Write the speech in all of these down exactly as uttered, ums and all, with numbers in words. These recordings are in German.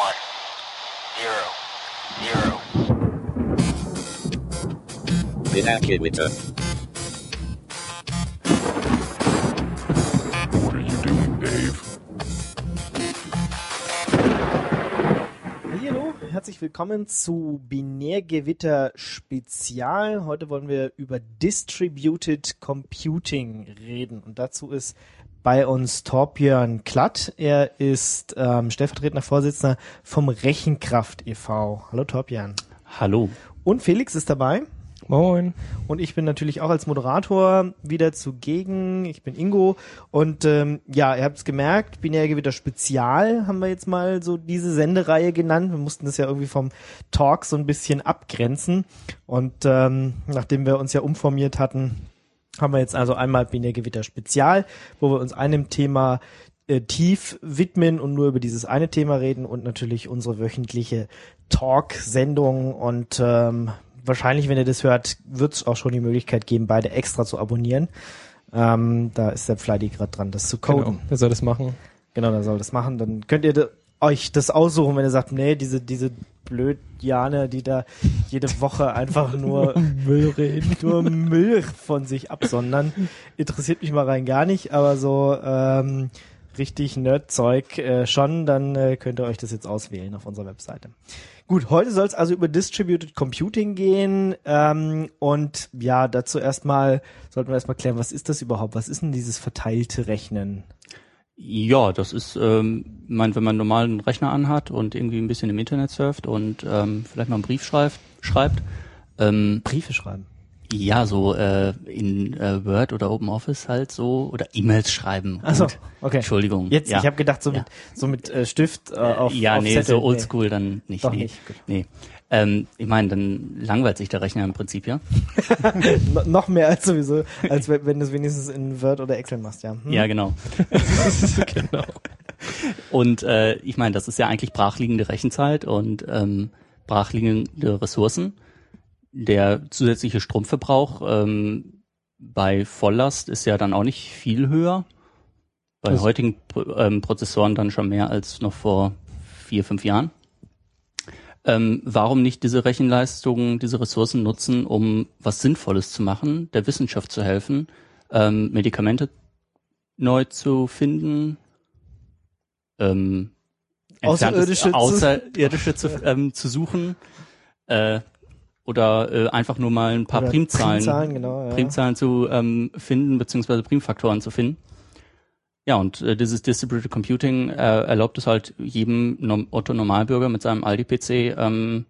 one, zero, zero. Binärgewitter. What are you doing, Dave? Hallo, herzlich willkommen zu Binärgewitter Spezial. Heute wollen wir über Distributed Computing reden und dazu ist bei uns Torbjörn Klatt. Er ist ähm, stellvertretender Vorsitzender vom Rechenkraft e V. Hallo Torbjörn. Hallo. Und Felix ist dabei. Moin. Und ich bin natürlich auch als Moderator wieder zugegen. Ich bin Ingo. Und ähm, ja, ihr habt es gemerkt, Binärgewitter Spezial haben wir jetzt mal so diese Sendereihe genannt. Wir mussten das ja irgendwie vom Talk so ein bisschen abgrenzen. Und ähm, nachdem wir uns ja umformiert hatten, haben wir jetzt also einmal Binärgewitter Spezial, wo wir uns einem Thema äh, tief widmen und nur über dieses eine Thema reden und natürlich unsere wöchentliche Talk-Sendung und ähm, wahrscheinlich, wenn ihr das hört, wird es auch schon die Möglichkeit geben, beide extra zu abonnieren. Ähm, da ist der Fleidy gerade dran, das zu coden. Genau, wer soll das machen? Genau, der soll das machen. Dann könnt ihr de- euch das aussuchen, wenn ihr sagt, nee, diese diese Blödjane, die da jede Woche einfach nur Müll reden, nur Müll von sich absondern, interessiert mich mal rein gar nicht, aber so ähm, richtig Nerd-Zeug äh, schon, dann äh, könnt ihr euch das jetzt auswählen auf unserer Webseite. Gut, heute soll es also über Distributed Computing gehen ähm, und ja, dazu erstmal sollten wir erstmal klären, was ist das überhaupt? Was ist denn dieses verteilte Rechnen? Ja, das ist, ähm, mein, wenn man einen normalen Rechner anhat und irgendwie ein bisschen im Internet surft und ähm, vielleicht mal einen Brief schreibt, schreibt ähm, Briefe schreiben. Ja, so äh, in äh, Word oder OpenOffice halt so oder E-Mails schreiben. Ach so, Gut. okay. Entschuldigung. Jetzt, ja. ich habe gedacht, so ja. mit so mit äh, Stift äh, auf Ja, auf nee, Zettel. so oldschool dann nicht. Doch nee. nicht. Gut. Nee. Ähm, ich meine, dann langweilt sich der Rechner im Prinzip, ja. No, noch mehr als sowieso, als wenn, wenn du es wenigstens in Word oder Excel machst, ja. Hm? Ja, genau. genau. Und äh, ich meine, das ist ja eigentlich brachliegende Rechenzeit und ähm, brachliegende Ressourcen. Der zusätzliche Stromverbrauch ähm, bei Volllast ist ja dann auch nicht viel höher. Bei also, heutigen ähm, Prozessoren dann schon mehr als noch vor vier, fünf Jahren. Ähm, warum nicht diese Rechenleistungen, diese Ressourcen nutzen, um was Sinnvolles zu machen, der Wissenschaft zu helfen, ähm, Medikamente neu zu finden, ähm, Außerirdische, Außerirdische zu, ähm, zu suchen, äh, oder äh, einfach nur mal ein paar Oder Primzahlen, Primzahlen, genau, ja. Primzahlen zu ähm, finden, beziehungsweise Primfaktoren zu finden. Ja, und äh, dieses Distributed Computing äh, erlaubt es halt jedem Norm- Otto-Normalbürger mit seinem Aldi-P C ähm,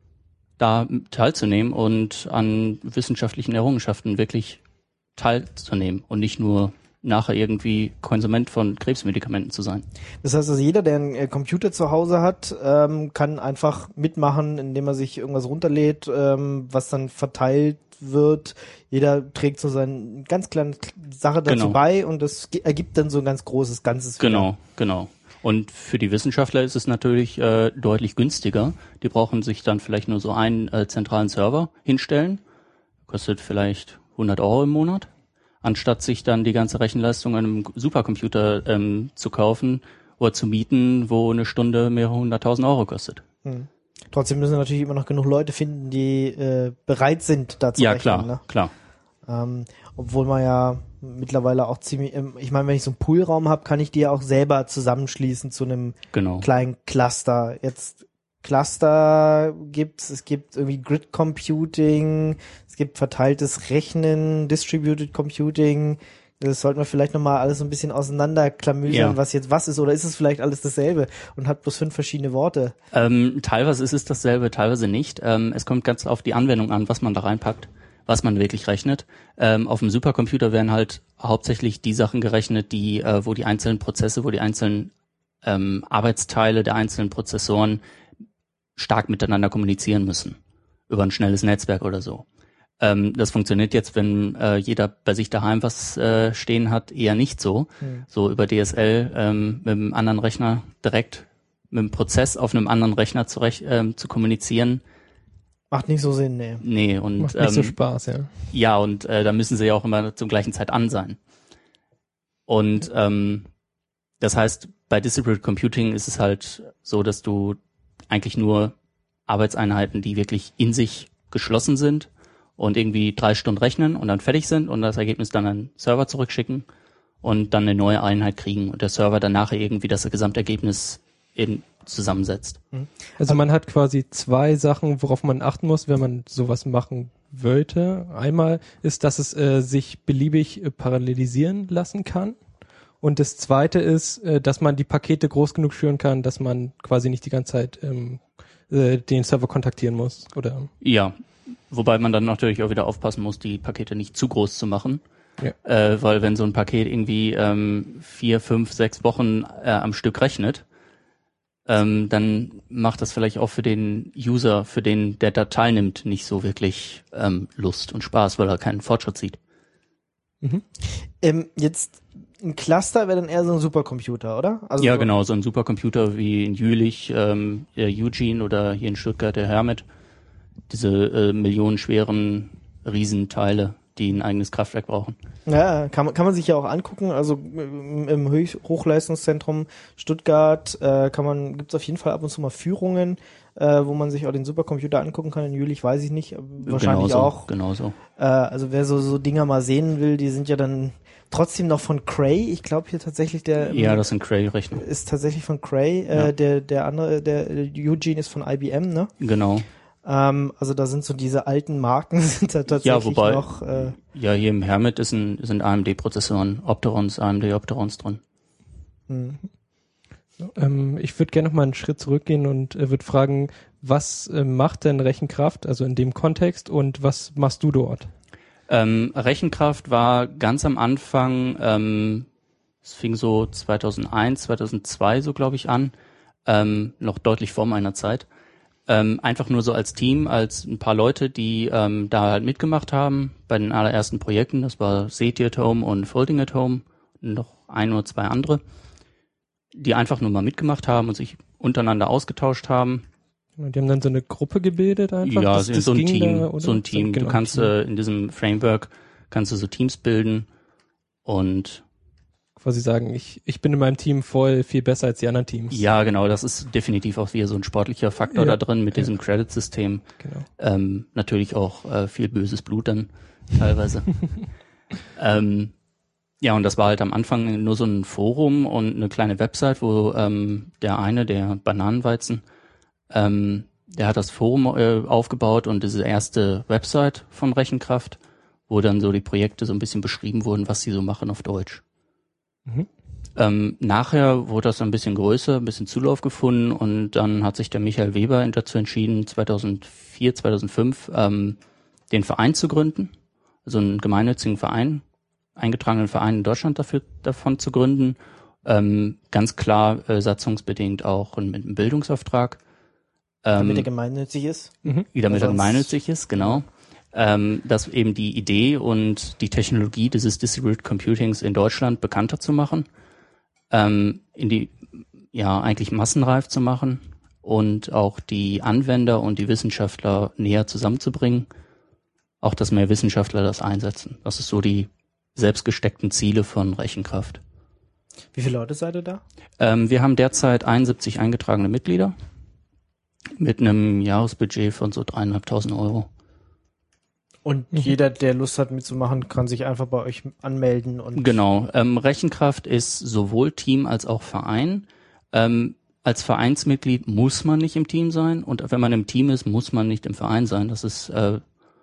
da teilzunehmen und an wissenschaftlichen Errungenschaften wirklich teilzunehmen und nicht nur nachher irgendwie Konsument von Krebsmedikamenten zu sein. Das heißt also, jeder, der einen äh, Computer zu Hause hat, ähm, kann einfach mitmachen, indem er sich irgendwas runterlädt, ähm, was dann verteilt wird. Jeder trägt so seine ganz kleine Sache dazu Genau. bei und das ge- ergibt dann so ein ganz großes Ganzes. wieder. Genau, genau. Und für die Wissenschaftler ist es natürlich äh, deutlich günstiger. Die brauchen sich dann vielleicht nur so einen äh, zentralen Server hinstellen. Kostet vielleicht hundert Euro im Monat. Anstatt sich dann die ganze Rechenleistung an einem Supercomputer ähm, zu kaufen oder zu mieten, wo eine Stunde mehrere hunderttausend Euro kostet. Hm. Trotzdem müssen wir natürlich immer noch genug Leute finden, die äh, bereit sind, da zu Ja, rechnen. klar, Ne? klar. Ähm, obwohl man ja mittlerweile auch ziemlich, ähm, ich meine, wenn ich so einen Poolraum habe, kann ich die ja auch selber zusammenschließen zu einem Genau. kleinen Cluster. Jetzt Cluster gibt's, es gibt irgendwie Grid Computing, es gibt verteiltes Rechnen, Distributed Computing. Das sollten wir vielleicht nochmal alles so ein bisschen auseinanderklamüsern, Ja. was jetzt was ist, oder ist es vielleicht alles dasselbe und hat bloß fünf verschiedene Worte? Ähm, teilweise ist es dasselbe, teilweise nicht. Ähm, es kommt ganz auf die Anwendung an, was man da reinpackt, was man wirklich rechnet. Ähm, auf dem Supercomputer werden halt hauptsächlich die Sachen gerechnet, die, äh, wo die einzelnen Prozesse, wo die einzelnen ähm, Arbeitsteile der einzelnen Prozessoren stark miteinander kommunizieren müssen. Über ein schnelles Netzwerk oder so. Ähm, das funktioniert jetzt, wenn äh, jeder bei sich daheim was äh, stehen hat, eher nicht so. Hm. So über D S L ähm, mit einem anderen Rechner direkt mit dem Prozess auf einem anderen Rechner zu, rech- ähm, zu kommunizieren. Macht nicht so Sinn, nee. Nee, und Macht nicht ähm, so Spaß, ja. ja, und äh, da müssen sie ja auch immer zur gleichen Zeit an sein. Und ähm, das heißt, bei Distributed Computing ist es halt so, dass du eigentlich nur Arbeitseinheiten, die wirklich in sich geschlossen sind und irgendwie drei Stunden rechnen und dann fertig sind und das Ergebnis dann an den Server zurückschicken und dann eine neue Einheit kriegen und der Server dann nachher irgendwie das Gesamtergebnis eben zusammensetzt. Also man hat quasi zwei Sachen, worauf man achten muss, wenn man sowas machen wollte. Einmal ist, dass es äh, sich beliebig äh, parallelisieren lassen kann. Und das zweite ist, äh, dass man die Pakete groß genug führen kann, dass man quasi nicht die ganze Zeit ähm, äh, den Server kontaktieren muss, oder? Ja, wobei man dann natürlich auch wieder aufpassen muss, die Pakete nicht zu groß zu machen. Ja. Äh, weil wenn so ein Paket irgendwie ähm, vier, fünf, sechs Wochen äh, am Stück rechnet, ähm, dann macht das vielleicht auch für den User, für den der da teilnimmt, nicht so wirklich ähm, Lust und Spaß, weil er keinen Fortschritt sieht. Mhm. Ähm, jetzt ein Cluster wäre dann eher so ein Supercomputer, oder? Also Ja, so genau, so ein Supercomputer wie in Jülich, ähm, der Eugene oder hier in Stuttgart der Hermet. Diese äh, millionenschweren Riesenteile, die ein eigenes Kraftwerk brauchen. Ja, kann man, kann man sich ja auch angucken. Also im, im Hoch- Hochleistungszentrum Stuttgart äh, kann man, gibt's auf jeden Fall ab und zu mal Führungen, äh, wo man sich auch den Supercomputer angucken kann. In Jülich weiß ich nicht, wahrscheinlich Genauso, auch. Genauso. Äh, also wer so so Dinger mal sehen will, die sind ja dann trotzdem noch von Cray. Ich glaube hier tatsächlich der Ja, das sind Cray-Rechner. ist tatsächlich von Cray. Äh, Ja. Der der andere, der Eugene ist von I B M, ne? Genau. Ähm, also da sind so diese alten Marken sind da tatsächlich Ja, wobei, noch. Äh, ja, hier im Hermet ist ein, sind A M D-Prozessoren, Opterons, A M D Opterons drin. hm. Ähm, ich würde gerne noch mal einen Schritt zurückgehen und äh, würde fragen, was äh, macht denn Rechenkraft, also in dem Kontext, und was machst du dort? Ähm, Rechenkraft war ganz am Anfang, ähm, es fing so zweitausendeins, zweitausendzwei so glaube ich an, ähm, noch deutlich vor meiner Zeit. Ähm, einfach nur so als Team, als ein paar Leute, die ähm, da halt mitgemacht haben bei den allerersten Projekten. Das war SETI at Home und Folding at Home und noch ein oder zwei andere, die einfach nur mal mitgemacht haben und sich untereinander ausgetauscht haben. Die haben dann so eine Gruppe gebildet einfach? Ja, Das- so, das so ein ging Team, da, oder? so ein Team. Genau, Du kannst Team. äh, in diesem Framework kannst du so Teams bilden und Quasi sagen, ich, ich bin in meinem Team voll viel besser als die anderen Teams. ja, genau, das ist definitiv auch wieder so ein sportlicher Faktor Ja, da drin mit ja. diesem Credit-System. Genau. Ähm, natürlich auch äh, viel böses Blut dann teilweise. ähm, ja, und das war halt am Anfang nur so ein Forum und eine kleine Website, wo ähm, der eine, der Bananenweizen, ähm, der hat das Forum äh, aufgebaut und diese erste Website von Rechenkraft, wo dann so die Projekte so ein bisschen beschrieben wurden, was sie so machen auf Deutsch. Mhm. Ähm, nachher wurde das ein bisschen größer, ein bisschen Zulauf gefunden und dann hat sich der Michael Weber dazu entschieden, zweitausendvier, zweitausendfünf ähm, den Verein zu gründen, also einen gemeinnützigen Verein, eingetragenen Verein in Deutschland dafür davon zu gründen, ähm, ganz klar äh, satzungsbedingt auch mit einem Bildungsauftrag. Ähm, damit er gemeinnützig ist. Mhm. wie damit er Sonst- gemeinnützig ist, genau. Ähm, dass eben die Idee und die Technologie dieses Distributed Computings in Deutschland bekannter zu machen, ähm, in die, ja, eigentlich massenreif zu machen und auch die Anwender und die Wissenschaftler näher zusammenzubringen, auch dass mehr Wissenschaftler das einsetzen. Das ist so die selbstgesteckten Ziele von Rechenkraft. Wie viele Leute seid ihr da? Ähm, wir haben derzeit einundsiebzig eingetragene Mitglieder mit einem Jahresbudget von so dreieinhalbtausend Euro. Und jeder, der Lust hat mitzumachen, kann sich einfach bei euch anmelden und Genau. Ähm, Rechenkraft ist sowohl Team als auch Verein. Ähm, als Vereinsmitglied muss man nicht im Team sein und wenn man im Team ist, muss man nicht im Verein sein. Das ist äh,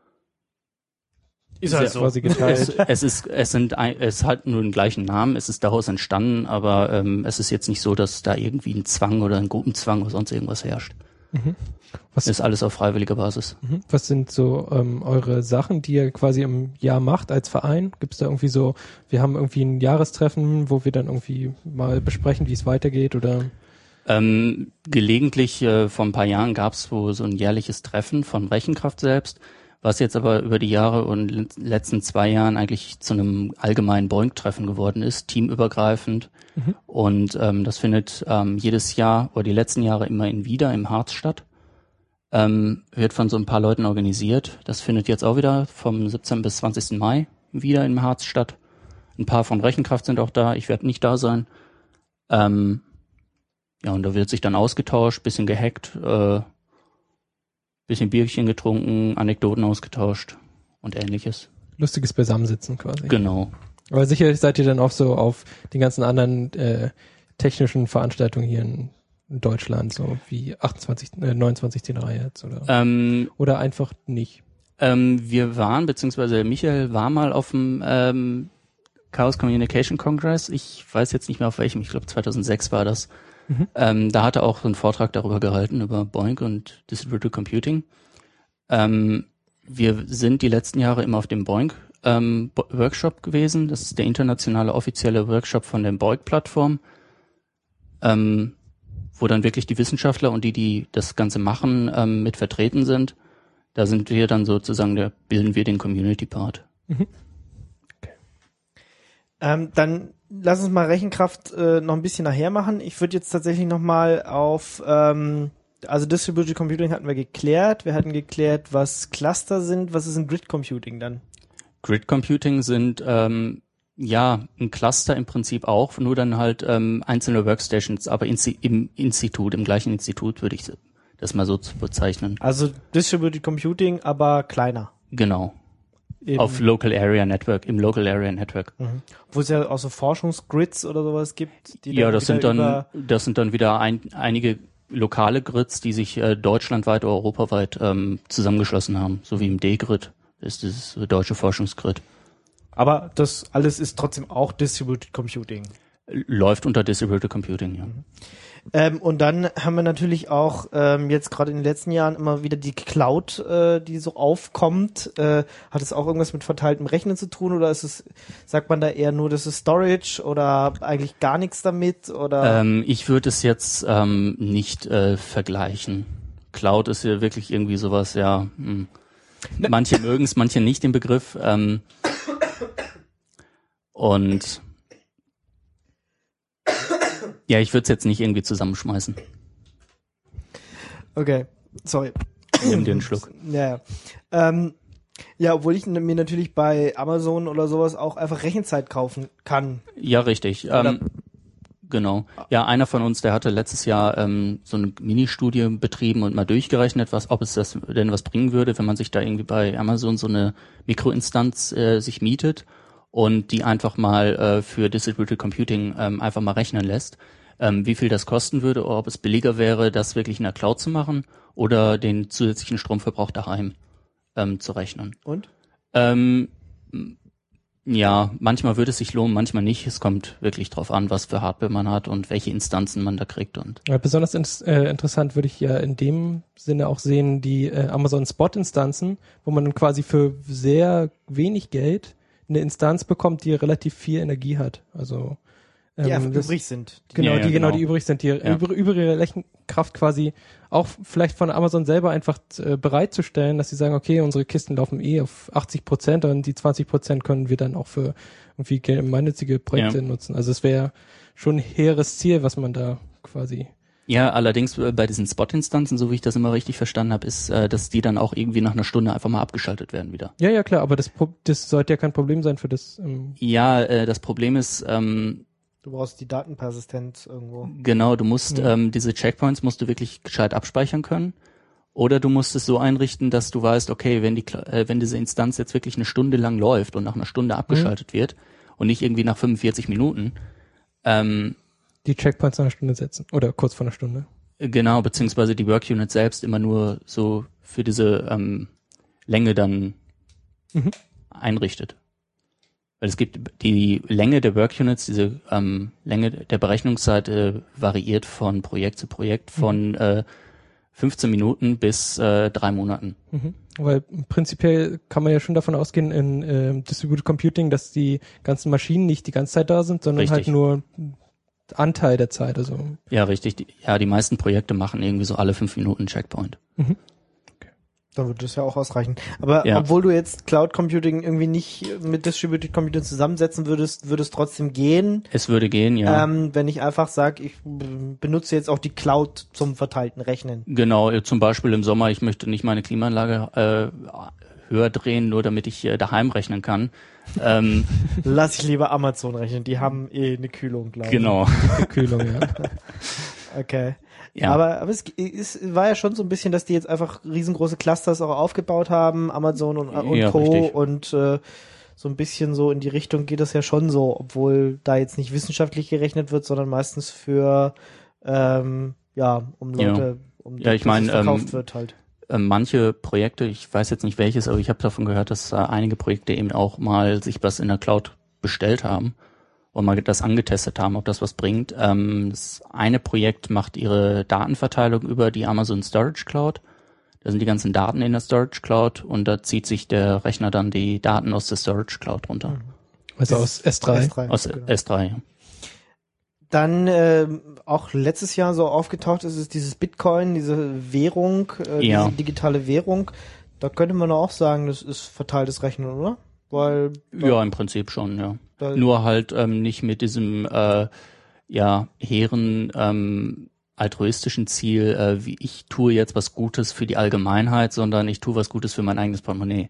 ist sehr- halt so. Quasi es, geteilt. es ist es sind ein, es hat nur den gleichen Namen. Es ist daraus entstanden, aber ähm, es ist jetzt nicht so, dass da irgendwie ein Zwang oder ein Gruppenzwang oder sonst irgendwas herrscht. Mhm. Was, Ist alles auf freiwilliger Basis. mhm. Was sind so ähm, eure Sachen, die ihr quasi im Jahr macht als Verein? Gibt es da irgendwie so, wir haben irgendwie ein Jahrestreffen, wo wir dann irgendwie mal besprechen, wie es weitergeht, oder? Ähm, gelegentlich äh, vor ein paar Jahren gab es wohl so ein jährliches Treffen von Rechenkraft selbst, was jetzt aber über die Jahre und in den letzten zwei Jahren eigentlich zu einem allgemeinen Boink-Treffen geworden ist, teamübergreifend. Mhm. Und ähm, das findet ähm, jedes Jahr oder die letzten Jahre immer in Wieder im Harz statt. Ähm, wird von so ein paar Leuten organisiert. Das findet jetzt auch wieder vom siebzehnten bis zwanzigsten Mai wieder im Harz statt. Ein paar von Rechenkraft sind auch da. Ich werde nicht da sein. Ähm, ja, und da wird sich dann ausgetauscht, bisschen gehackt, äh, bisschen Bierchen getrunken, Anekdoten ausgetauscht und ähnliches. Lustiges Beisammensitzen quasi. Genau. Aber sicherlich seid ihr dann auch so auf den ganzen anderen äh, technischen Veranstaltungen hier in, in Deutschland, so wie achtundzwanzig, äh, neunundzwanzig zehn Reihe jetzt oder, Ähm, oder einfach nicht. ähm, wir waren, beziehungsweise Michael war mal auf dem ähm, Chaos Communication Congress. Ich weiß jetzt nicht mehr auf welchem, ich glaube zweitausendsechs war das. Mhm. Ähm, da hat er auch einen Vortrag darüber gehalten, über BOINC und Distributed Computing. Ähm, wir sind die letzten Jahre immer auf dem BOINC ähm, Workshop gewesen. Das ist der internationale offizielle Workshop von der BOINC-Plattform, ähm, wo dann wirklich die Wissenschaftler und die, die das Ganze machen, ähm, mit vertreten sind. Da sind wir dann sozusagen, da bilden wir den Community-Part. Mhm. Ähm, dann lass uns mal Rechenkraft äh, noch ein bisschen nachher machen. Ich würde jetzt tatsächlich noch mal auf, ähm, also Distributed Computing hatten wir geklärt. Wir hatten geklärt, was Cluster sind. Was ist ein Grid Computing dann? Grid Computing sind ähm, ja ein Cluster im Prinzip auch, nur dann halt ähm, einzelne Workstations, aber in, im Institut, im gleichen Institut würde ich das mal so bezeichnen. Also Distributed Computing, aber kleiner. Genau. Eben. Auf Local Area Network, im Local Area Network. Mhm. Wo es ja auch so Forschungsgrids oder sowas gibt. Die ja, dann das sind dann, über das sind dann wieder ein, einige lokale Grids, die sich äh, deutschlandweit oder europaweit ähm, zusammengeschlossen haben, so wie im D-Grid ist das deutsche Forschungsgrid. Aber das alles ist trotzdem auch Distributed Computing. Läuft unter Distributed Computing, ja. Mhm. Ähm, und dann haben wir natürlich auch ähm, jetzt gerade in den letzten Jahren immer wieder die Cloud, äh, die so aufkommt. Äh, hat es auch irgendwas mit verteiltem Rechnen zu tun oder ist es, sagt man da eher nur, das ist Storage oder eigentlich gar nichts damit? Oder? Ähm, ich würde es jetzt ähm, nicht äh, vergleichen. Cloud ist ja wirklich irgendwie sowas, ja. Mh. Manche mögen es, manche nicht den Begriff. Ähm, und ja, ich würde es jetzt nicht irgendwie zusammenschmeißen. Okay, sorry. Nimm dir einen Schluck. Ja, ja. Ähm, ja, obwohl ich mir natürlich bei Amazon oder sowas auch einfach Rechenzeit kaufen kann. Ja, richtig. Ähm, genau. Ja, einer von uns, der hatte letztes Jahr ähm, so eine Mini-Studie betrieben und mal durchgerechnet, was, ob es das denn was bringen würde, wenn man sich da irgendwie bei Amazon so eine Mikroinstanz äh, sich mietet und die einfach mal äh, für Distributed Computing ähm, einfach mal rechnen lässt, ähm, wie viel das kosten würde, oder ob es billiger wäre, das wirklich in der Cloud zu machen oder den zusätzlichen Stromverbrauch daheim ähm, zu rechnen. Und? Ähm, ja, manchmal würde es sich lohnen, manchmal nicht. Es kommt wirklich drauf an, was für Hardware man hat und welche Instanzen man da kriegt. Und ja, besonders in, äh, interessant würde ich ja in dem Sinne auch sehen, die äh, Amazon Spot-Instanzen, wo man dann quasi für sehr wenig Geld eine Instanz bekommt, die relativ viel Energie hat. Also ähm, die einfach das, übrig sind. Genau, ja, ja, die genau, genau. die übrig sind, die Ja. über, über ihre Rechenkraft quasi auch vielleicht von Amazon selber einfach äh, bereitzustellen, dass sie sagen, okay, unsere Kisten laufen eh auf achtzig Prozent und die zwanzig Prozent können wir dann auch für irgendwie gemeinnützige Projekte Ja. nutzen. Also es wäre schon ein hehres Ziel, was man da quasi ja, allerdings äh, bei diesen Spot-Instanzen, so wie ich das immer richtig verstanden habe, ist, äh, dass die dann auch irgendwie nach einer Stunde einfach mal abgeschaltet werden wieder. Ja, ja, klar, aber das, Pro- das sollte ja kein Problem sein für das. Ähm, Ja, äh, das Problem ist, ähm, Du brauchst die Datenpersistenz irgendwo. genau, du musst Ja. ähm, diese Checkpoints musst du wirklich gescheit abspeichern können. Oder du musst es so einrichten, dass du weißt, okay, wenn die Kla- äh, wenn diese Instanz jetzt wirklich eine Stunde lang läuft und nach einer Stunde abgeschaltet wird und nicht irgendwie nach fünfundvierzig Minuten, ähm, die Checkpoints nach einer Stunde setzen oder kurz vor einer Stunde. genau, beziehungsweise die Workunit selbst immer nur so für diese ähm, Länge dann Mhm. einrichtet. Weil es gibt die Länge der Workunits, diese ähm, Länge der Berechnungszeit äh, variiert von Projekt zu Projekt von äh, fünfzehn Minuten bis äh, drei Monaten. Mhm. Weil prinzipiell kann man ja schon davon ausgehen in ähm, Distributed Computing, dass die ganzen Maschinen nicht die ganze Zeit da sind, sondern Richtig. halt nur Anteil der Zeit. Also Ja, richtig. Die, ja, die meisten Projekte machen irgendwie so alle fünf Minuten Checkpoint. Dann würde das ja auch ausreichen. Aber Ja. obwohl du jetzt Cloud Computing irgendwie nicht mit Distributed Computing zusammensetzen würdest, würde es trotzdem gehen, Es würde gehen, ja. ähm, wenn ich einfach sage, ich b- benutze jetzt auch die Cloud zum verteilten Rechnen. Genau, äh, zum Beispiel im Sommer, ich möchte nicht meine Klimaanlage äh, höher drehen, nur damit ich äh, daheim rechnen kann. ähm, Lass ich lieber Amazon rechnen, die haben eh eine Kühlung, glaube ich. genau. die Kühlung, ja. Okay. Ja. Aber, aber es, es war ja schon so ein bisschen, dass die jetzt einfach riesengroße Clusters auch aufgebaut haben, Amazon und, und Ja, Co. richtig. Und äh, so ein bisschen so in die Richtung geht das ja schon so, obwohl da jetzt nicht wissenschaftlich gerechnet wird, sondern meistens für, ähm, ja, um Leute, um Ja, ich dass mein, es verkauft ähm, wird halt. Äh, manche Projekte, ich weiß jetzt nicht welches, aber ich habe davon gehört, dass äh, einige Projekte eben auch mal sich was in der Cloud bestellt haben und mal das angetestet haben, ob das was bringt. Ähm, das eine Projekt macht ihre Datenverteilung über die Amazon Storage Cloud. Da sind die ganzen Daten in der Storage Cloud und da zieht sich der Rechner dann die Daten aus der Storage Cloud runter. Also aus S drei. S drei, Aus genau. S drei. Dann äh, auch letztes Jahr so aufgetaucht ist, ist dieses Bitcoin, diese Währung, äh, Ja. diese digitale Währung. Da könnte man auch sagen, das ist verteiltes Rechnen, oder? Weil Ja, im Prinzip schon, ja. da, Nur halt ähm, nicht mit diesem äh, ja hehren ähm, altruistischen Ziel, äh, wie ich tue jetzt was Gutes für die Allgemeinheit, sondern ich tue was Gutes für mein eigenes Portemonnaie.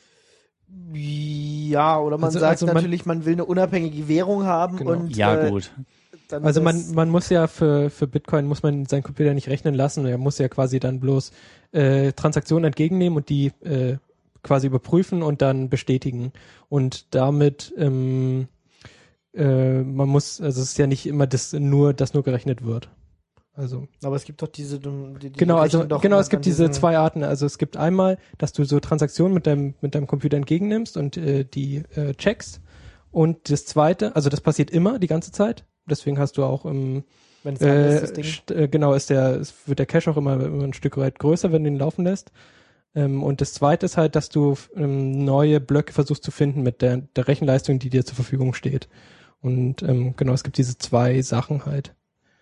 ja, oder man Also- sagt also man- natürlich, man will eine unabhängige Währung haben Genau. und Ja, äh, gut. dann Also das- man, man muss ja für, für Bitcoin muss man seinen Computer nicht rechnen lassen. Er muss ja quasi dann bloß äh, Transaktionen entgegennehmen und die äh, quasi überprüfen und dann bestätigen. Und damit ähm, äh, man muss, also es ist ja nicht immer das nur, das nur gerechnet wird. Also aber es gibt doch diese, die, die genau, also rechnen doch genau, an- es gibt an diese diesen- zwei Arten. Also es gibt einmal, dass du so Transaktionen mit deinem mit deinem Computer entgegennimmst und äh, die äh, checkst. Und das zweite, also das passiert immer die ganze Zeit. Deswegen hast du auch im wenn es lang ist, äh, das Ding. st- äh, genau ist der es wird der Cache auch immer, immer ein Stück weit größer, wenn du ihn laufen lässt. Ähm, und das zweite ist halt, dass du ähm, neue Blöcke versuchst zu finden mit der der Rechenleistung, die dir zur Verfügung steht. Und ähm, genau, es gibt diese zwei Sachen halt.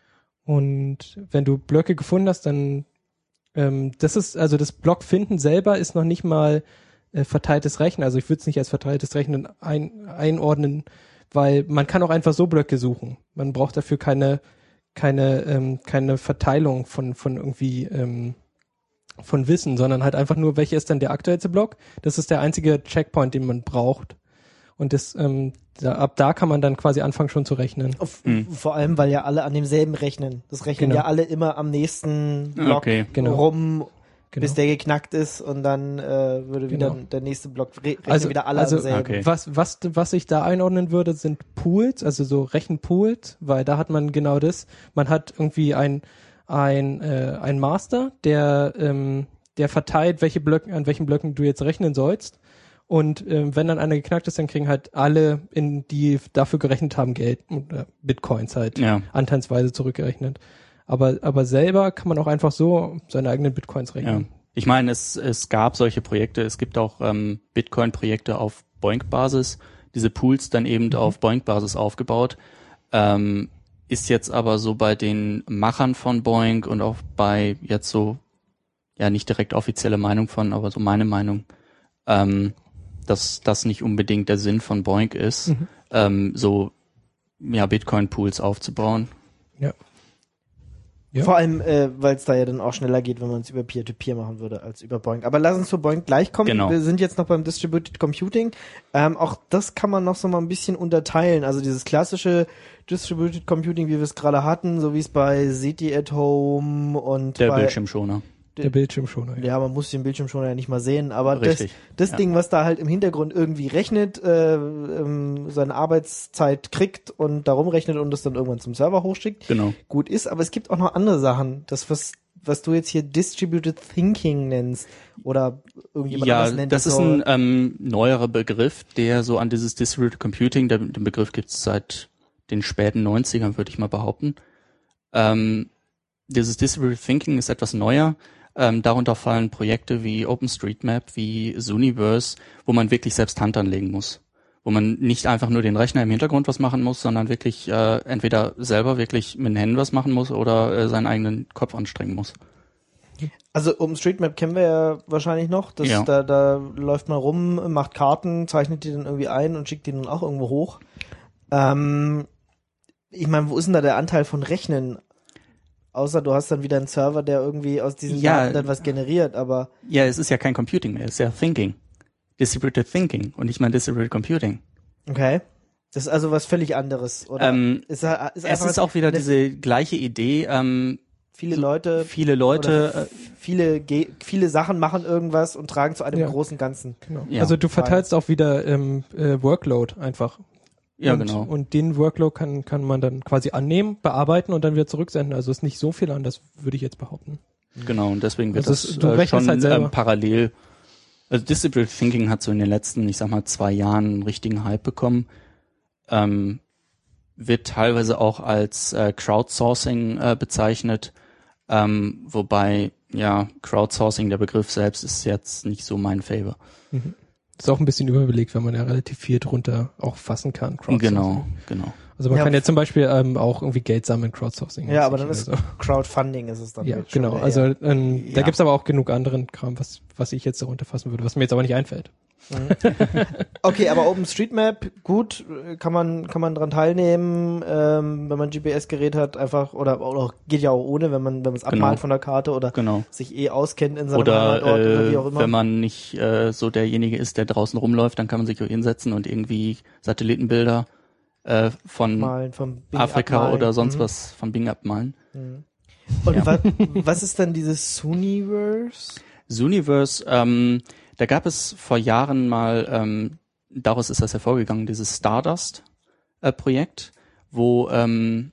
Und wenn du Blöcke gefunden hast, dann ähm, das ist, also das Blockfinden selber ist noch nicht mal äh, verteiltes Rechnen. Also ich würde es nicht als verteiltes Rechnen ein, einordnen, weil man kann auch einfach so Blöcke suchen. Man braucht dafür keine keine ähm, keine Verteilung von von irgendwie ähm, von Wissen, sondern halt einfach nur, welcher ist dann der aktuellste Block. Das ist der einzige Checkpoint, den man braucht. Und das ähm, da, ab da kann man dann quasi anfangen schon zu rechnen. Auf, Hm. Vor allem, weil ja alle an demselben rechnen. Das rechnen Genau. ja alle immer am nächsten Block Okay. Genau. rum, Genau. bis der geknackt ist und dann äh, würde wieder Genau. der nächste Block re rechnen Also- wieder alle also- am selben. Okay. Was, was, was ich da einordnen würde, sind Pools, also so Rechenpools, weil da hat man genau das. Man hat irgendwie ein, ein, äh, ein Master, der, ähm, der verteilt, welche Blöcke, an welchen Blöcken du jetzt rechnen sollst. Und ähm, wenn dann einer geknackt ist, dann kriegen halt alle, in die dafür gerechnet haben, Geld, oder Bitcoins halt, Ja. anteilsweise zurückgerechnet. Aber, aber selber kann man auch einfach so seine eigenen Bitcoins Ja. rechnen. Ich meine, es, es gab solche Projekte, es gibt auch ähm, Bitcoin-Projekte auf Boink-Basis, diese Pools dann eben auf Boink-Basis aufgebaut. Ähm, ist jetzt aber so bei den Machern von Boink und auch bei jetzt so, ja nicht direkt offizielle Meinung von, aber so meine Meinung, ähm, dass das nicht unbedingt der Sinn von Boink ist, Mhm. ähm, so ja Bitcoin-Pools aufzubauen. Ja. Ja. Vor allem, äh, weil es da ja dann auch schneller geht, wenn man es über Peer-to-Peer machen würde, als über Boink. Aber lass uns zu Boink gleich kommen. Genau. Wir sind jetzt noch beim Distributed Computing. Ähm, auch das kann man noch so mal ein bisschen unterteilen. Also dieses klassische Distributed Computing, wie wir es gerade hatten, so wie es bei C T at Home und Der bei Bildschirmschoner. Der Bildschirmschoner. Ja, man muss den Bildschirm schon ja nicht mal sehen, aber das, Richtig. das Ja. Ding, was da halt im Hintergrund irgendwie rechnet, äh, ähm, seine Arbeitszeit kriegt und darum rechnet und das dann irgendwann zum Server hochschickt, Genau. gut ist. Aber es gibt auch noch andere Sachen. Das, was, was du jetzt hier Distributed Thinking nennst oder irgendjemand Ja, anders nennt. das ist so. ein ähm, neuerer Begriff, der so an dieses Distributed Computing, der, den Begriff gibt es seit den späten neunzigern, würde ich mal behaupten. Ähm, dieses Distributed Thinking ist etwas neuer. Ähm, darunter fallen Projekte wie OpenStreetMap, wie Zooniverse, wo man wirklich selbst Hand anlegen muss. Wo man nicht einfach nur den Rechner im Hintergrund was machen muss, sondern wirklich äh, entweder selber wirklich mit den Händen was machen muss oder äh, seinen eigenen Kopf anstrengen muss. Also OpenStreetMap kennen wir ja wahrscheinlich noch. Das, Ja. da, da läuft man rum, macht Karten, zeichnet die dann irgendwie ein und schickt die dann auch irgendwo hoch. Ähm, ich meine, wo ist denn da der Anteil von Rechnen? Außer du hast dann wieder einen Server, der irgendwie aus diesen Ja. Daten dann was generiert, aber Ja, es ist ja kein Computing mehr, es ist ja Thinking. Distributed Thinking und nicht mal Distributed Computing. okay. Das ist also was völlig anderes, oder? Ähm, ist, ist es einfach ist auch wieder eine- diese gleiche Idee. Ähm, viele Leute, viele Leute, oder f- viele, ge- viele Sachen machen irgendwas und tragen zu einem Ja. großen Ganzen. Genau. Ja. Also du verteilst auch wieder ähm, äh, Workload einfach. ja und, genau. Und den Workload kann, kann man dann quasi annehmen, bearbeiten und dann wieder zurücksenden. Also ist nicht so viel anders, würde ich jetzt behaupten. Genau, und deswegen wird Also das es- du äh, rechnest schon halt selber. ähm, parallel. Also Distributed Thinking hat so in den letzten, ich sag mal, zwei Jahren einen richtigen Hype bekommen. Ähm, wird teilweise auch als äh, Crowdsourcing äh, bezeichnet, ähm, wobei, ja, Crowdsourcing, der Begriff selbst ist jetzt nicht so mein Favor. Ist auch ein bisschen überbelegt, wenn man ja relativ viel drunter auch fassen kann. Crowdsourcing. Genau, genau. Also man Ja, kann ja zum Beispiel ähm, auch irgendwie Geld sammeln, Crowdsourcing. Ja, aber mäßig dann ist oder so. Crowdfunding ist es dann. Ja, halt schon genau. wieder Also eher. ähm, da Ja. gibt's aber auch genug anderen Kram, was was ich jetzt darunter fassen würde, was mir jetzt aber nicht einfällt. Okay, aber OpenStreetMap, gut, äh, kann man kann man dran teilnehmen, ähm, wenn man ein G P S-Gerät hat, einfach oder, oder geht ja auch ohne, wenn man wenn man es abmalt Genau. von der Karte oder Genau. sich eh auskennt in seinem Oder, Heimatort oder wie auch äh, immer. wenn man nicht äh, so derjenige ist, der draußen rumläuft, dann kann man sich auch hinsetzen und irgendwie Satellitenbilder äh, von Malen, vom Bing Afrika abmalen. oder sonst Mhm. was von Bing abmalen. Und Ja. wa was ist dann dieses Suniverse? Zooniverse, ähm, da gab es vor Jahren mal, ähm, daraus ist das hervorgegangen, dieses Stardust-Projekt, wo ähm,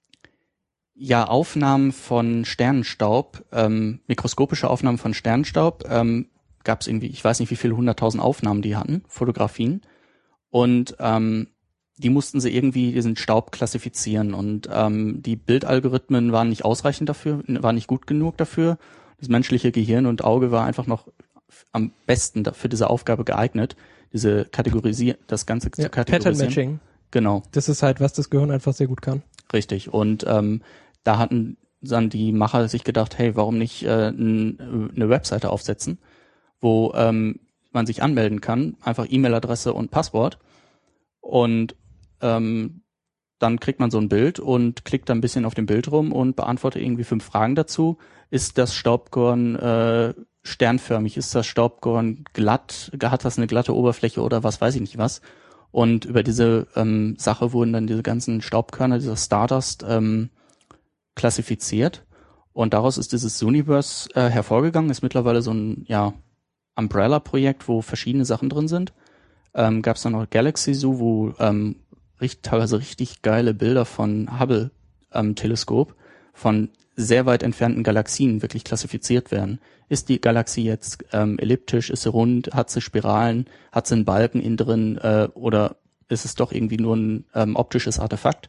ja Aufnahmen von Sternenstaub, ähm, mikroskopische Aufnahmen von Sternenstaub, ähm, gab es irgendwie, ich weiß nicht wie viele hunderttausend Aufnahmen die hatten, Fotografien, und ähm, die mussten sie irgendwie diesen Staub klassifizieren und ähm, die Bildalgorithmen waren nicht ausreichend dafür, waren nicht gut genug dafür. Das menschliche Gehirn und Auge war einfach noch am besten für diese Aufgabe geeignet, diese Kategorisier, das Ganze Ja, zu kategorisieren. Pattern Matching. Genau, Das ist halt, was das Gehirn einfach sehr gut kann. richtig. Und ähm, da hatten dann die Macher sich gedacht, hey, warum nicht äh, n, eine Webseite aufsetzen, wo ähm, man sich anmelden kann, einfach E-Mail-Adresse und Passwort, und ähm, dann kriegt man so ein Bild und klickt dann ein bisschen auf dem Bild rum und beantwortet irgendwie fünf Fragen dazu. Ist das Staubkorn äh, sternförmig? Ist das Staubkorn glatt? Hat das eine glatte Oberfläche oder was weiß ich nicht was? Und über diese ähm, Sache wurden dann diese ganzen Staubkörner, dieser Stardust, ähm, klassifiziert. Und daraus ist dieses Zooniverse äh, hervorgegangen. Ist mittlerweile so ein ja Umbrella-Projekt, wo verschiedene Sachen drin sind. Ähm, gab es dann noch Galaxy Zoo, wo ähm, richtig, teilweise richtig geile Bilder von Hubble-Teleskop ähm, von sehr weit entfernten Galaxien wirklich klassifiziert werden. Ist die Galaxie jetzt ähm, elliptisch, ist sie rund, hat sie Spiralen, hat sie einen Balken innen drin äh, oder ist es doch irgendwie nur ein ähm, optisches Artefakt?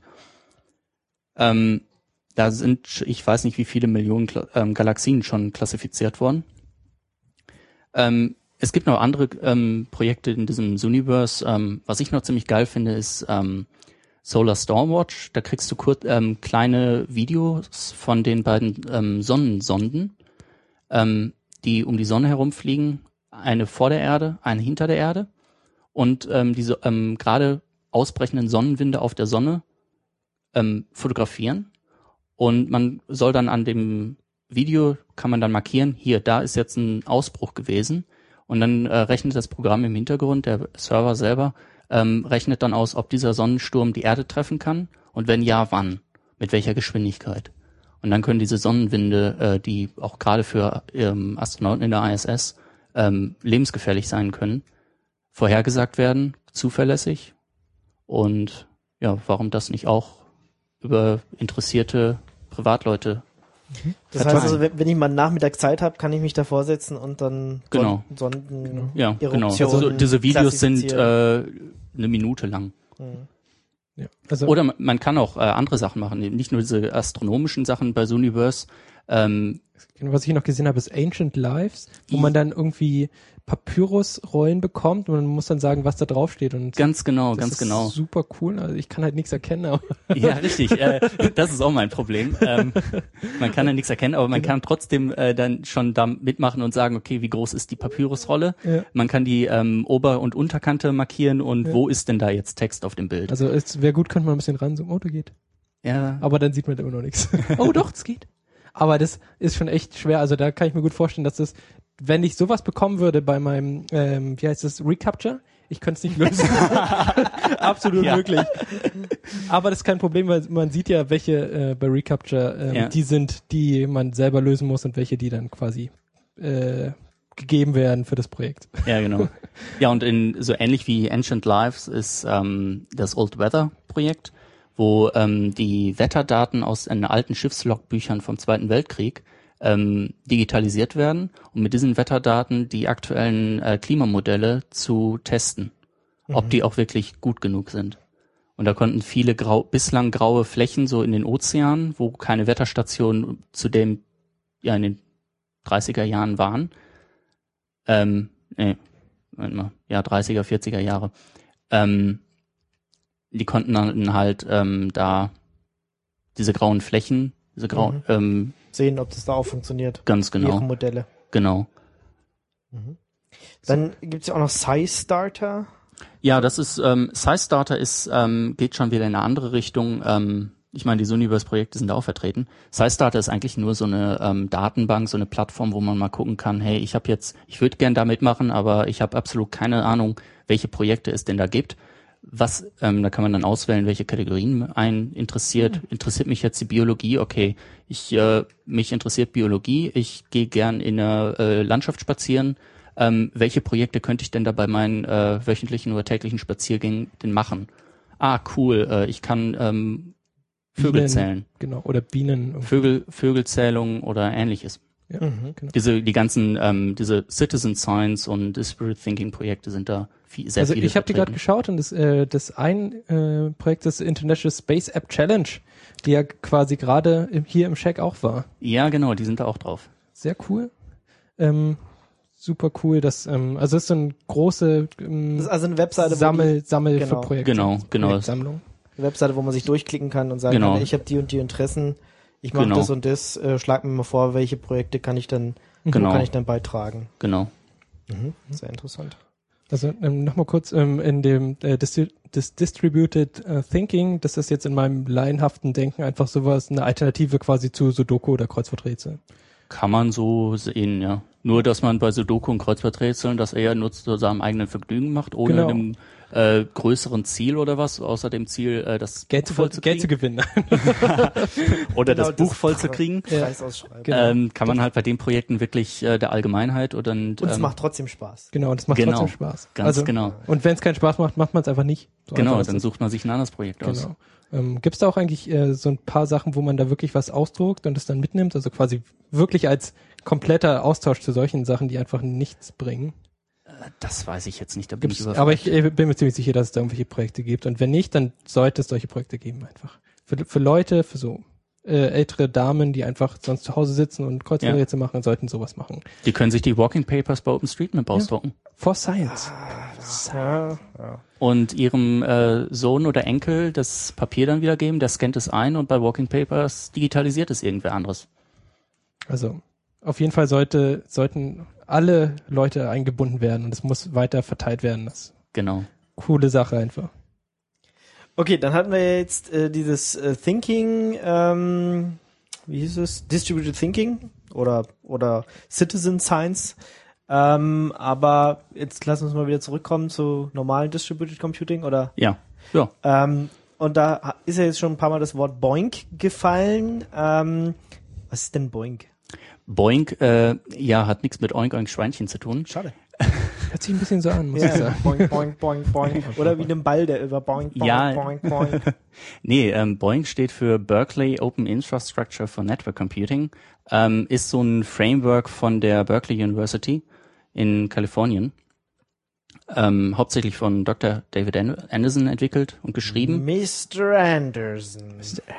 Ähm, da sind, ich weiß nicht, wie viele Millionen Kla- ähm, Galaxien schon klassifiziert worden. Ähm, es gibt noch andere ähm, Projekte in diesem Zooniverse. Ähm, was ich noch ziemlich geil finde, ist ähm, Solar Stormwatch. Da kriegst du kurz ähm, kleine Videos von den beiden ähm, Sonnensonden, ähm, die um die Sonne herumfliegen. Eine vor der Erde, eine hinter der Erde. Und ähm, diese ähm, gerade ausbrechenden Sonnenwinde auf der Sonne ähm, fotografieren. Und man soll dann an dem Video, kann man dann markieren, hier, da ist jetzt ein Ausbruch gewesen. Und dann äh, rechnet das Programm im Hintergrund, der Server selber, ähm, rechnet dann aus, ob dieser Sonnensturm die Erde treffen kann und wenn ja, wann, mit welcher Geschwindigkeit. Und dann können diese Sonnenwinde, äh, die auch gerade für ähm, Astronauten in der I S S ähm, lebensgefährlich sein können, vorhergesagt werden, zuverlässig. Und ja, warum das nicht auch über interessierte Privatleute Das verteilen. heißt also, wenn, wenn ich mal Nachmittag Zeit habe, kann ich mich da vorsetzen und dann Genau. Sonden, Sonden Ja, genau. Eruptionen Also diese Videos sind klassifizieren. äh, eine Minute lang. Ja. Also Oder man, man kann auch äh, andere Sachen machen, nicht nur diese astronomischen Sachen bei Zooniverse. Ähm, was ich noch gesehen habe, ist Ancient Lives, wo I- man dann irgendwie Papyrusrollen bekommt und man muss dann sagen, was da drauf steht. Und ganz genau, das ganz ist genau. super cool. Also ich kann halt nichts erkennen, aber Ja, richtig. Äh, das ist auch mein Problem. Ähm, man kann ja nichts erkennen, aber man kann trotzdem äh, dann schon da mitmachen und sagen, okay, wie groß ist die Papyrusrolle? Ja. Man kann die ähm, Ober- und Unterkante markieren und Ja. wo ist denn da jetzt Text auf dem Bild? also es wäre gut, könnte man ein bisschen ranzoomen. Oh, da geht. ja, Aber dann sieht man immer noch nichts. Oh doch, es geht. Aber das ist schon echt schwer. Also da kann ich mir gut vorstellen, dass das, wenn ich sowas bekommen würde bei meinem, ähm, wie heißt das, Recapture ich könnte es nicht lösen. Absolut Ja. möglich. Aber das ist kein Problem, weil man sieht ja, welche äh, bei Recapture ähm, Ja. die sind, die man selber lösen muss und welche, die dann quasi äh, gegeben werden für das Projekt. Ja, genau. Ja, und in so ähnlich wie Ancient Lives ist ähm, das Old Weather Projekt, wo ähm, die Wetterdaten aus den alten Schiffslogbüchern vom Zweiten Weltkrieg ähm, digitalisiert werden und mit diesen Wetterdaten die aktuellen äh, Klimamodelle zu testen, mhm. ob die auch wirklich gut genug sind. Und da konnten viele grau, bislang graue Flächen so in den Ozeanen, wo keine Wetterstationen zu dem ja in den dreißiger Jahren waren, ähm, nee, Moment mal, ja, dreißiger, vierziger Jahre, ähm, die konnten dann halt ähm, da diese grauen Flächen, diese grauen, Mhm. ähm, Sehen, ob das da auch funktioniert. ganz Ihre genau, Modelle. genau. Dann gibt's ja auch noch SciStarter. Ja, das ist, ähm, SciStarter ist, ähm, geht schon wieder in eine andere Richtung. Ähm, ich meine, die Suniverse-Projekte sind da auch vertreten. SciStarter ist eigentlich nur so eine ähm, Datenbank, so eine Plattform, wo man mal gucken kann, hey, ich habe jetzt, ich würde gern damit machen, aber ich habe absolut keine Ahnung, welche Projekte es denn da gibt. Was, ähm, da kann man dann auswählen, welche Kategorien einen interessiert. Mhm. Interessiert mich jetzt die Biologie? Okay, ich äh, mich interessiert Biologie. Ich gehe gern in der äh, Landschaft spazieren. Ähm, welche Projekte könnte ich denn da bei meinen äh, wöchentlichen oder täglichen Spaziergängen denn machen? Ah, cool. Äh, ich kann ähm, Vögel Bienen, zählen. Genau, oder Bienen. Vögel, Vögelzählung oder ähnliches. Ja, Mhm. genau. Diese, die ganzen, ähm, diese Citizen Science und Disparate Thinking Projekte sind da viel, sehr Also viele ich habe die gerade vertreten. geschaut und das, äh, das ein äh, Projekt des International Space App Challenge, die ja quasi gerade im- hier im Check auch war. Ja, genau, die sind da auch drauf. Sehr cool. Ähm, super cool, dass, ähm, also es ist so eine große ähm, Das ist also eine Webseite, Sammel, Sammel genau. für Projekte. Genau, genau. Projektsammlung. wo die, eine Webseite, wo man sich durchklicken kann und sagen Genau. kann, ich habe die und die Interessen, ich mache Genau. das und das, äh, schlag mir mal vor, welche Projekte kann ich dann, Genau. wo kann ich dann beitragen. Genau. Sehr interessant. Also ähm, nochmal kurz ähm, in dem äh, Distri das Distributed äh, Thinking, das ist jetzt in meinem laienhaften Denken einfach sowas, eine Alternative quasi zu Sudoku oder Kreuzworträtsel. Kann man so sehen, ja. Nur, dass man bei Sudoku und Kreuzworträtseln das eher nur zu seinem eigenen Vergnügen macht, ohne Genau. einem äh, größeren Ziel oder was, außer dem Ziel, äh, das Geld Buch zu, voll zu Geld zu kriegen. gewinnen. Oder Genau, das Buch das- voll zu kriegen. Preis ausschreiben. Genau. Ähm, kann man halt bei den Projekten wirklich äh, der Allgemeinheit oder und, Und es ähm, macht trotzdem Spaß. Genau, und das macht Genau. trotzdem Spaß. ganz also, genau. Und wenn es keinen Spaß macht, macht man es einfach nicht. So Genau, einfach ist dann es. sucht man sich ein anderes Projekt aus. Genau. Ähm, Gibt es da auch eigentlich äh, so ein paar Sachen, wo man da wirklich was ausdruckt und es dann mitnimmt? Also quasi wirklich als kompletter Austausch zu solchen Sachen, die einfach nichts bringen. Das weiß ich jetzt nicht, da bin ich Gibt's, überfragt. aber ich äh, bin mir ziemlich sicher, dass es da irgendwelche Projekte gibt. Und wenn nicht, dann sollte es solche Projekte geben einfach. Für, für Leute, für so äh, ältere Damen, die einfach sonst zu Hause sitzen und Kreuzworträtsel machen, sollten sowas machen. Die können sich die Walking Papers bei OpenStreetMap ausdrucken. For Science. Ja, ja. Und ihrem äh, Sohn oder Enkel das Papier dann wiedergeben, der scannt es ein und bei Walking Papers digitalisiert es irgendwer anderes. Also auf jeden Fall sollte, sollten alle Leute eingebunden werden und es muss weiter verteilt werden. Das ist Genau. eine coole Sache einfach. Okay, dann hatten wir jetzt äh, dieses äh, Thinking, ähm, wie hieß es? Distributed Thinking oder oder Citizen Science. Ähm, aber jetzt lass uns mal wieder zurückkommen zu normalen Distributed Computing oder Ja. Ja. ähm, und da ha- ist ja jetzt schon ein paar Mal das Wort Boink gefallen. Ähm, was ist denn Boink? Boink, äh, ja, hat nichts mit Oink Oink Schweinchen zu tun. Schade. Hört sich ein bisschen so an, muss ich Ja, sagen. boink, boink, boink, boink. Oder wie einem Ball, der über Boink, Boink, Ja. Boink, Boink. Nee, ähm, Boink steht für Berkeley Open Infrastructure for Network Computing, ähm, ist so ein Framework von der Berkeley University in Kalifornien, ähm, hauptsächlich von Doktor David Anderson entwickelt und geschrieben. Mister Anderson.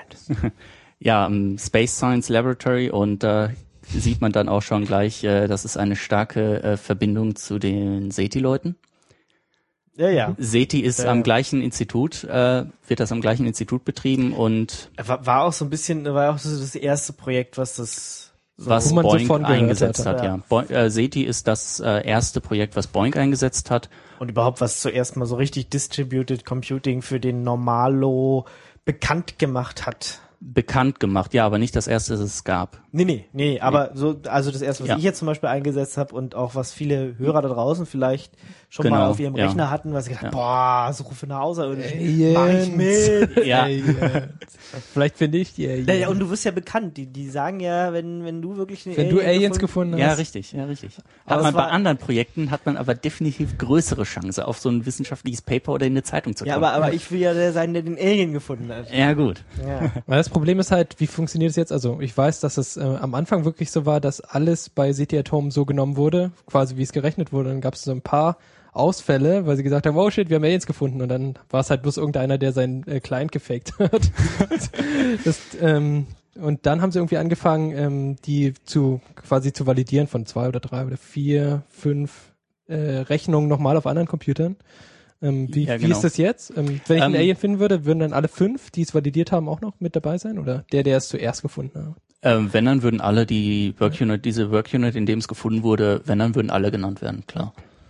Ja, im Space Science Laboratory und da sieht man dann auch schon gleich, äh, das ist eine starke äh, Verbindung zu den SETI-Leuten. Ja, ja. SETI ist Ja, am ja. gleichen Institut, äh, wird das am gleichen Institut betrieben und War, war auch so ein bisschen, war auch so das erste Projekt, was das so was Wo man so Boink von gehört eingesetzt hat. hat, Ja. ja. Bo äh, SETI ist das äh, erste Projekt, was Boink eingesetzt hat. und überhaupt was zuerst mal so richtig Distributed Computing für den Normalo bekannt gemacht hat. Bekannt gemacht, ja, aber nicht das erste, das es gab. Nee, nee, nee, aber so, also das erste, was Ja. ich jetzt zum Beispiel eingesetzt habe und auch was viele Hörer da draußen vielleicht schon Genau, mal auf ihrem ja. Rechner hatten, was sie gedacht, Ja. boah, Suche für eine Außerirdische, Aliens. mach ich mit. Ja. Vielleicht finde ich die Aliens. Naja, und du wirst ja bekannt, die, die sagen ja, wenn, wenn du wirklich eine Wenn du Aliens gefunden hast. Ja, richtig, ja, richtig. Aber Hat man es bei war- anderen Projekten hat man aber definitiv größere Chance, auf so ein wissenschaftliches Paper oder in eine Zeitung zu kommen. Ja, aber, aber ich will ja der sein, der den Alien gefunden hat. Ja, gut. Ja. Weil das Problem ist halt, wie funktioniert es jetzt? Also ich weiß, dass es äh, am Anfang wirklich so war, dass alles bei City at Home so genommen wurde, quasi wie es gerechnet wurde. Dann gab es so ein paar Ausfälle, weil sie gesagt haben, oh shit, wir haben Aliens gefunden. Und dann war es halt bloß irgendeiner, der seinen äh, Client gefaked hat. das, ähm, und dann haben sie irgendwie angefangen, ähm, die zu quasi zu validieren von zwei oder drei oder vier, fünf äh, Rechnungen nochmal auf anderen Computern. Ähm, wie, Ja, wie genau. ist das jetzt? Ähm, wenn ich einen Ähm, Alien finden würde, würden dann alle fünf, die es validiert haben, auch noch mit dabei sein? Oder der, der es zuerst gefunden hat? Ähm, wenn, dann würden alle die Work Unit, diese Work Unit, in dem es gefunden wurde, wenn, dann würden alle genannt werden, klar.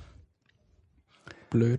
Blöd.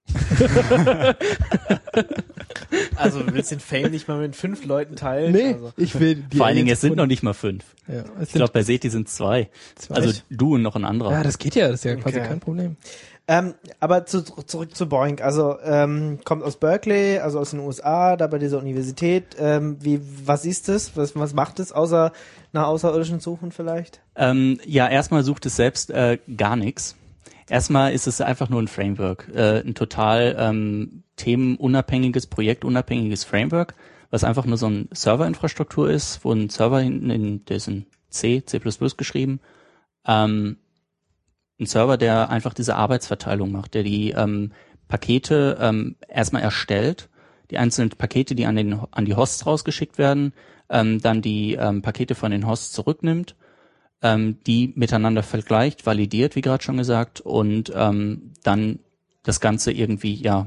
Also du willst den Fame nicht mal mit fünf Leuten teilen? Nee, Also. ich will die Vor allen Dingen, Aliens es sind noch gefunden. nicht mal fünf. Ja, es Ich sind glaube, bei SETI sind zwei. zwei. Also du und noch ein anderer. Ja, das geht ja, das ist ja quasi Okay. kein Problem. Ähm, aber zu, zurück zu Boeing. Also ähm, kommt aus Berkeley, also aus den U S A, da bei dieser Universität. Ähm, wie, was ist das? Was, was macht es außer nach außerirdischen Suchen vielleicht? Ähm, ja, erstmal sucht es selbst äh, gar nichts. Erstmal ist es einfach nur ein Framework, äh, ein total ähm, themenunabhängiges, projektunabhängiges Framework, was einfach nur so ein Serverinfrastruktur ist, wo ein Server hinten in, der ist in C, C plus plus geschrieben, ähm, ein Server, der einfach diese Arbeitsverteilung macht, der die ähm, Pakete ähm, erstmal erstellt, die einzelnen Pakete, die an den an die Hosts rausgeschickt werden, ähm, dann die ähm, Pakete von den Hosts zurücknimmt, ähm, die miteinander vergleicht, validiert, wie gerade schon gesagt, und ähm, dann das Ganze irgendwie ja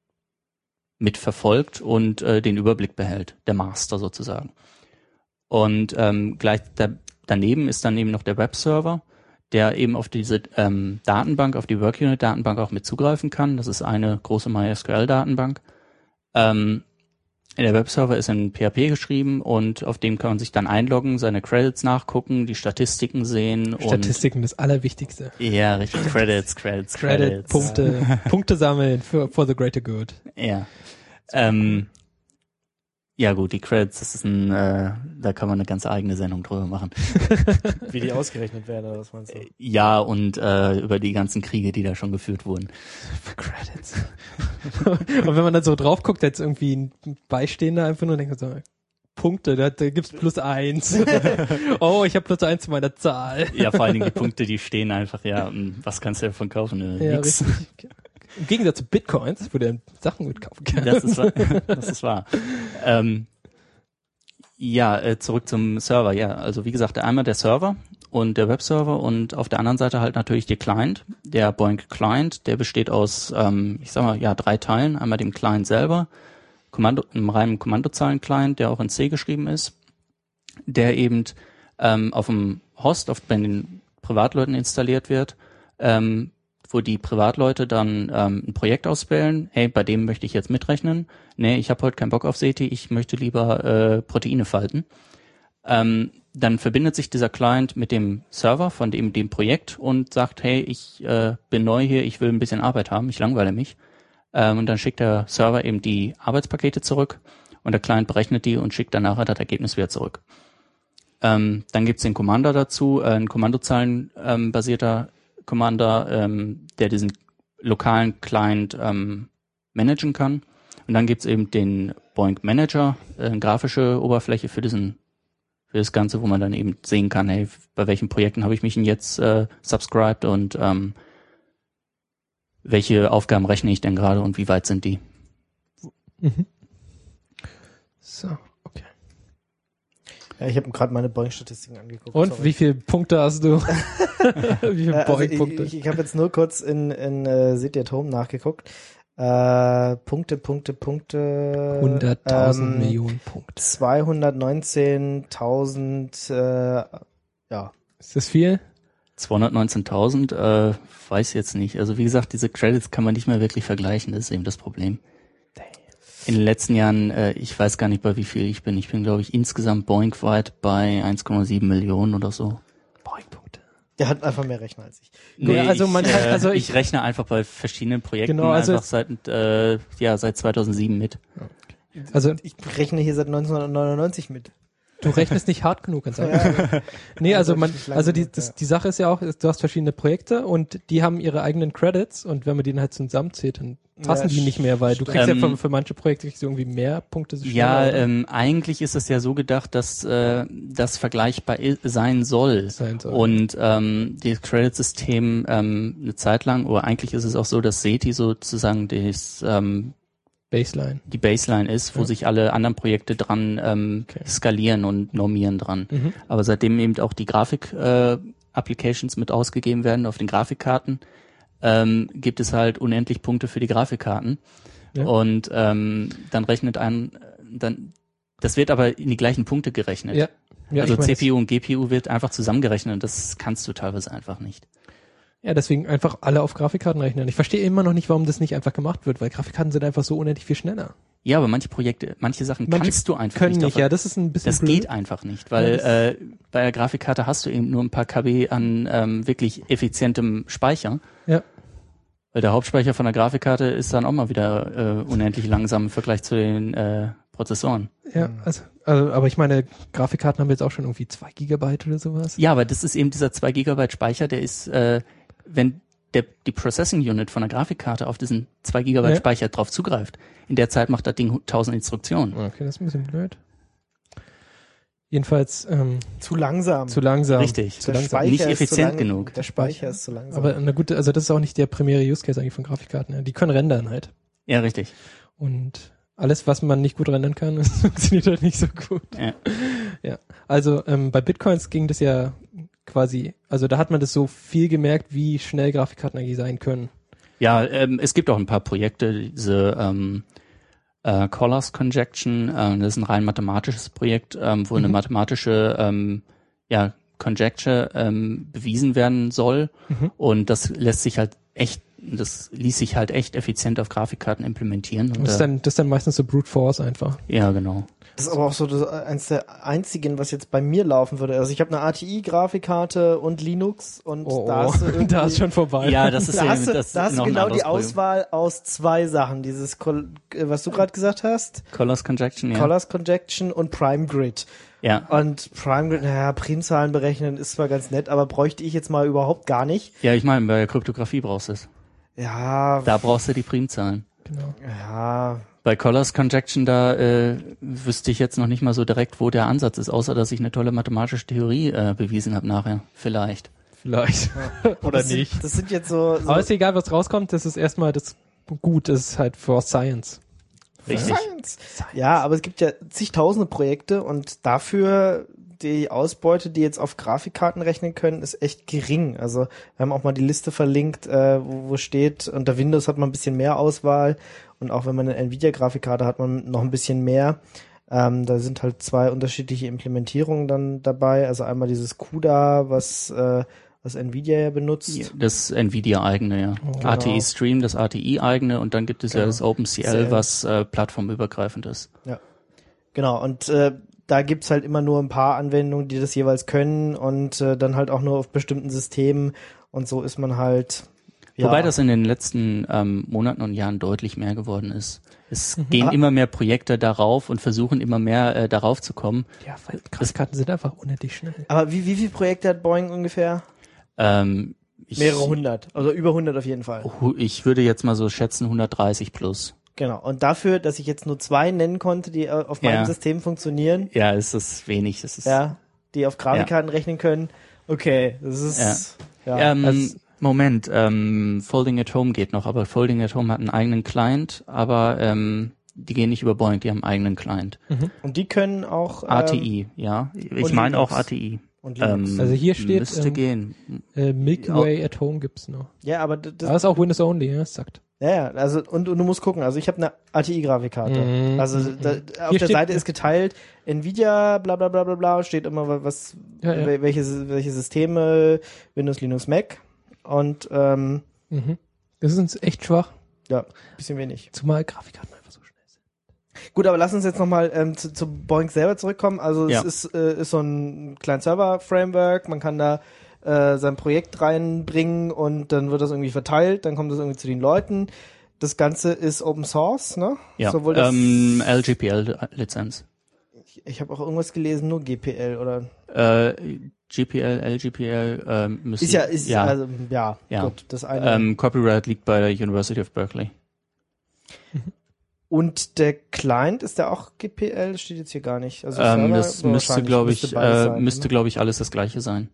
mitverfolgt und äh, den Überblick behält, der Master sozusagen. Und ähm, gleich da, daneben ist dann eben noch der Webserver, der eben auf diese ähm, Datenbank, auf die Work-Unit-Datenbank auch mit zugreifen kann. Das ist eine große MySQL-Datenbank. Ähm, der Webserver ist in P H P geschrieben und auf dem kann man sich dann einloggen, seine Credits nachgucken, die Statistiken sehen. Statistiken, das Allerwichtigste. Und, ja, richtig. Credits, Credits, Credit, Credits. Punkte, Punkte sammeln für for the greater good. Ja. Ähm, ja gut, die Credits, das ist ein, äh, da kann man eine ganz eigene Sendung drüber machen. Wie die ausgerechnet werden, oder was meinst du? Ja, und äh, über die ganzen Kriege, die da schon geführt wurden. Für Credits. Und wenn man dann so drauf guckt, jetzt irgendwie ein Beistehender einfach nur denkt so, Punkte, da, da gibt's plus eins. Oh, ich habe plus eins zu meiner Zahl. Ja, vor allen Dingen die Punkte, die stehen einfach, ja, m, was kannst du davon kaufen? Äh, Ja, nix. richtig. Im Gegensatz zu Bitcoins, wo du Sachen mitkaufen kannst. Das ist wahr. Das ist wahr. Ähm, ja, äh, zurück zum Server. Ja, also wie gesagt, einmal der Server und der Webserver und auf der anderen Seite halt natürlich der Client, der Boeing Client, der besteht aus, ähm, ich sag mal, ja, drei Teilen. Einmal dem Client selber, Kommando, einem reinen Kommandozeilen-Client, der auch in C geschrieben ist, der eben ähm, auf dem Host, auf bei den Privatleuten installiert wird, ähm, wo die Privatleute dann ähm, ein Projekt auswählen, hey, bei dem möchte ich jetzt mitrechnen. Nee, ich habe heute keinen Bock auf SETI, ich möchte lieber äh, Proteine falten. Ähm, dann verbindet sich dieser Client mit dem Server von dem, dem Projekt und sagt, hey, ich äh, bin neu hier, ich will ein bisschen Arbeit haben, ich langweile mich. Ähm, und dann schickt der Server eben die Arbeitspakete zurück und der Client berechnet die und schickt dann nachher das Ergebnis wieder zurück. Ähm, dann gibt's den Commander dazu, äh, ein Kommandozeilen-basierter ähm, Commander, ähm, der diesen lokalen Client ähm, managen kann. Und dann gibt's eben den Boeing Manager, äh, eine grafische Oberfläche für diesen für das Ganze, wo man dann eben sehen kann, hey, bei welchen Projekten habe ich mich denn jetzt äh, subscribed und ähm, welche Aufgaben rechne ich denn gerade und wie weit sind die? Mhm. So, okay. Ja, ich habe gerade meine Boeing-Statistiken angeguckt. Und sorry. wie viele Punkte hast du? Wie viele Äh, also Boeing-Punkte? ich ich, ich habe jetzt nur kurz in, in uh, City at Home nachgeguckt. Äh, Punkte, Punkte, Punkte. hunderttausend ähm, Millionen Punkte. zweihundertneunzehntausend, äh, ja. Ist das viel? zweihundertneunzehntausend, äh, weiß jetzt nicht. Also wie gesagt, diese Credits kann man nicht mehr wirklich vergleichen, das ist eben das Problem. in den letzten Jahren, äh, ich weiß gar nicht, bei wie viel ich bin. Ich bin, glaube ich, insgesamt boinkweit bei eins Komma sieben Millionen oder so. Boing-Punkte. Der hat einfach mehr Rechner als ich. Nee, Ja, also ich, man äh, kann- also ich ich- rechne einfach bei verschiedenen Projekten Genau, also- einfach seit äh, ja seit zweitausendsieben mit. Also Ich rechne hier seit neunzehnhundertneunundneunzig mit. du rechnest nicht hart genug, ganz einfach. Nee, also man, deutlich lang also die, genug, das, ja. die Sache ist ja auch, du hast verschiedene Projekte und die haben ihre eigenen Credits und wenn man die dann halt zusammenzählt, dann passen Ja, die nicht mehr, weil du kriegst ähm, ja für, für manche Projekte kriegst du irgendwie mehr Punkte. so Ja, schneller, oder? ähm, eigentlich ist es ja so gedacht, dass äh, das vergleichbar i- sein soll. Sein soll. Und ähm, das Credit-System ähm, eine Zeit lang, oder eigentlich ist es auch so, dass SETI sozusagen das, ähm, Baseline. die Baseline ist, wo Ja. sich alle anderen Projekte dran ähm, Okay. skalieren und normieren dran. Mhm. Aber seitdem eben auch die Grafik-Applications mit ausgegeben werden auf den Grafikkarten, ähm, gibt es halt unendlich Punkte für die Grafikkarten. Ja. Und ähm, dann rechnet ein, dann, das wird aber in die gleichen Punkte gerechnet. Ja. Ja, also ich meine, C P U und G P U wird einfach zusammengerechnet und das kannst du teilweise einfach nicht. Ja, deswegen einfach alle auf Grafikkarten rechnen. Ich verstehe immer noch nicht, warum das nicht einfach gemacht wird, weil Grafikkarten sind einfach so unendlich viel schneller. Ja, aber manche Projekte, manche Sachen Manche kannst du einfach Können nicht. nicht, auf- ja, das ist ein bisschen das blöd. geht einfach nicht, weil Ja, das- äh, bei der Grafikkarte hast du eben nur ein paar K B an ähm, wirklich effizientem Speicher. Ja. Weil der Hauptspeicher von der Grafikkarte ist dann auch mal wieder äh, unendlich langsam im Vergleich zu den äh, Prozessoren. Ja, also, also, aber ich meine, Grafikkarten haben jetzt auch schon irgendwie zwei Gigabyte oder sowas. Ja, aber das ist eben dieser zwei Gigabyte Speicher, der ist, äh, wenn der, die Processing Unit von der Grafikkarte auf diesen zwei Gigabyte Ja. Speicher drauf zugreift, in der Zeit macht das Ding tausend Instruktionen. Okay, das ist ein bisschen blöd. Jedenfalls ähm, Zu langsam. zu langsam. Richtig. Zu Der langsam. Speicher Nicht ist zu effizient lang- genug. Der Speicher ist zu langsam. Aber eine gute, also das ist auch nicht der primäre Use Case eigentlich von Grafikkarten. Ja. Die können rendern halt. Ja, richtig. Und alles, was man nicht gut rendern kann, das funktioniert halt nicht so gut. Ja. Ja. Also ähm, bei Bitcoins ging das ja quasi, also da hat man das so viel gemerkt, wie schnell Grafikkarten eigentlich sein können. Ja, ähm, es gibt auch ein paar Projekte, diese ähm, äh, Colors Conjunction, äh, das ist ein rein mathematisches Projekt, ähm, wo Mhm. eine mathematische ähm, ja, Conjecture ähm, bewiesen werden soll. Mhm. Und das lässt sich halt echt, das ließ sich halt echt effizient auf Grafikkarten implementieren. Und, Das ist äh, dann, das ist dann meistens so Brute Force einfach. ja, genau. Das ist aber auch so das, eins der einzigen, was jetzt bei mir laufen würde. Also ich habe eine A T I-Grafikkarte und Linux und Oh, da hast du irgendwie, da ist schon vorbei. Ja, das ist da eben hast du, das da hast du noch ein genau die anderes Problem. Auswahl aus zwei Sachen. Dieses, Col- äh, was du gerade gesagt hast, Colors Conjunction, ja. Colors Conjunction und Prime Grid. Ja. Und Prime Grid, naja, Primzahlen berechnen ist zwar ganz nett, aber bräuchte ich jetzt mal überhaupt gar nicht. Ja, ich meine, bei der Kryptographie brauchst du es. Ja, Da brauchst du die Primzahlen. Genau. ja, Bei Colors Conjunction, da äh, wüsste ich jetzt noch nicht mal so direkt, wo der Ansatz ist, außer dass ich eine tolle mathematische Theorie äh, bewiesen habe nachher. Vielleicht. Vielleicht. Oder das nicht. Sind, das sind jetzt so, so Aber ist egal, was rauskommt, das ist erstmal das gut, das ist halt for Science. Richtig. Science. Ja, aber es gibt ja zigtausende Projekte und dafür die Ausbeute, die jetzt auf Grafikkarten rechnen können, ist echt gering. Also wir haben auch mal die Liste verlinkt, äh, wo, wo steht, unter Windows hat man ein bisschen mehr Auswahl und auch wenn man eine Nvidia-Grafikkarte hat man noch ein bisschen mehr. Ähm, da sind halt zwei unterschiedliche Implementierungen dann dabei. Also einmal dieses CUDA, was äh, was Nvidia ja benutzt. Das Nvidia-eigene, ja. Oh, A T I Stream, das A T I-eigene und dann gibt es ja Genau. das OpenCL, was äh, plattformübergreifend ist. Genau, und äh, da gibt's halt immer nur ein paar Anwendungen, die das jeweils können und äh, dann halt auch nur auf bestimmten Systemen und so ist man halt. Ja, Wobei das in den letzten ähm, Monaten und Jahren deutlich mehr geworden ist. Es Mhm. gehen Aber- immer mehr Projekte darauf und versuchen immer mehr äh, darauf zu kommen. Ja, weil Grafikkarten sind einfach unendlich schnell. aber wie, wie viele Projekte hat Boeing ungefähr? Ähm, ich, Mehrere hundert, also über hundert auf jeden Fall. hu- Ich würde jetzt mal so schätzen hundertdreißig plus. Genau, und dafür, dass ich jetzt nur zwei nennen konnte, die äh, auf meinem Ja. System funktionieren, Ja, es ist wenig. Das ist, ja, die auf Grafikkarten rechnen können, okay, das ist, ja, ähm, also- Moment, ähm, Folding at Home geht noch, aber Folding at Home hat einen eigenen Client, aber ähm, die gehen nicht über Boeing, die haben einen eigenen Client. und die können auch, ähm, A T I, ja. Ich und meine auch Linux. A T I. und Linux. Ähm, Also hier steht, müsste ähm, gehen. Äh, Milky Ja. Way at Home gibt's noch. Ja, aber d- das, Aber ist auch Windows Only, ja, das sagt. ja, ja, also und, und du musst gucken, also ich habe eine A T I-Grafikkarte. Mhm, Also mhm, da, auf Hier der steht- Seite ist geteilt, Nvidia, bla bla bla bla bla, steht immer was, Ja, ja. wel- welche, welche Systeme, Windows, Linux, Mac und ähm, Mhm. Das ist uns echt schwach, ja, bisschen wenig. zumal Grafikkarten einfach so schnell sind. Gut, aber lass uns jetzt nochmal ähm, zu, zu Boink selber zurückkommen. Also Ja. es ist, äh, ist so ein Client-Server-Framework, man kann da äh, sein Projekt reinbringen und dann wird das irgendwie verteilt, dann kommt das irgendwie zu den Leuten. Das Ganze ist Open Source, ne? Ja, Sowohl das, ähm, L G P L-Lizenz. ich ich habe auch irgendwas gelesen, nur G P L oder Äh, G P L, L G P L ähm, müssen... ist ja, ist ja, also ja, ja. gut, das eine. Ähm, Copyright liegt bei der University of Berkeley. Und der Client, ist der auch G P L? Das steht jetzt hier gar nicht. Also Ähm, Server, das müsste, wahrscheinlich glaube ich, müsste beides äh, sein, müsste, ne? glaube ich, alles das Gleiche sein.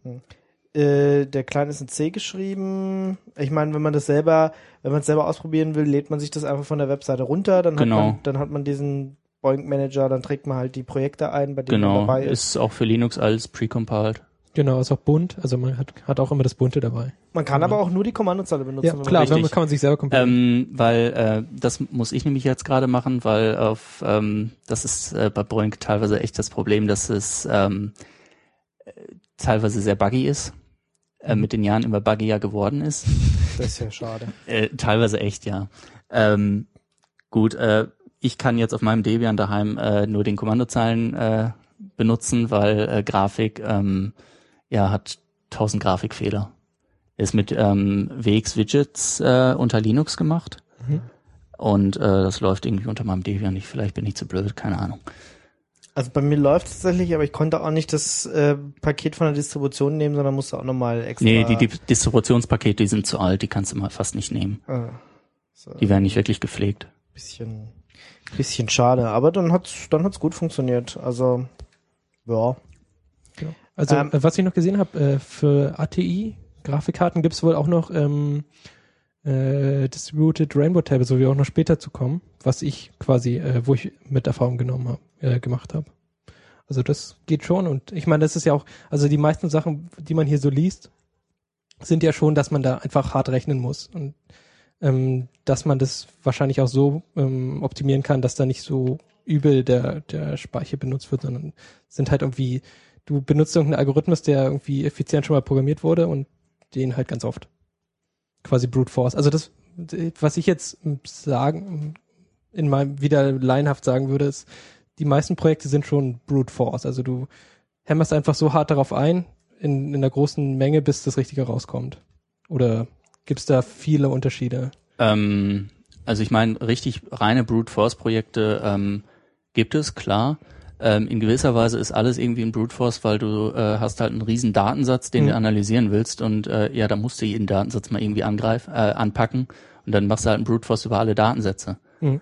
Äh, der Client ist in C geschrieben. Ich meine, wenn man das selber, wenn man es selber ausprobieren will, lädt man sich das einfach von der Webseite runter, dann Genau. hat man, dann hat man diesen Boink Manager, dann trägt man halt die Projekte ein, bei denen man Genau, dabei ist. ist auch für Linux alles precompiled. Genau, ist auch bunt. Also man hat, hat auch immer das Bunte dabei. Man kann aber auch nur die Kommandozeile benutzen. Ja, wenn man klar, richtig. wenn man, kann man sich selber kompilieren. Ähm, weil äh, das muss ich nämlich jetzt gerade machen, weil auf ähm, das ist äh, bei Boink teilweise echt das Problem, dass es ähm, äh, teilweise sehr buggy ist, äh, mit den Jahren immer buggier geworden ist. Das ist ja schade. Äh, teilweise echt, ja. Ähm, gut, äh, ich kann jetzt auf meinem Debian daheim äh, nur den Kommandozeilen äh, benutzen, weil äh, Grafik ähm, ja hat tausend Grafikfehler. Ist mit ähm, W X Widgets äh, unter Linux gemacht Mhm. und äh, das läuft irgendwie unter meinem Debian nicht. Vielleicht bin ich zu blöd, keine Ahnung. Also bei mir läuft es tatsächlich, aber ich konnte auch nicht das äh, Paket von der Distribution nehmen, sondern musste auch nochmal extra... Nee, die, die Distributionspakete, die sind zu alt, die kannst du mal fast nicht nehmen. Ah, so. Die werden nicht wirklich gepflegt. Bisschen, bisschen schade, aber dann hat's, dann hat's gut funktioniert. Also, ja. Genau. Also Ähm, äh, was ich noch gesehen habe, äh, für A T I Grafikkarten gibt's wohl auch noch ähm, äh, Distributed Rainbow Tables, wo wir auch noch später zu kommen, was ich quasi, äh, wo ich mit Erfahrung genommen habe, äh, gemacht habe. Also das geht schon und ich meine, das ist ja auch, also die meisten Sachen, die man hier so liest, sind ja schon, dass man da einfach hart rechnen muss und ähm, dass man das wahrscheinlich auch so ähm, optimieren kann, dass da nicht so übel der der Speicher benutzt wird, sondern sind halt irgendwie, du benutzt irgendeinen Algorithmus, der irgendwie effizient schon mal programmiert wurde und den halt ganz oft. Quasi Brute Force. Also das, was ich jetzt sagen, in meinem, wieder laienhaft sagen würde, ist, die meisten Projekte sind schon Brute Force. Also du hämmerst einfach so hart darauf ein, in, in einer großen Menge, bis das Richtige rauskommt. Oder gibt's da viele Unterschiede? Ähm, also ich meine, richtig reine Brute Force Projekte ähm, gibt es, klar. Ähm, in gewisser Weise ist alles irgendwie ein Brute Force, weil du äh, hast halt einen riesen Datensatz, den Mhm. du analysieren willst und äh, ja, da musst du jeden Datensatz mal irgendwie angreifen, äh, anpacken und dann machst du halt einen Brute Force über alle Datensätze. Mhm.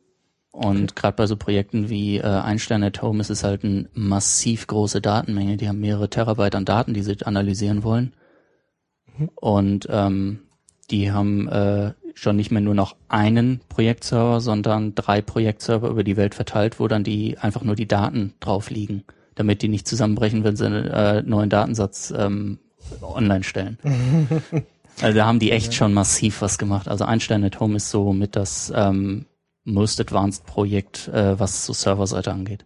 Und gerade bei so Projekten wie äh, Einstein at Home ist es halt eine massiv große Datenmenge. Die haben mehrere Terabyte an Daten, die sie analysieren wollen. Mhm. Und ähm, die haben äh, schon nicht mehr nur noch einen Projektserver, sondern drei Projektserver über die Welt verteilt, wo dann die einfach nur die Daten drauf liegen, damit die nicht zusammenbrechen, wenn sie einen äh, neuen Datensatz ähm, online stellen. Also da haben die echt schon massiv was gemacht. Also Einstein at Home ist so mit das ähm, most advanced Projekt, äh, was so Serverseite angeht.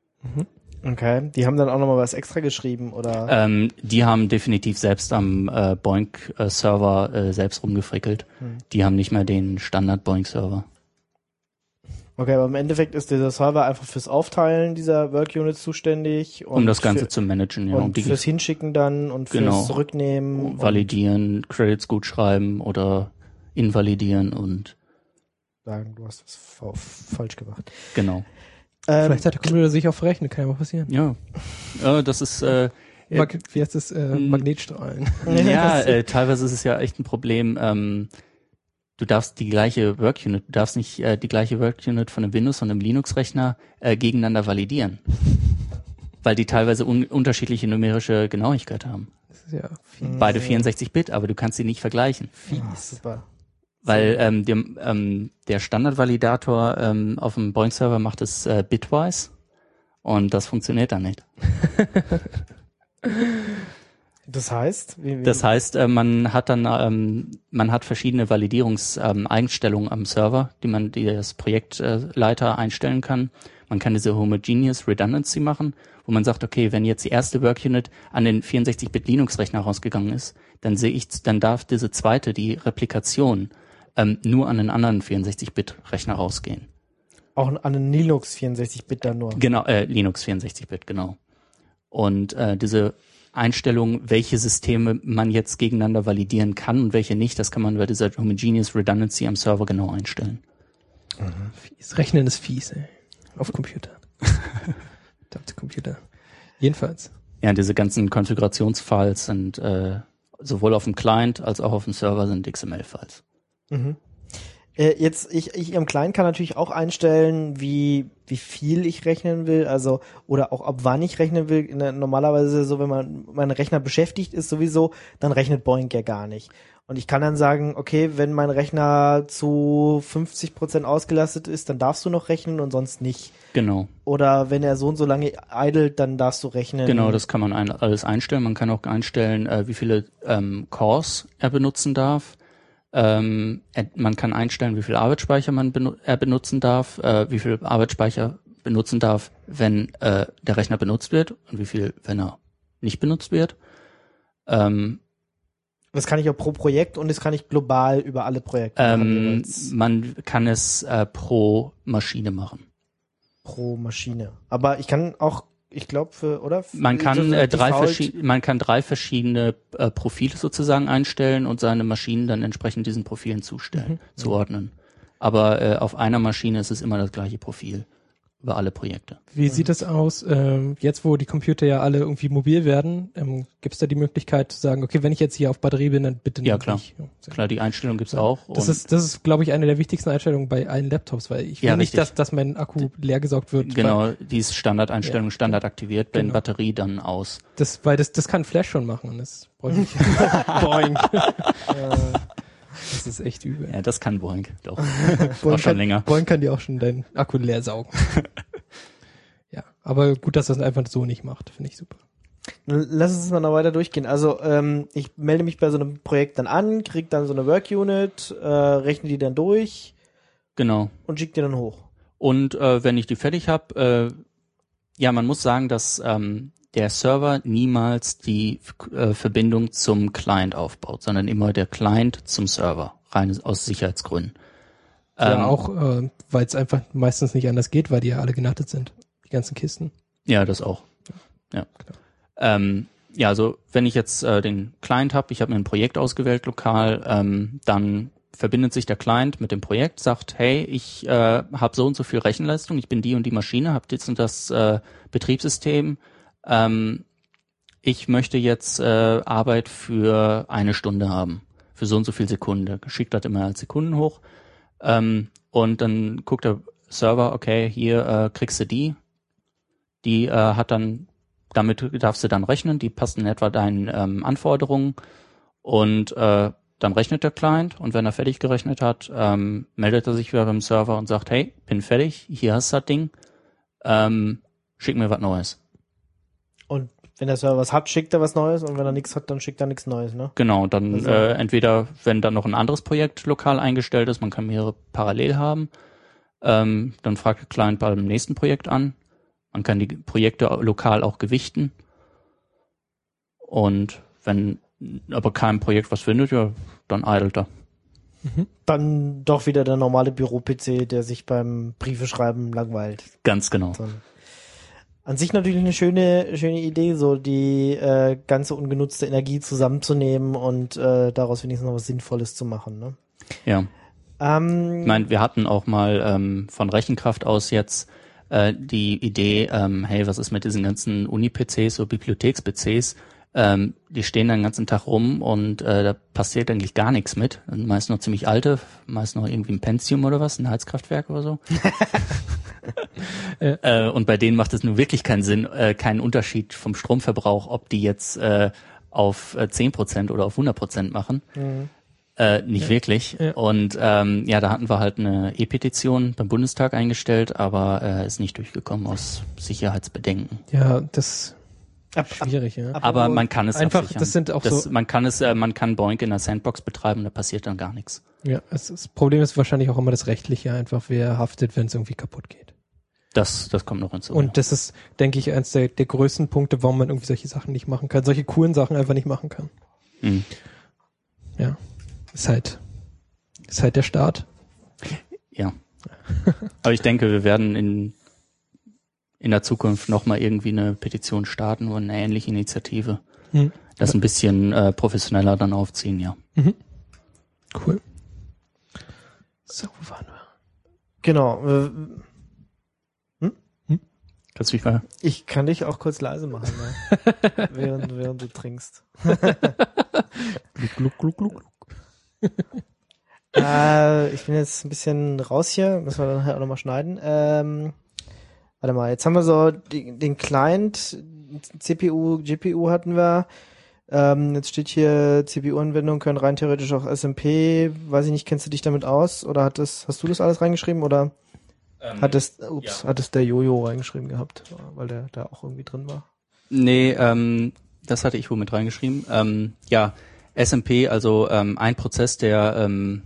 Okay, die haben dann auch nochmal was extra geschrieben, oder? Ähm, die haben definitiv selbst am äh, Boink-Server äh, selbst rumgefrickelt. Hm. Die haben nicht mehr den Standard-Boink-Server. Okay, aber im Endeffekt ist dieser Server einfach fürs Aufteilen dieser Work-Units zuständig. Und Um das Ganze für, zu managen, ja. und Und die fürs Hinschicken dann und fürs Genau. Zurücknehmen. validieren, Credits gut schreiben oder invalidieren und Und sagen, du hast was fa- falsch gemacht. genau. Ähm, Vielleicht hat der Computer sich auch verrechnet, kann ja mal passieren. Ja, äh, das ist äh, Mag, wie heißt das? Äh, m- Magnetstrahlen. ja, äh, teilweise ist es ja echt ein Problem. Ähm, du darfst die gleiche Workunit, du darfst nicht äh, die gleiche Workunit von einem Windows und einem Linux-Rechner äh, gegeneinander validieren, weil die teilweise un- unterschiedliche numerische Genauigkeit haben. Das ist ja fies. Beide vierundsechzig Bit, aber du kannst sie nicht vergleichen, ah, super. weil ähm, der, ähm, der Standardvalidator ähm, auf dem Boink-Server macht es äh, bitwise und das funktioniert dann nicht. Das heißt? Wie, wie, Das heißt, äh, man hat dann, ähm, man hat verschiedene Validierungseinstellungen ähm, am Server, die man, die das Projektleiter äh, einstellen kann. Man kann diese Homogeneous Redundancy machen, wo man sagt, okay, wenn jetzt die erste Workunit an den vierundsechzig Bit Linux-Rechner rausgegangen ist, dann sehe ich, dann darf diese zweite, die Replikation, ähm, nur an den anderen vierundsechzig Bit Rechner rausgehen. Auch an einen Linux vierundsechzig Bit dann nur. Genau, äh, Linux vierundsechzig Bit, genau. Und äh, diese Einstellung, welche Systeme man jetzt gegeneinander validieren kann und welche nicht, das kann man bei dieser Homogeneous Redundancy am Server genau einstellen. Mhm. Fies. Rechnen ist fies, ey. Auf Computer. Verdammte Computer. Jedenfalls. Ja, diese ganzen Konfigurationsfiles sind äh, sowohl auf dem Client als auch auf dem Server sind X M L-Files. Mhm. Äh, jetzt, ich, ich im Client kann natürlich auch einstellen, wie, wie viel ich rechnen will, also, oder auch ab wann ich rechnen will. In der, normalerweise so, wenn man, mein Rechner beschäftigt ist sowieso, dann rechnet Boink ja gar nicht. Und ich kann dann sagen, okay, wenn mein Rechner zu fünfzig Prozent ausgelastet ist, dann darfst du noch rechnen und sonst nicht. Genau. Oder wenn er so und so lange idelt, dann darfst du rechnen. Genau, das kann man ein, alles einstellen. Man kann auch einstellen, äh, wie viele ähm, Cores er benutzen darf. Ähm, er, man kann einstellen, wie viel Arbeitsspeicher man benu- er benutzen darf, äh, wie viel Arbeitsspeicher benutzen darf, wenn äh, der Rechner benutzt wird und wie viel, wenn er nicht benutzt wird. Ähm, Das kann ich auch pro Projekt und das kann ich global über alle Projekte machen. ähm, jeweils. man kann es äh, pro Maschine machen. Pro Maschine. Aber ich kann auch, ich glaube, für, oder? Man kann So äh, drei Default- verschiedene, man kann drei verschiedene äh, Profile sozusagen einstellen und seine Maschinen dann entsprechend diesen Profilen zustellen, zuordnen. Aber äh, auf einer Maschine ist es immer das gleiche Profil über alle Projekte. Wie sieht es aus, ähm, jetzt wo die Computer ja alle irgendwie mobil werden, ähm, gibt es da die Möglichkeit zu sagen, okay, wenn ich jetzt hier auf Batterie bin, dann bitte Ja, nicht. klar. Ja, sehr Klar, die Einstellung gibt's auch. Das und ist, das ist, glaube ich, eine der wichtigsten Einstellungen bei allen Laptops, weil ich will Ja, nicht, richtig. dass, dass mein Akku leer gesaugt wird. Weil genau, die ist Standardeinstellung, Ja. Standard aktiviert, wenn Genau. Batterie dann aus. das, weil das, das kann Flash schon machen und das brauche ich nicht. Boing. Das ist echt übel. Ja, das kann Boink, doch. Boing auch schon kann, länger. Boing kann dir auch schon deinen Akku leer saugen. Ja, aber gut, dass das einfach so nicht macht, finde ich super. Lass uns mal noch weiter durchgehen. Also ähm, ich melde mich bei so einem Projekt dann an, krieg dann so eine Work-Unit, äh, rechne die dann durch Genau. und schick die dann hoch. Und äh, wenn ich die fertig habe, äh, ja, man muss sagen, dass ähm, der Server niemals die äh, Verbindung zum Client aufbaut, sondern immer der Client zum Server, rein aus Sicherheitsgründen. Ja, Ähm, auch, äh, weil es einfach meistens nicht anders geht, weil die ja alle genattet sind, die ganzen Kisten. Ja, das auch. Ja. Ähm, ja, also wenn ich jetzt äh, den Client habe, ich habe mir ein Projekt ausgewählt lokal, ähm, dann verbindet sich der Client mit dem Projekt, sagt, hey, ich äh, habe so und so viel Rechenleistung, ich bin die und die Maschine, habe jetzt und das äh, Betriebssystem, ähm, ich möchte jetzt äh, Arbeit für eine Stunde haben, für so und so viel Sekunde. Schickt das immer als Sekunden hoch. Ähm, und dann guckt der Server, okay, hier äh, kriegst du die, die äh, hat dann, damit darfst du dann rechnen, die passt in etwa deinen ähm, Anforderungen und äh, dann rechnet der Client und wenn er fertig gerechnet hat, ähm, meldet er sich wieder beim Server und sagt, hey, bin fertig, hier hast du das Ding, ähm, schick mir was Neues. Und wenn der Server was hat, schickt er was Neues und wenn er nichts hat, dann schickt er nichts Neues, ne? Genau, dann Also- äh, entweder, wenn dann noch ein anderes Projekt lokal eingestellt ist, man kann mehrere parallel haben, ähm, dann fragt der Client beim nächsten Projekt an. Man kann die Projekte lokal auch gewichten. Und wenn aber kein Projekt was findet, ja, dann idelt er. Dann doch wieder der normale Büro-P C, der sich beim Briefeschreiben langweilt. Ganz genau. So. An sich natürlich eine schöne, schöne Idee, so die äh, ganze ungenutzte Energie zusammenzunehmen und äh, daraus wenigstens noch was Sinnvolles zu machen. Ne? Ja. Ähm, Ich meine, wir hatten auch mal ähm, von Rechenkraft aus jetzt äh, die Idee, ähm, hey, was ist mit diesen ganzen Uni-P Cs oder Bibliotheks-P Cs? Ähm, die stehen dann den ganzen Tag rum und äh, da passiert eigentlich gar nichts mit. Meist noch ziemlich alte, meist noch irgendwie ein Pentium oder was, ein Heizkraftwerk oder so. äh, und bei denen macht es nun wirklich keinen Sinn, äh, keinen Unterschied vom Stromverbrauch, ob die jetzt äh, auf äh, zehn Prozent oder auf hundert Prozent machen. Mhm. Äh, nicht Ja. wirklich. Ja. Und ähm, ja, da hatten wir halt eine E-Petition beim Bundestag eingestellt, aber äh, ist nicht durchgekommen aus Sicherheitsbedenken. Ja, das ab, ab, schwierig, ja. ab- Aber man kann es Einfach, absichern. das sind auch das, so- Man kann es, äh, man kann Boink in der Sandbox betreiben, da passiert dann gar nichts. Ja, es, das Problem ist wahrscheinlich auch immer das Rechtliche, einfach wer haftet, wenn es irgendwie kaputt geht. Das, das kommt noch hinzu. Und das ist, denke ich, eines der, der größten Punkte, warum man irgendwie solche Sachen nicht machen kann, solche coolen Sachen einfach nicht machen kann. Mhm. Ja, ist halt, ist halt der Staat. Ja, Aber ich denke, wir werden in in der Zukunft nochmal irgendwie eine Petition starten oder eine ähnliche Initiative. Hm. Das ein bisschen äh, professioneller dann aufziehen, ja. Mhm. Cool. So, wo waren wir? Genau. äh, Kannst du mich mal? Ich kann dich auch kurz leise machen, ne? während, während du trinkst. Gluck, gluck, gluck, gluck. äh, ich bin jetzt ein bisschen raus hier, müssen wir dann halt auch nochmal schneiden. Ähm, warte mal, jetzt haben wir so die, den Client, C P U, G P U hatten wir. Ähm, jetzt steht hier, C P U-Anwendungen können rein theoretisch auch S M P, weiß ich nicht, kennst du dich damit aus? Oder hat das, hast du das alles reingeschrieben oder ähm, hat das, ups, ja. hat das der Jojo reingeschrieben gehabt, weil der da auch irgendwie drin war? Nee, ähm, das hatte ich wohl mit reingeschrieben. Ähm, ja, S M P, also ähm, ein Prozess, der ähm,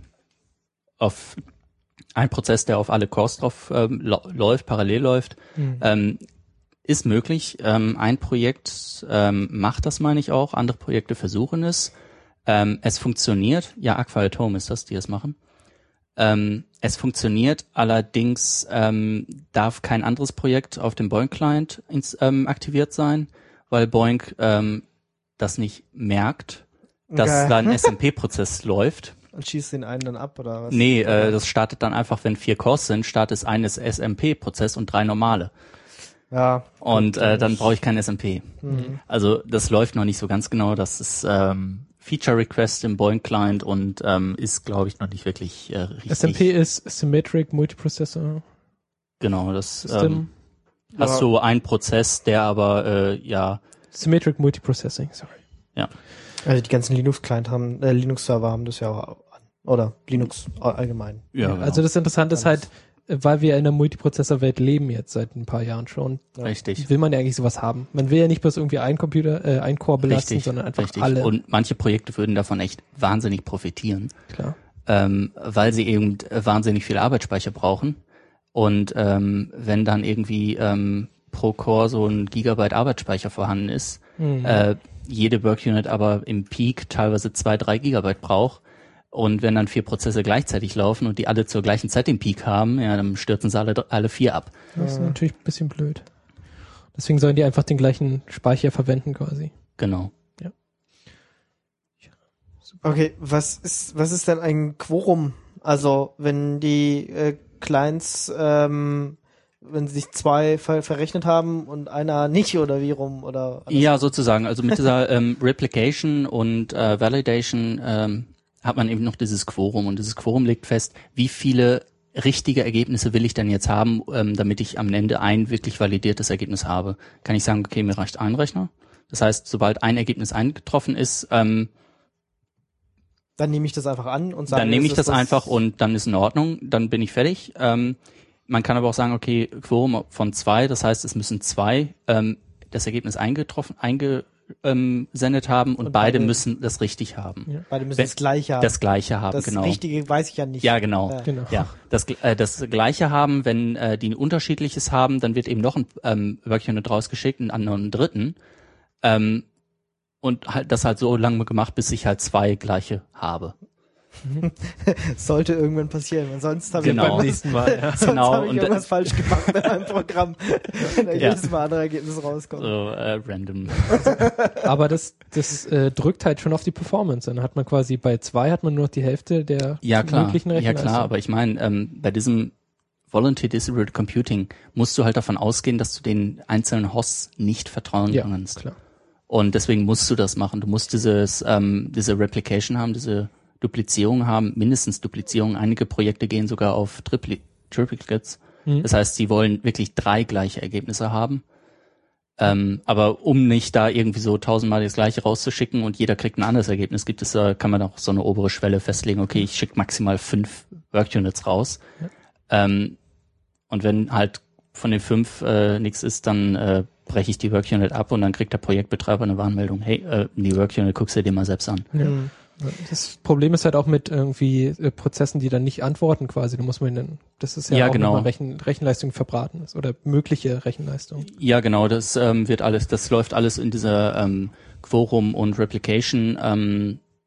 auf ein Prozess, der auf alle Cores drauf ähm, läuft, parallel läuft, mhm. ähm, ist möglich. Ähm, ein Projekt ähm, macht das, meine ich auch. Andere Projekte versuchen es. Ähm, es funktioniert. Ja, Aqua at Home ist das, die es machen. Ähm, es funktioniert. Allerdings ähm, darf kein anderes Projekt auf dem Boink-Client ins, ähm, aktiviert sein, weil Boink ähm, das nicht merkt, dass okay. da ein S M P-Prozess läuft. Und schießt den einen dann ab, oder was? Nee, äh, das startet dann einfach, wenn vier Cores sind, startet es eines S M P-Prozess und drei normale. Ja. Und äh, dann brauche ich kein S M P. Mhm. Also das läuft noch nicht so ganz genau. Das ist ähm, Feature Request im Boink Client und ähm, ist, glaube ich, noch nicht wirklich äh, richtig. S M P ist Symmetric Multiprocessor. Genau, das ähm, hast ja. du einen Prozess, der aber äh, ja Symmetric Multiprocessing, sorry. Ja. Also die ganzen Linux-Client haben, äh, Linux-Server haben das ja auch an. Oder Linux allgemein. Ja, genau. Also das Interessante ist halt, weil wir in der Multiprozessor-Welt leben jetzt seit ein paar Jahren schon. Richtig. Will man ja eigentlich sowas haben. Man will ja nicht bloß irgendwie einen Computer, äh, einen Core belasten, richtig, sondern einfach richtig. alle. Und manche Projekte würden davon echt wahnsinnig profitieren. Klar. Ähm, weil sie eben wahnsinnig viel Arbeitsspeicher brauchen. Und ähm, wenn dann irgendwie ähm, pro Core so ein Gigabyte Arbeitsspeicher vorhanden ist, mhm. äh, jede Workunit aber im Peak teilweise zwei, drei Gigabyte braucht, und wenn dann vier Prozesse gleichzeitig laufen und die alle zur gleichen Zeit den Peak haben, ja, dann stürzen sie alle, alle vier ab. Das ist natürlich ein bisschen blöd. Deswegen sollen die einfach den gleichen Speicher verwenden quasi. Genau. Ja. Okay, was ist, was ist denn ein Quorum? Also, wenn die äh, Clients, ähm, wenn sich zwei ver- verrechnet haben und einer nicht oder wie rum oder? Ja, sozusagen. Also mit dieser ähm, Replication und äh, Validation ähm, hat man eben noch dieses Quorum und dieses Quorum legt fest, wie viele richtige Ergebnisse will ich denn jetzt haben, ähm, damit ich am Ende ein wirklich validiertes Ergebnis habe. Kann ich sagen, okay, mir reicht ein Rechner. Das heißt, sobald ein Ergebnis eingetroffen ist, ähm, dann nehme ich das einfach an und sage, dann nehme ich das einfach und dann ist in Ordnung, dann bin ich fertig. Ähm, man kann aber auch sagen, okay, Quorum von zwei, das heißt, es müssen zwei ähm, das Ergebnis eingetroffen, einge Ähm, sendet haben und, und beide, beide müssen das richtig haben. Ja. Beide müssen Wenn, das Gleiche haben. Das Gleiche haben, das genau. Das Richtige weiß ich ja nicht. Ja, genau. Ja, genau. ja das, äh, das Gleiche haben, wenn äh, die ein unterschiedliches haben, dann wird eben noch ein ähm, Workunit rausgeschickt, einen anderen dritten. Ähm, und halt das halt so lange gemacht, bis ich halt zwei gleiche habe. Sollte irgendwann passieren, weil sonst habe genau. ich beim nächsten Mal ja. sonst genau. habe ich und irgendwas da, falsch gemacht mit meinem Programm, wenn da ja. jedes Mal andere Ergebnisse rauskommen. So äh, random. Aber das das äh, drückt halt schon auf die Performance. Dann hat man quasi bei zwei hat man nur noch die Hälfte der ja, klar. möglichen Rechenleistung. Ja klar, aber ich meine, ähm, bei diesem Volunteer Distributed Computing musst du halt davon ausgehen, dass du den einzelnen Hosts nicht vertrauen ja, kannst. Klar. Und deswegen musst du das machen. Du musst dieses ähm, diese Replication haben, diese Duplizierung haben, mindestens Duplizierung. Einige Projekte gehen sogar auf Tripli- Triplicates. Mhm. Das heißt, sie wollen wirklich drei gleiche Ergebnisse haben. Ähm, aber um nicht da irgendwie so tausendmal das gleiche rauszuschicken und jeder kriegt ein anderes Ergebnis, gibt es da, kann man auch so eine obere Schwelle festlegen, okay, ich schicke maximal fünf Workunits raus. Ja. Ähm, und wenn halt von den fünf äh, nichts ist, dann äh, breche ich die Workunit ab und dann kriegt der Projektbetreiber eine Warnmeldung, hey, äh, die Workunit guckst du dir mal selbst an. Ja. Mhm. Das Problem ist halt auch mit irgendwie äh, Prozessen, die dann nicht antworten quasi. Da muss man dann, das ist ja, ja auch genau. wenn Rechen, Rechenleistung verbraten ist oder mögliche Rechenleistung. Ja, genau. Das ähm, wird alles, das läuft alles in dieser ähm, Quorum und Replication ähm,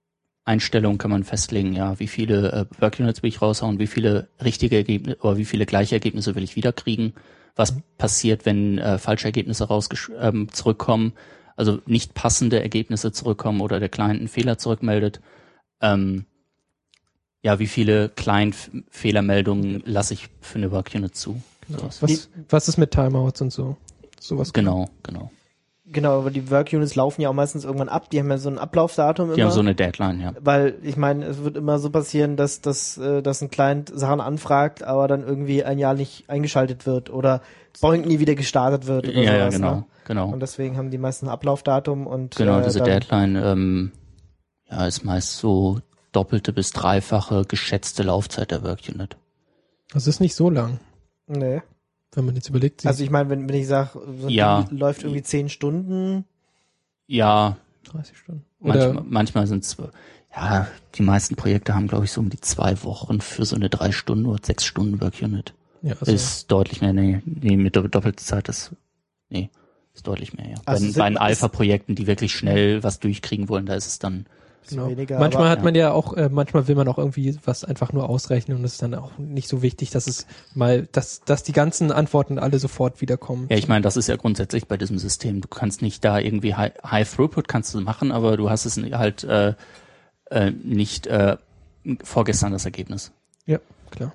Einstellungen kann man festlegen, ja, wie viele äh, Work-Units will ich raushauen, wie viele richtige Ergebnisse oder wie viele gleiche Ergebnisse will ich wiederkriegen, was mhm. passiert, wenn äh, falsche Ergebnisse raus ähm, zurückkommen, also nicht passende Ergebnisse zurückkommen oder der Client einen Fehler zurückmeldet. Ähm, ja, wie viele Client-Fehlermeldungen lasse ich für eine Work-Unit zu? Genau. Was, was ist mit Timeouts und so? Sowas. Genau, genau. Genau, aber die Work-Units laufen ja auch meistens irgendwann ab. Die haben ja so ein Ablaufdatum immer. Die haben so eine Deadline, ja. Weil, ich meine, es wird immer so passieren, dass, dass, äh, dass ein Client Sachen anfragt, aber dann irgendwie ein Jahr nicht eingeschaltet wird oder Boink nie wieder gestartet wird oder ja, sowas. Ja, genau, ne? genau. Und deswegen haben die meisten ein Ablaufdatum und Genau, äh, diese dann, Deadline ähm, ja, ist meist so doppelte bis dreifache geschätzte Laufzeit der Work-Unit. Das ist nicht so lang. Nee. Wenn man jetzt überlegt. Also ich meine, wenn, wenn ich sage, so ein ja. Ding läuft irgendwie zehn Stunden. Ja. dreißig Stunden. Oder Manchmal, manchmal sind es, ja, die meisten Projekte haben, glaube ich, so um die zwei Wochen für so eine drei Stunden oder sechs Stunden Work-Unit. Ja, also ist deutlich mehr, nee, nee, mit doppelter Zeit ist, nee, ist deutlich mehr, ja. Also bei, bei den Alpha-Projekten, die wirklich schnell was durchkriegen wollen, da ist es dann Genau. Weniger, manchmal aber, hat man ja. ja auch, äh, manchmal will man auch irgendwie was einfach nur ausrechnen und es ist dann auch nicht so wichtig, dass es mal, dass, dass die ganzen Antworten alle sofort wiederkommen. Ja, ich meine, das ist ja grundsätzlich bei diesem System. Du kannst nicht da irgendwie High, High Throughput kannst du machen, aber du hast es halt äh, äh, nicht äh, vorgestern das Ergebnis. Ja, klar.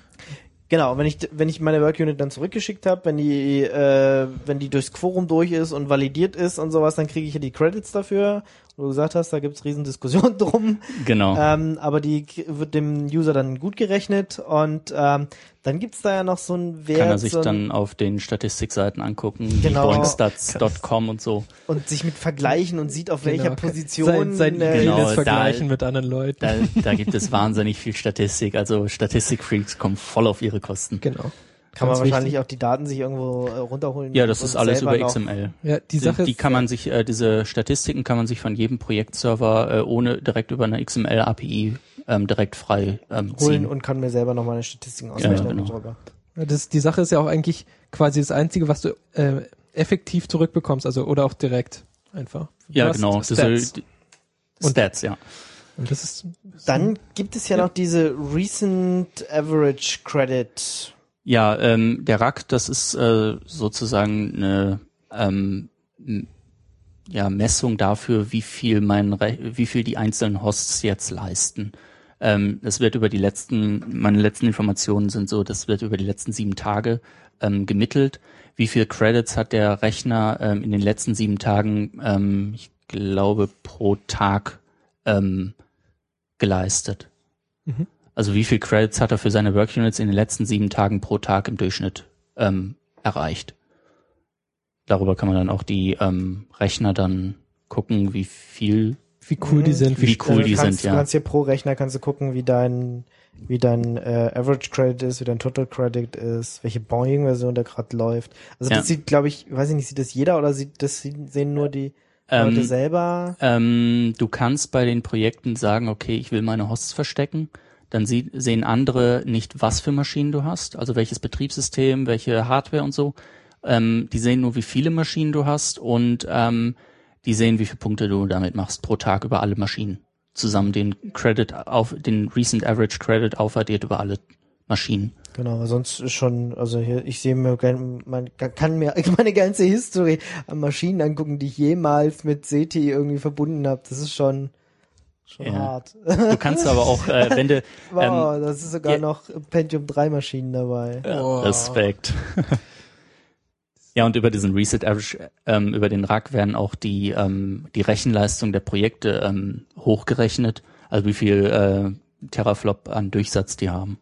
Genau, wenn ich wenn ich meine Work-Unit dann zurückgeschickt habe, wenn die äh, wenn die durchs Quorum durch ist und validiert ist und sowas, dann kriege ich ja die Credits dafür. Wo du gesagt hast, da gibt's riesen Diskussionen drum. Genau. Ähm, aber die k- wird dem User dann gut gerechnet und ähm, dann gibt's da ja noch so einen Wert. Kann er sich so ein, dann auf den Statistikseiten angucken, Genau. wie Boinkstats Punkt com und so. und sich mit vergleichen und sieht, auf welcher Genau. Position Sein, sein äh, Genau, Ideales da- vergleichen mit anderen Leuten. Da, da gibt es wahnsinnig viel Statistik. Also Statistikfreaks kommen voll auf ihre Kosten. Genau. kann man Ganz wahrscheinlich wichtig. auch die Daten sich irgendwo äh, runterholen. Ja, das und ist alles selber über noch- X M L. Ja, die Sache Die ist, kann man sich, äh, diese Statistiken kann man sich von jedem Projektserver äh, ohne direkt über eine X M L-A P I ähm, direkt frei ähm, holen ziehen. und kann mir selber noch meine Statistiken ausrechnen. genau. und drüber. das, die Sache ist ja auch eigentlich quasi das Einzige, was du äh, effektiv zurückbekommst, also oder auch direkt einfach. Du Ja, hast genau. Stats. Diese, die, Und- Stats, ja. Und das ist Dann gibt es ja, Ja. noch diese Recent Average Credit. Ja, ähm, der Rack, das ist äh, sozusagen eine ähm, m- ja, Messung dafür, wie viel mein Re wie viel die einzelnen Hosts jetzt leisten. Ähm, das wird über die letzten, meine letzten Informationen sind so, das wird über die letzten sieben Tage ähm, gemittelt. Wie viel Credits hat der Rechner ähm, in den letzten sieben Tagen, ähm, ich glaube, pro Tag ähm, geleistet? Mhm. Also wie viel Credits hat er für seine Work-Units in den letzten sieben Tagen pro Tag im Durchschnitt ähm, erreicht? Darüber kann man dann auch die ähm, Rechner dann gucken, wie viel, wie cool die Mhm. sind, wie cool Also die du kannst, sind, ja. Du kannst hier pro Rechner kannst du gucken, wie dein wie dein äh, Average Credit ist, wie dein Total Credit ist, welche Boeing-Version da gerade läuft. Also Ja. das sieht, glaube ich, weiß ich nicht, sieht das jeder oder sieht das sehen nur die Leute Ähm, selber? Ähm, du kannst bei den Projekten sagen, okay, ich will meine Hosts verstecken. Dann sie, sehen andere nicht, was für Maschinen du hast, also welches Betriebssystem, welche Hardware und so. Ähm, die sehen nur, wie viele Maschinen du hast und ähm, die sehen, wie viele Punkte du damit machst pro Tag über alle Maschinen. Zusammen den Credit auf, den Recent Average Credit aufaddiert über alle Maschinen. Genau, sonst ist schon, also hier, ich sehe mir gern, man kann mir meine ganze History an Maschinen angucken, die ich jemals mit S E T I irgendwie verbunden habe. Das ist schon schon Ja. hart. Du kannst aber auch, äh, wenn du Wow, ähm, das ist sogar ja. noch Pentium drei Maschinen dabei. Oh. Respekt. Ja, und über diesen Reset Average, ähm, über den Rack werden auch die ähm, die Rechenleistung der Projekte ähm, hochgerechnet, also wie viel äh, Teraflop an Durchsatz die haben.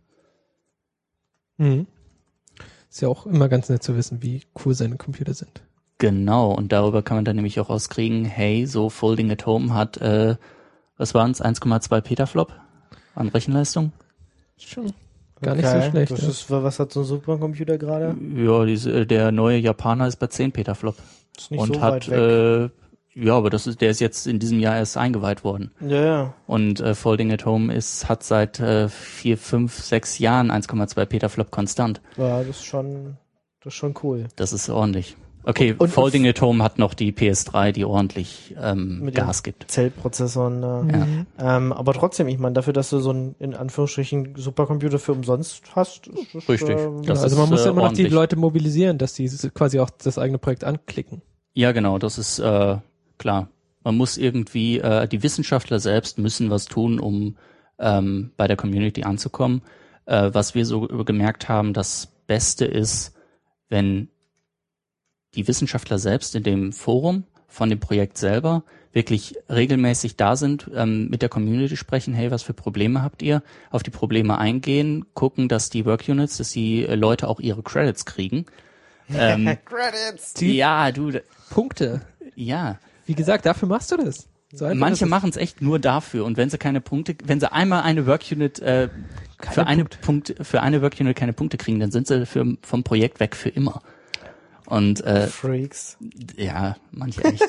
Mhm. Ist ja auch immer ganz nett zu wissen, wie cool seine Computer sind. Genau, und darüber kann man dann nämlich auch rauskriegen, hey, so Folding at Home hat, äh, was waren's, eins Komma zwei Petaflop an Rechenleistung? Schon gar nicht so schlecht. Das Ja. ist, was hat so ein Supercomputer gerade? Ja, diese, der neue Japaner ist bei zehn Petaflop. Ist nicht und so hat, weit weg. äh, ja, aber das ist, der ist jetzt in diesem Jahr erst eingeweiht worden. Ja, ja. Und äh, Folding at Home ist, hat seit äh, vier, fünf, sechs Jahren eins Komma zwei Petaflop konstant. Ja, das ist schon, das ist schon cool. Das ist ordentlich. Okay, Und- Folding at Home hat noch die P S drei, die ordentlich ähm, Mit Gas gibt. Zellprozessoren. Äh. Ja. Ähm, aber trotzdem, ich meine, dafür, dass du so einen, in Anführungsstrichen, Supercomputer für umsonst hast. Ist, ist, Richtig. Äh, Das also ist, man muss äh, ja immer noch die ordentlich. Leute mobilisieren, dass die quasi auch das eigene Projekt anklicken. Ja, genau, das ist äh, klar. Man muss irgendwie, äh, die Wissenschaftler selbst müssen was tun, um ähm, bei der Community anzukommen. Äh, was wir so gemerkt haben, das Beste ist, wenn die Wissenschaftler selbst in dem Forum von dem Projekt selber wirklich regelmäßig da sind, ähm, mit der Community sprechen, hey, was für Probleme habt ihr? Auf die Probleme eingehen, gucken, dass die Workunits, dass die äh, Leute auch ihre Credits kriegen. Ähm, Credits! Die ja, du, Punkte. ja. Wie gesagt, dafür machst du das. So einfach Manche ist es. machen es echt nur dafür und wenn sie keine Punkte, wenn sie einmal eine Workunit äh, für eine Punkt, für eine Workunit keine Punkte kriegen, dann sind sie für, vom Projekt weg für immer. Und äh, Freaks. ja, manche echt.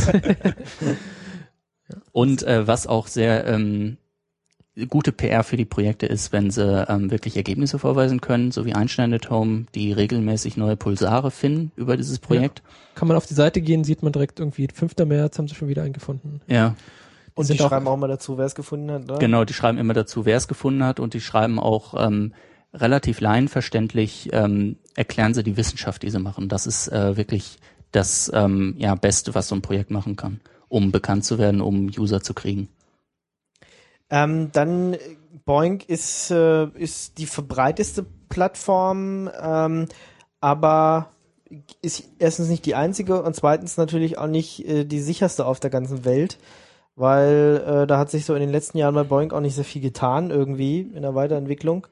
Und äh, was auch sehr ähm, gute P R für die Projekte ist, wenn sie ähm, wirklich Ergebnisse vorweisen können, so wie Einstein at Home, die regelmäßig neue Pulsare finden über dieses Projekt. Kann man auf die Seite gehen, sieht man direkt irgendwie, fünften März haben sie schon wieder einen gefunden. Ja, Und sind die auch- schreiben auch mal dazu, wer es gefunden hat, oder? genau, die schreiben immer dazu, wer es gefunden hat und die schreiben auch ähm, relativ laienverständlich, ähm, erklären sie die Wissenschaft, die sie machen. Das ist äh, wirklich das ähm, ja, Beste, was so ein Projekt machen kann, um bekannt zu werden, um User zu kriegen. Ähm, dann äh, Boink ist, äh, ist die verbreiteste Plattform, ähm, aber ist erstens nicht die einzige und zweitens natürlich auch nicht äh, die sicherste auf der ganzen Welt, weil äh, da hat sich so in den letzten Jahren bei Boink auch nicht sehr viel getan irgendwie in der Weiterentwicklung.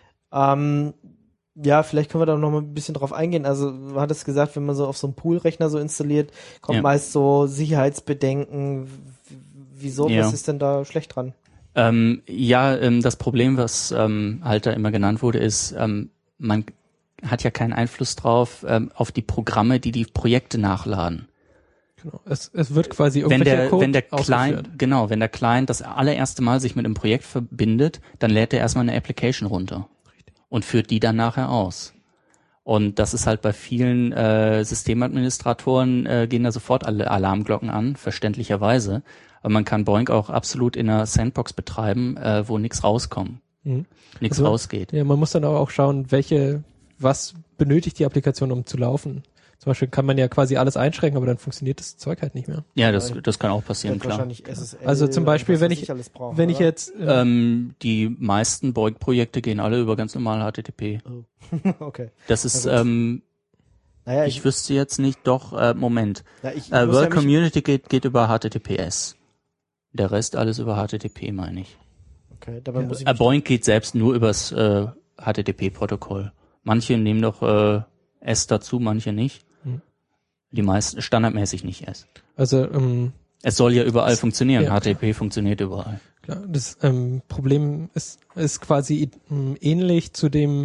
Ähm, ja, vielleicht können wir da noch mal ein bisschen drauf eingehen. Also du hattest gesagt, wenn man so auf so einen Poolrechner so installiert, kommt Ja. meist so Sicherheitsbedenken. W- Wieso? Ja. Was ist denn da schlecht dran? Ähm, ja, ähm, das Problem, was ähm, halt da immer genannt wurde, ist, ähm, man hat ja keinen Einfluss drauf, ähm, auf die Programme, die die Projekte nachladen. Genau. Es, es wird quasi Wenn irgendwelcher der, Code wenn der ausgeführt. Client, genau, wenn der Client das allererste Mal sich mit einem Projekt verbindet, dann lädt er erstmal eine Application runter und führt die dann nachher aus. Und das ist halt bei vielen äh, Systemadministratoren, äh, gehen da sofort alle Alarmglocken an, verständlicherweise. Aber man kann Boink auch absolut in einer Sandbox betreiben, äh, wo nichts rauskommt, Mhm. nichts Also, rausgeht. Ja, man muss dann aber auch schauen, welche, was benötigt die Applikation, um zu laufen. Zum Beispiel kann man ja quasi alles einschränken, aber dann funktioniert das Zeug halt nicht mehr. Ja, das, das kann auch passieren, Wird klar. wahrscheinlich S S L Also zum Beispiel, und was wenn weiß ich, alles brauchen, wenn ich oder? jetzt, äh, Ähm, die meisten Boink-Projekte gehen alle über ganz normal H T T P. okay. Das ist, Na gut. ähm, Naja, ich wüsste jetzt nicht, doch, äh, Moment. ja, ich, Äh, muss World ja mich, Community geht, geht über H T T P S. Der Rest alles über H T T P, meine ich. okay, dabei muss ich Äh, mich, Boink geht selbst nur übers äh, H T T P-Protokoll. Manche nehmen doch äh, S dazu, manche nicht. Hm. Die meisten standardmäßig nicht S. also ähm, Es soll ja überall funktionieren. Ja, H T T P funktioniert überall. klar, das ähm, Problem ist, ist quasi ähm, ähnlich zu dem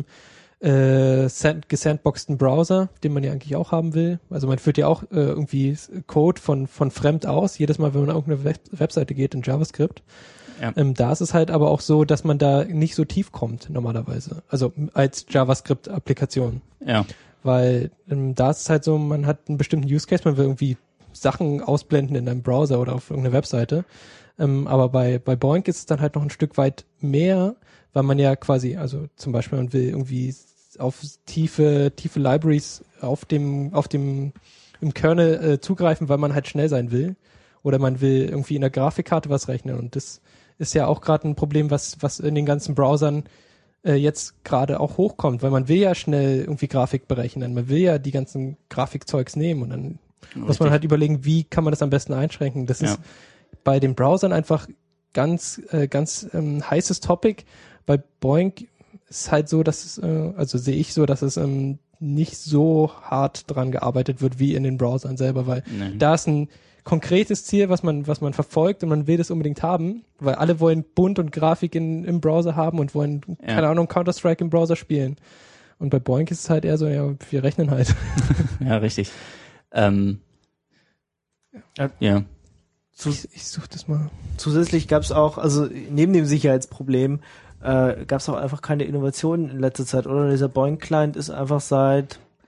äh, sand, gesandboxten Browser, den man ja eigentlich auch haben will. Also man führt ja auch äh, irgendwie Code von von fremd aus, jedes Mal, wenn man auf irgendeine Web Webseite geht in JavaScript. Ja. Ähm, da ist es halt aber auch so, dass man da nicht so tief kommt normalerweise. Also als JavaScript-Applikation. Ja. Weil ähm, da ist es halt so, man hat einen bestimmten Use Case, man will irgendwie Sachen ausblenden in einem Browser oder auf irgendeiner Webseite. Ähm, aber bei, bei Boink ist es dann halt noch ein Stück weit mehr, weil man ja quasi, also zum Beispiel man will irgendwie auf tiefe, tiefe Libraries auf dem, auf dem, im Kernel äh, zugreifen, weil man halt schnell sein will. Oder man will irgendwie in der Grafikkarte was rechnen. Und das ist ja auch gerade ein Problem, was, was in den ganzen Browsern äh, jetzt gerade auch hochkommt, weil man will ja schnell irgendwie Grafik berechnen. Man will ja die ganzen Grafikzeugs nehmen und dann muss man halt überlegen, wie kann man das am besten einschränken. Das Ja. ist bei den Browsern einfach ganz, äh, ganz ähm, heißes Topic. Bei Boink ist halt so, dass es, äh, also sehe ich so, dass es ähm, nicht so hart dran gearbeitet wird wie in den Browsern selber, weil Nee. da ist ein konkretes Ziel, was man, was man verfolgt und man will das unbedingt haben, weil alle wollen Bunt und Grafik in, im Browser haben und wollen, Ja. keine Ahnung, Counter-Strike im Browser spielen. Und bei Boink ist es halt eher so, ja, wir rechnen halt. Ja, richtig. Ähm, ja. Ich, ich suche das mal. zusätzlich gab es auch, also neben dem Sicherheitsproblem, äh, gab es auch einfach keine Innovationen in letzter Zeit, oder? Dieser Boink-Client ist einfach seit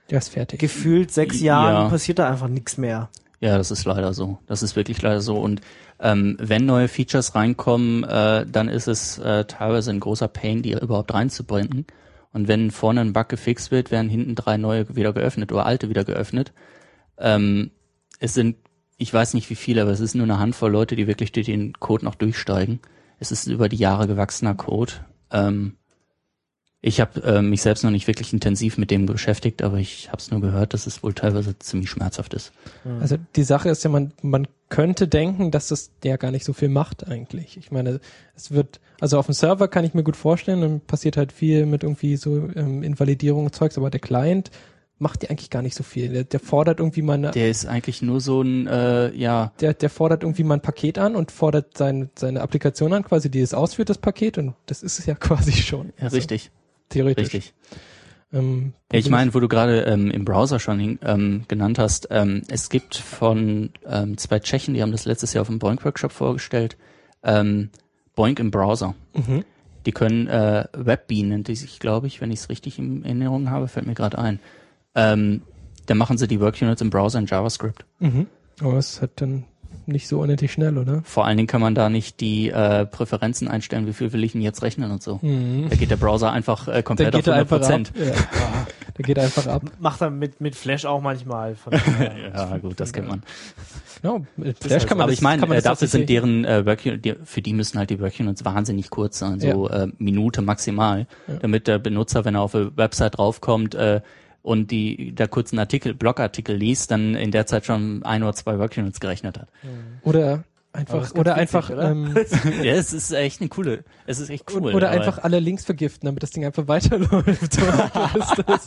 Der ist fertig. gefühlt sechs Ja. Jahren passiert da einfach nichts mehr. Ja, das ist leider so. Das ist wirklich leider so. Und ähm, wenn neue Features reinkommen, äh, dann ist es äh, teilweise ein großer Pain, die überhaupt reinzubringen. Und wenn vorne ein Bug gefixt wird, werden hinten drei neue wieder geöffnet oder alte wieder geöffnet. Ähm, es sind, ich weiß nicht wie viele, aber es ist nur eine Handvoll Leute, die wirklich durch den Code noch durchsteigen. Es ist über die Jahre gewachsener Code. Ähm, ich habe äh, mich selbst noch nicht wirklich intensiv mit dem beschäftigt, aber ich habe es nur gehört, dass es wohl teilweise ziemlich schmerzhaft ist. Also die Sache ist ja, man man könnte denken, dass das ja gar nicht so viel macht eigentlich. Ich meine, es wird, also auf dem Server kann ich mir gut vorstellen, dann passiert halt viel mit irgendwie so ähm, Invalidierung und Zeugs, aber der Client macht ja eigentlich gar nicht so viel. Der, der fordert irgendwie mal eine, Der ist eigentlich nur so ein, äh, ja, der, der fordert irgendwie mal ein Paket an und fordert sein, seine Applikation an, quasi, die es ausführt, das Paket, und das ist es ja quasi schon. ja Also, richtig, theoretisch. richtig. Ähm, Ich meine, wo du gerade ähm, im Browser schon ähm, genannt hast, ähm, es gibt von ähm, zwei Tschechen, die haben das letztes Jahr auf dem Boink-Workshop vorgestellt, ähm, Boink im Browser. Mhm. Die können äh, Webbean, nennt die sich, glaube ich, wenn ich es richtig in Erinnerung habe, fällt mir gerade ein. Ähm, dann machen sie die Workunits im Browser in JavaScript. Mhm. Aber es ist halt dann nicht so unendlich schnell, oder? Vor allen Dingen kann man da nicht die äh, Präferenzen einstellen, wie viel will ich denn jetzt rechnen und so. Mhm. Da geht der Browser einfach äh, Dann komplett geht auf er hundert einfach ab. Prozent. Ja. Der geht einfach ab. Macht er mit, mit Flash auch manchmal. Von daher. Ja, gut, das kennt man. Genau. Mit Flash halt kann man Aber das, ich meine, kann man äh, das dafür sind tatsächlich- deren äh, Workunit, die, für die müssen halt die Workunits wahnsinnig kurz sein, so äh, Minute maximal, Ja. damit der Benutzer, wenn er auf eine Website draufkommt äh, und die da kurz einen Artikel, Blogartikel liest, dann in der Zeit schon ein oder zwei Workunits gerechnet hat. Oder Aber einfach, das ist ganz oder witzig, einfach, oder? ähm, Ja, es ist echt eine coole, es ist echt cool. oder aber- einfach alle Links vergiften, damit das Ding einfach weiterläuft. So, das, das,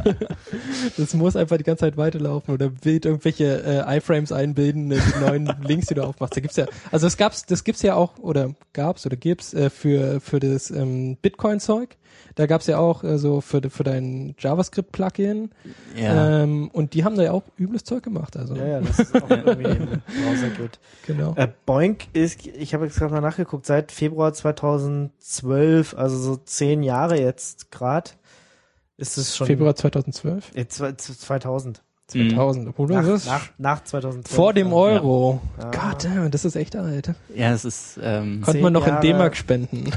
das muss einfach die ganze Zeit weiterlaufen oder wild irgendwelche äh, iFrames einbilden, äh, die neuen Links, die du aufmachst. Da gibt's ja, also es gab's, das gibt's ja auch, oder gab's oder gibt's äh, für für das ähm, Bitcoin-Zeug. Da gab's ja auch äh, so für für dein JavaScript-Plugin. ja. Ähm, und die haben da ja auch übles Zeug gemacht. Also Ja, ja, das ist auch irgendwie im Browser geht. genau. Äh, Boink ist, ich habe jetzt gerade mal nachgeguckt, seit Februar zweitausendzwölf, also so zehn Jahre jetzt gerade, ist es schon. Februar zweitausendzwölf, Äh, zwei- zweitausend. zweitausend. Obwohl Nach, das ist nach, nach zweitausendzwölf. vor dem Euro. Ja. God damn, das ist echt alt. Ja, es ist, ähm, Konnte man noch Jahre- in D-Mark spenden.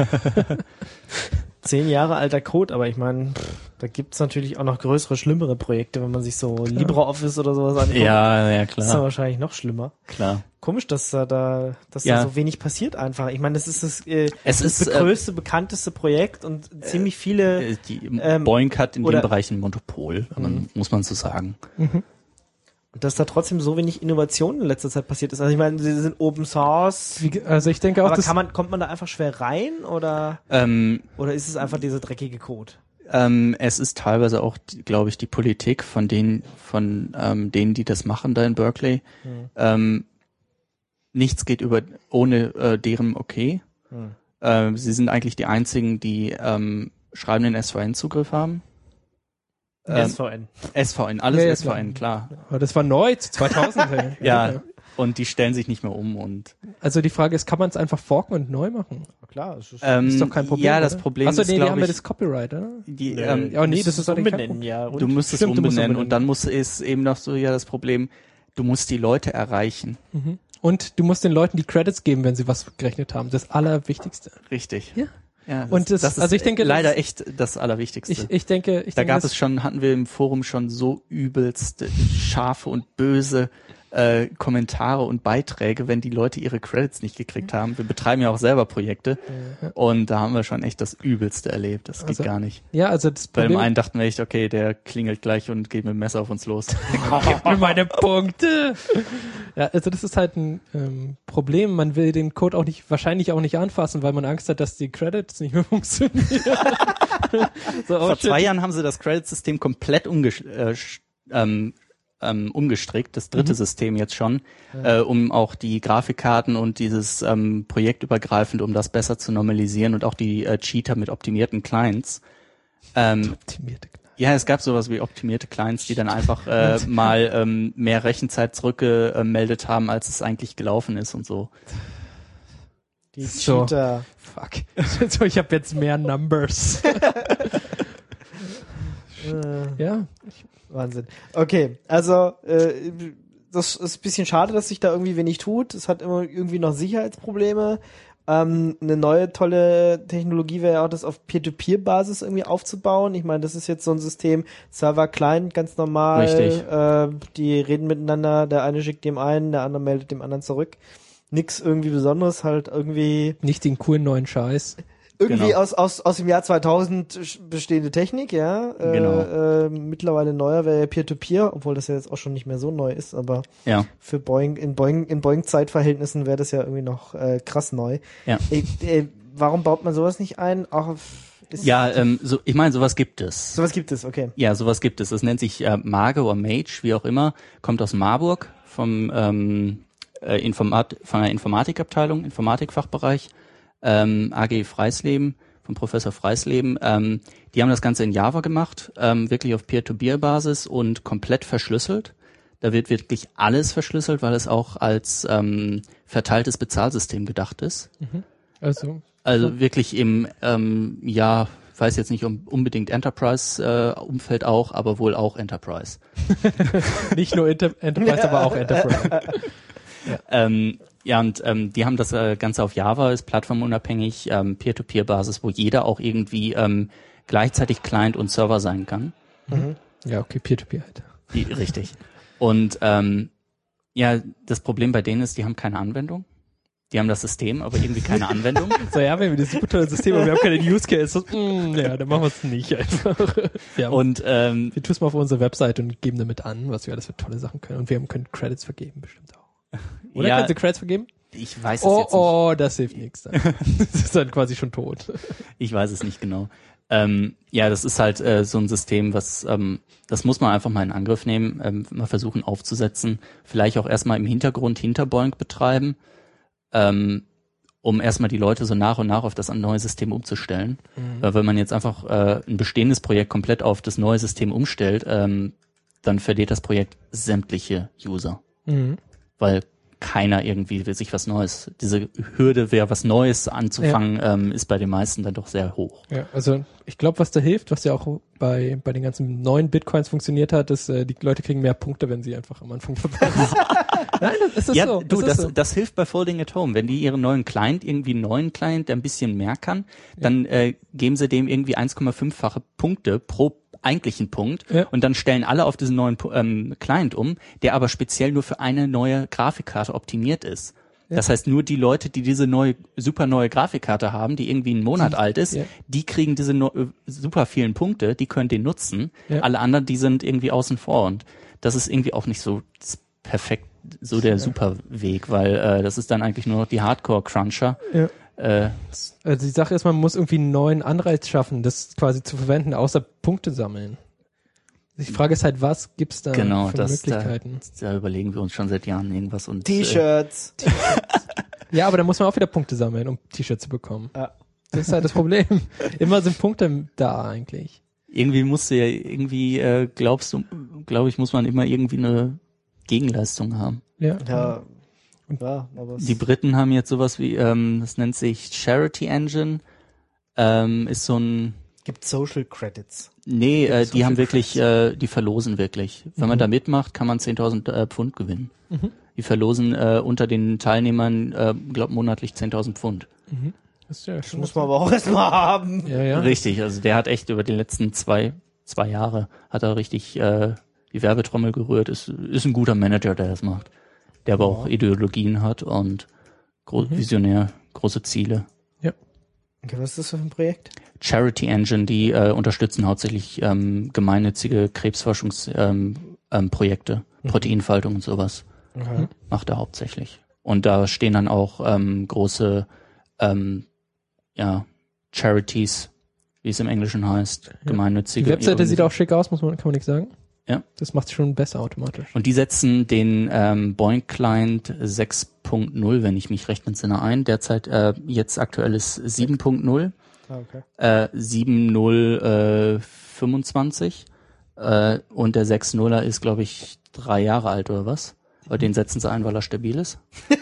Zehn Jahre alter Code, aber ich meine, da gibt's natürlich auch noch größere, schlimmere Projekte, wenn man sich so LibreOffice oder sowas anguckt. ja, ja, Das ist ja klar, wahrscheinlich noch schlimmer. klar. Komisch, dass da, da dass Ja. da so wenig passiert einfach. Ich meine, das ist das, äh, Es das, ist, das äh, größte, bekannteste Projekt und ziemlich viele. Äh, Die, ähm, Boink hat in oder- dem Bereich ein Monopol, man, muss man so sagen. Und dass da trotzdem so wenig Innovation in letzter Zeit passiert ist. Also ich meine, sie sind Open Source. Wie, ge- also ich denke auch, Aber dass kann man, kommt man da einfach schwer rein oder, Ähm, oder ist es einfach dieser dreckige Code? Ähm, es ist teilweise auch, glaube ich, die Politik von denen, von ähm, denen, die das machen da in Berkeley. Hm. Ähm, nichts geht über ohne äh, deren Okay. Hm. Ähm, sie sind eigentlich die einzigen, die ähm, schreibenden S V N-Zugriff haben. Ähm, S V N. S V N, alles Ja, ja, S V N, klar. aber das war neu, zweitausend. ey. Ja, und die stellen sich nicht mehr um und Also die Frage ist, kann man es einfach forken und neu machen? Klar, es ist, ähm, Ist doch kein Problem. Ja, das oder? Problem Achso, ist, nee, die glaube haben ja ich, das Copyright, oder? die, Nö, ähm, ja, nee, musst das es ist doch nicht kein umbenennen, ja. Und du musst es Stimmt, du musst umbenennen umbenennen. und dann muss ist eben noch so ja das Problem, du musst die Leute erreichen. Mhm. Und du musst den Leuten die Credits geben, wenn sie was gerechnet haben. Das Allerwichtigste. Richtig. Ja. Ja, das, Und das- das ist also ich denke, leider das- echt das Allerwichtigste. Ich, ich denke, ich da denke, gab das- es schon, hatten wir im Forum schon so übelst scharfe und böse äh, Kommentare und Beiträge, wenn die Leute ihre Credits nicht gekriegt haben. Wir betreiben ja auch selber Projekte und da haben wir schon echt das Übelste erlebt. Das geht Also, gar nicht. ja, also das Bei dem Problem, einen dachten wir echt, okay, der klingelt gleich und geht mit dem Messer auf uns los. gib mir meine Punkte. Ja, also das ist halt ein ähm, Problem. Man will den Code auch nicht, wahrscheinlich auch nicht anfassen, weil man Angst hat, dass die Credits nicht mehr funktionieren. so, oh, Vor shit. zwei Jahren haben sie das Credit-System komplett umgesch äh, sch- ähm, ähm, umgestrickt, das dritte Mhm. System jetzt schon, äh, um auch die Grafikkarten und dieses ähm, projektübergreifend, um das besser zu normalisieren und auch die äh, Cheater mit optimierten Clients. Ähm, Optimierte Knall. ja, es gab sowas wie optimierte Clients, die dann einfach äh, mal ähm, mehr Rechenzeit zurückgemeldet haben, als es eigentlich gelaufen ist und so. die So. Cheater. Fuck. So, ich habe jetzt mehr Numbers. Äh, Ja, ich, Wahnsinn. Okay, also äh, das ist ein bisschen schade, dass sich da irgendwie wenig tut. Es hat immer irgendwie noch Sicherheitsprobleme. Ähm, eine neue tolle Technologie wäre ja auch, das auf Peer-to-Peer-Basis irgendwie aufzubauen. Ich meine, das ist jetzt so ein System, Server-Client, ganz normal. Richtig. Äh, die reden miteinander, der eine schickt dem einen, der andere meldet dem anderen zurück. Nix irgendwie Besonderes, halt irgendwie Nicht den coolen neuen Scheiß. irgendwie Genau. aus aus aus dem Jahr zweitausend bestehende Technik, ja. Äh, Genau. äh, mittlerweile neuer wäre ja Peer-to-Peer, obwohl das ja jetzt auch schon nicht mehr so neu ist, aber Ja. für Boeing in Boeing in Boeing Zeitverhältnissen wäre das ja irgendwie noch äh, krass neu. Ja. Äh, äh, warum baut man sowas nicht ein? Auch ist, Ja, ähm, so, ich meine, sowas gibt es. sowas gibt es, okay. Ja, sowas gibt es. Das nennt sich äh, Mage oder Mage, wie auch immer. Kommt aus Marburg vom ähm, äh, Informat von der Informatikabteilung, Informatikfachbereich, ähm, A G Freisleben, von Professor Freisleben. Ähm, die haben das Ganze in Java gemacht, ähm, wirklich auf Peer-to-Peer-Basis und komplett verschlüsselt. Da wird wirklich alles verschlüsselt, weil es auch als ähm, verteiltes Bezahlsystem gedacht ist. Also, Also wirklich im, ähm, ja, weiß jetzt nicht um, unbedingt Enterprise-Umfeld auch, aber wohl auch Enterprise. nicht nur Inter Enterprise, aber auch Enterprise. Ähm, ja, und ähm, die haben das äh, Ganze auf Java, ist plattformunabhängig, ähm, Peer-to-Peer-Basis, wo jeder auch irgendwie ähm, gleichzeitig Client und Server sein kann. Ja, okay, Peer-to-Peer halt. Die, richtig. Und ähm, ja, das Problem bei denen ist, die haben keine Anwendung. Die haben das System, aber irgendwie keine Anwendung. So, ja, wir haben das super tolle System, aber wir haben keine Use Cases. Mm, ja, dann machen wir es nicht einfach. Wir, haben, Und ähm, wir tun es mal auf unsere Webseite und geben damit an, was wir alles für tolle Sachen können. Und wir haben, können Credits vergeben, bestimmt auch. Oder ja, können Sie Credits vergeben? ich weiß es Oh, jetzt nicht. oh, das hilft nichts. Dann. Das ist dann quasi schon tot. Ich weiß es nicht genau. Ähm, ja, das ist halt äh, so ein System, was ähm, das muss man einfach mal in Angriff nehmen, ähm, mal versuchen aufzusetzen, vielleicht auch erstmal im Hintergrund hinter Boeing betreiben, ähm, um erstmal die Leute so nach und nach auf das neue System umzustellen. Mhm. Weil wenn man jetzt einfach äh, ein bestehendes Projekt komplett auf das neue System umstellt, ähm, dann verliert das Projekt sämtliche User. Mhm. Weil keiner irgendwie will sich was Neues, diese Hürde, wer was Neues anzufangen, ja. ähm, ist bei den meisten dann doch sehr hoch. Ja, also ich glaube, was da hilft, was ja auch bei bei den ganzen neuen Bitcoins funktioniert hat, ist, äh, die Leute kriegen mehr Punkte, wenn sie einfach am Anfang verpassen. Nein, das ist ja, so. du, das, das, ist so. das hilft bei Folding at Home. Wenn die ihren neuen Client, irgendwie einen neuen Client, der ein bisschen mehr kann, ja. dann äh, geben sie dem irgendwie eins Komma fünf-fache Punkte pro eigentlichen Punkt ja. und dann stellen alle auf diesen neuen ähm, Client um, der aber speziell nur für eine neue Grafikkarte optimiert ist. Ja. Das heißt, nur die Leute, die diese neue, super neue Grafikkarte haben, die irgendwie einen Monat die, alt ist, ja. die kriegen diese no, super vielen Punkte, die können den nutzen. Ja. Alle anderen, die sind irgendwie außen vor und das ist irgendwie auch nicht so perfekt, so der super Weg, weil äh, das ist dann eigentlich nur noch die Hardcore-Cruncher. Ja. Äh, also die Sache ist, man muss irgendwie einen neuen Anreiz schaffen, das quasi zu verwenden, außer Punkte sammeln. Die Frage ist halt, was gibt's da genau, für das, Möglichkeiten? Da, da überlegen wir uns schon seit Jahren irgendwas. Und T-Shirts. Äh, ja, aber da muss man auch wieder Punkte sammeln, um T-Shirts zu bekommen. Ja. Das ist halt das Problem. Immer sind Punkte da eigentlich. Irgendwie musst du ja, irgendwie äh, glaubst du, glaube ich, muss man immer irgendwie eine Gegenleistung haben. Ja. ja. Ja, aber die Briten haben jetzt sowas wie, ähm, das nennt sich Charity Engine, ähm, ist so ein... Gibt Social Credits. Nee, äh, die haben wirklich, äh, die verlosen wirklich. Wenn mhm. man da mitmacht, kann man zehntausend äh, Pfund gewinnen. Mhm. Die verlosen äh, unter den Teilnehmern, äh, glaub monatlich zehntausend Pfund. Mhm. Das, ist ja das muss man aber auch erstmal haben. Ja, ja. Richtig, also der hat echt über die letzten zwei, zwei Jahre, hat er richtig äh, die Werbetrommel gerührt. Ist, ist ein guter Manager, der das macht. Der aber auch Ideologien hat und gro- mhm. visionär, große Ziele. Ja. Okay, was ist das für ein Projekt? Charity Engine, die äh, unterstützen hauptsächlich ähm, gemeinnützige Krebsforschungsprojekte, ähm, ähm, Projekte, mhm. Proteinfaltung und sowas. Okay. Macht er hauptsächlich. Und da stehen dann auch ähm, große ähm, ja, Charities, wie es im Englischen heißt, ja. gemeinnützige. Die Webseite sieht auch schick aus, muss man, kann man nichts sagen. Ja. Das macht es schon besser automatisch. Und die setzen den ähm, Boeing Client sechs Punkt null, wenn ich mich recht entsinne, ein. Derzeit äh, jetzt aktuell ist sieben Punkt null. Ah, okay. Äh, sieben Punkt null fünfundzwanzig. Äh, und der sechs Punkt nuller ist, glaube ich, drei Jahre alt oder was? Aber den setzen sie ein, weil er stabil ist.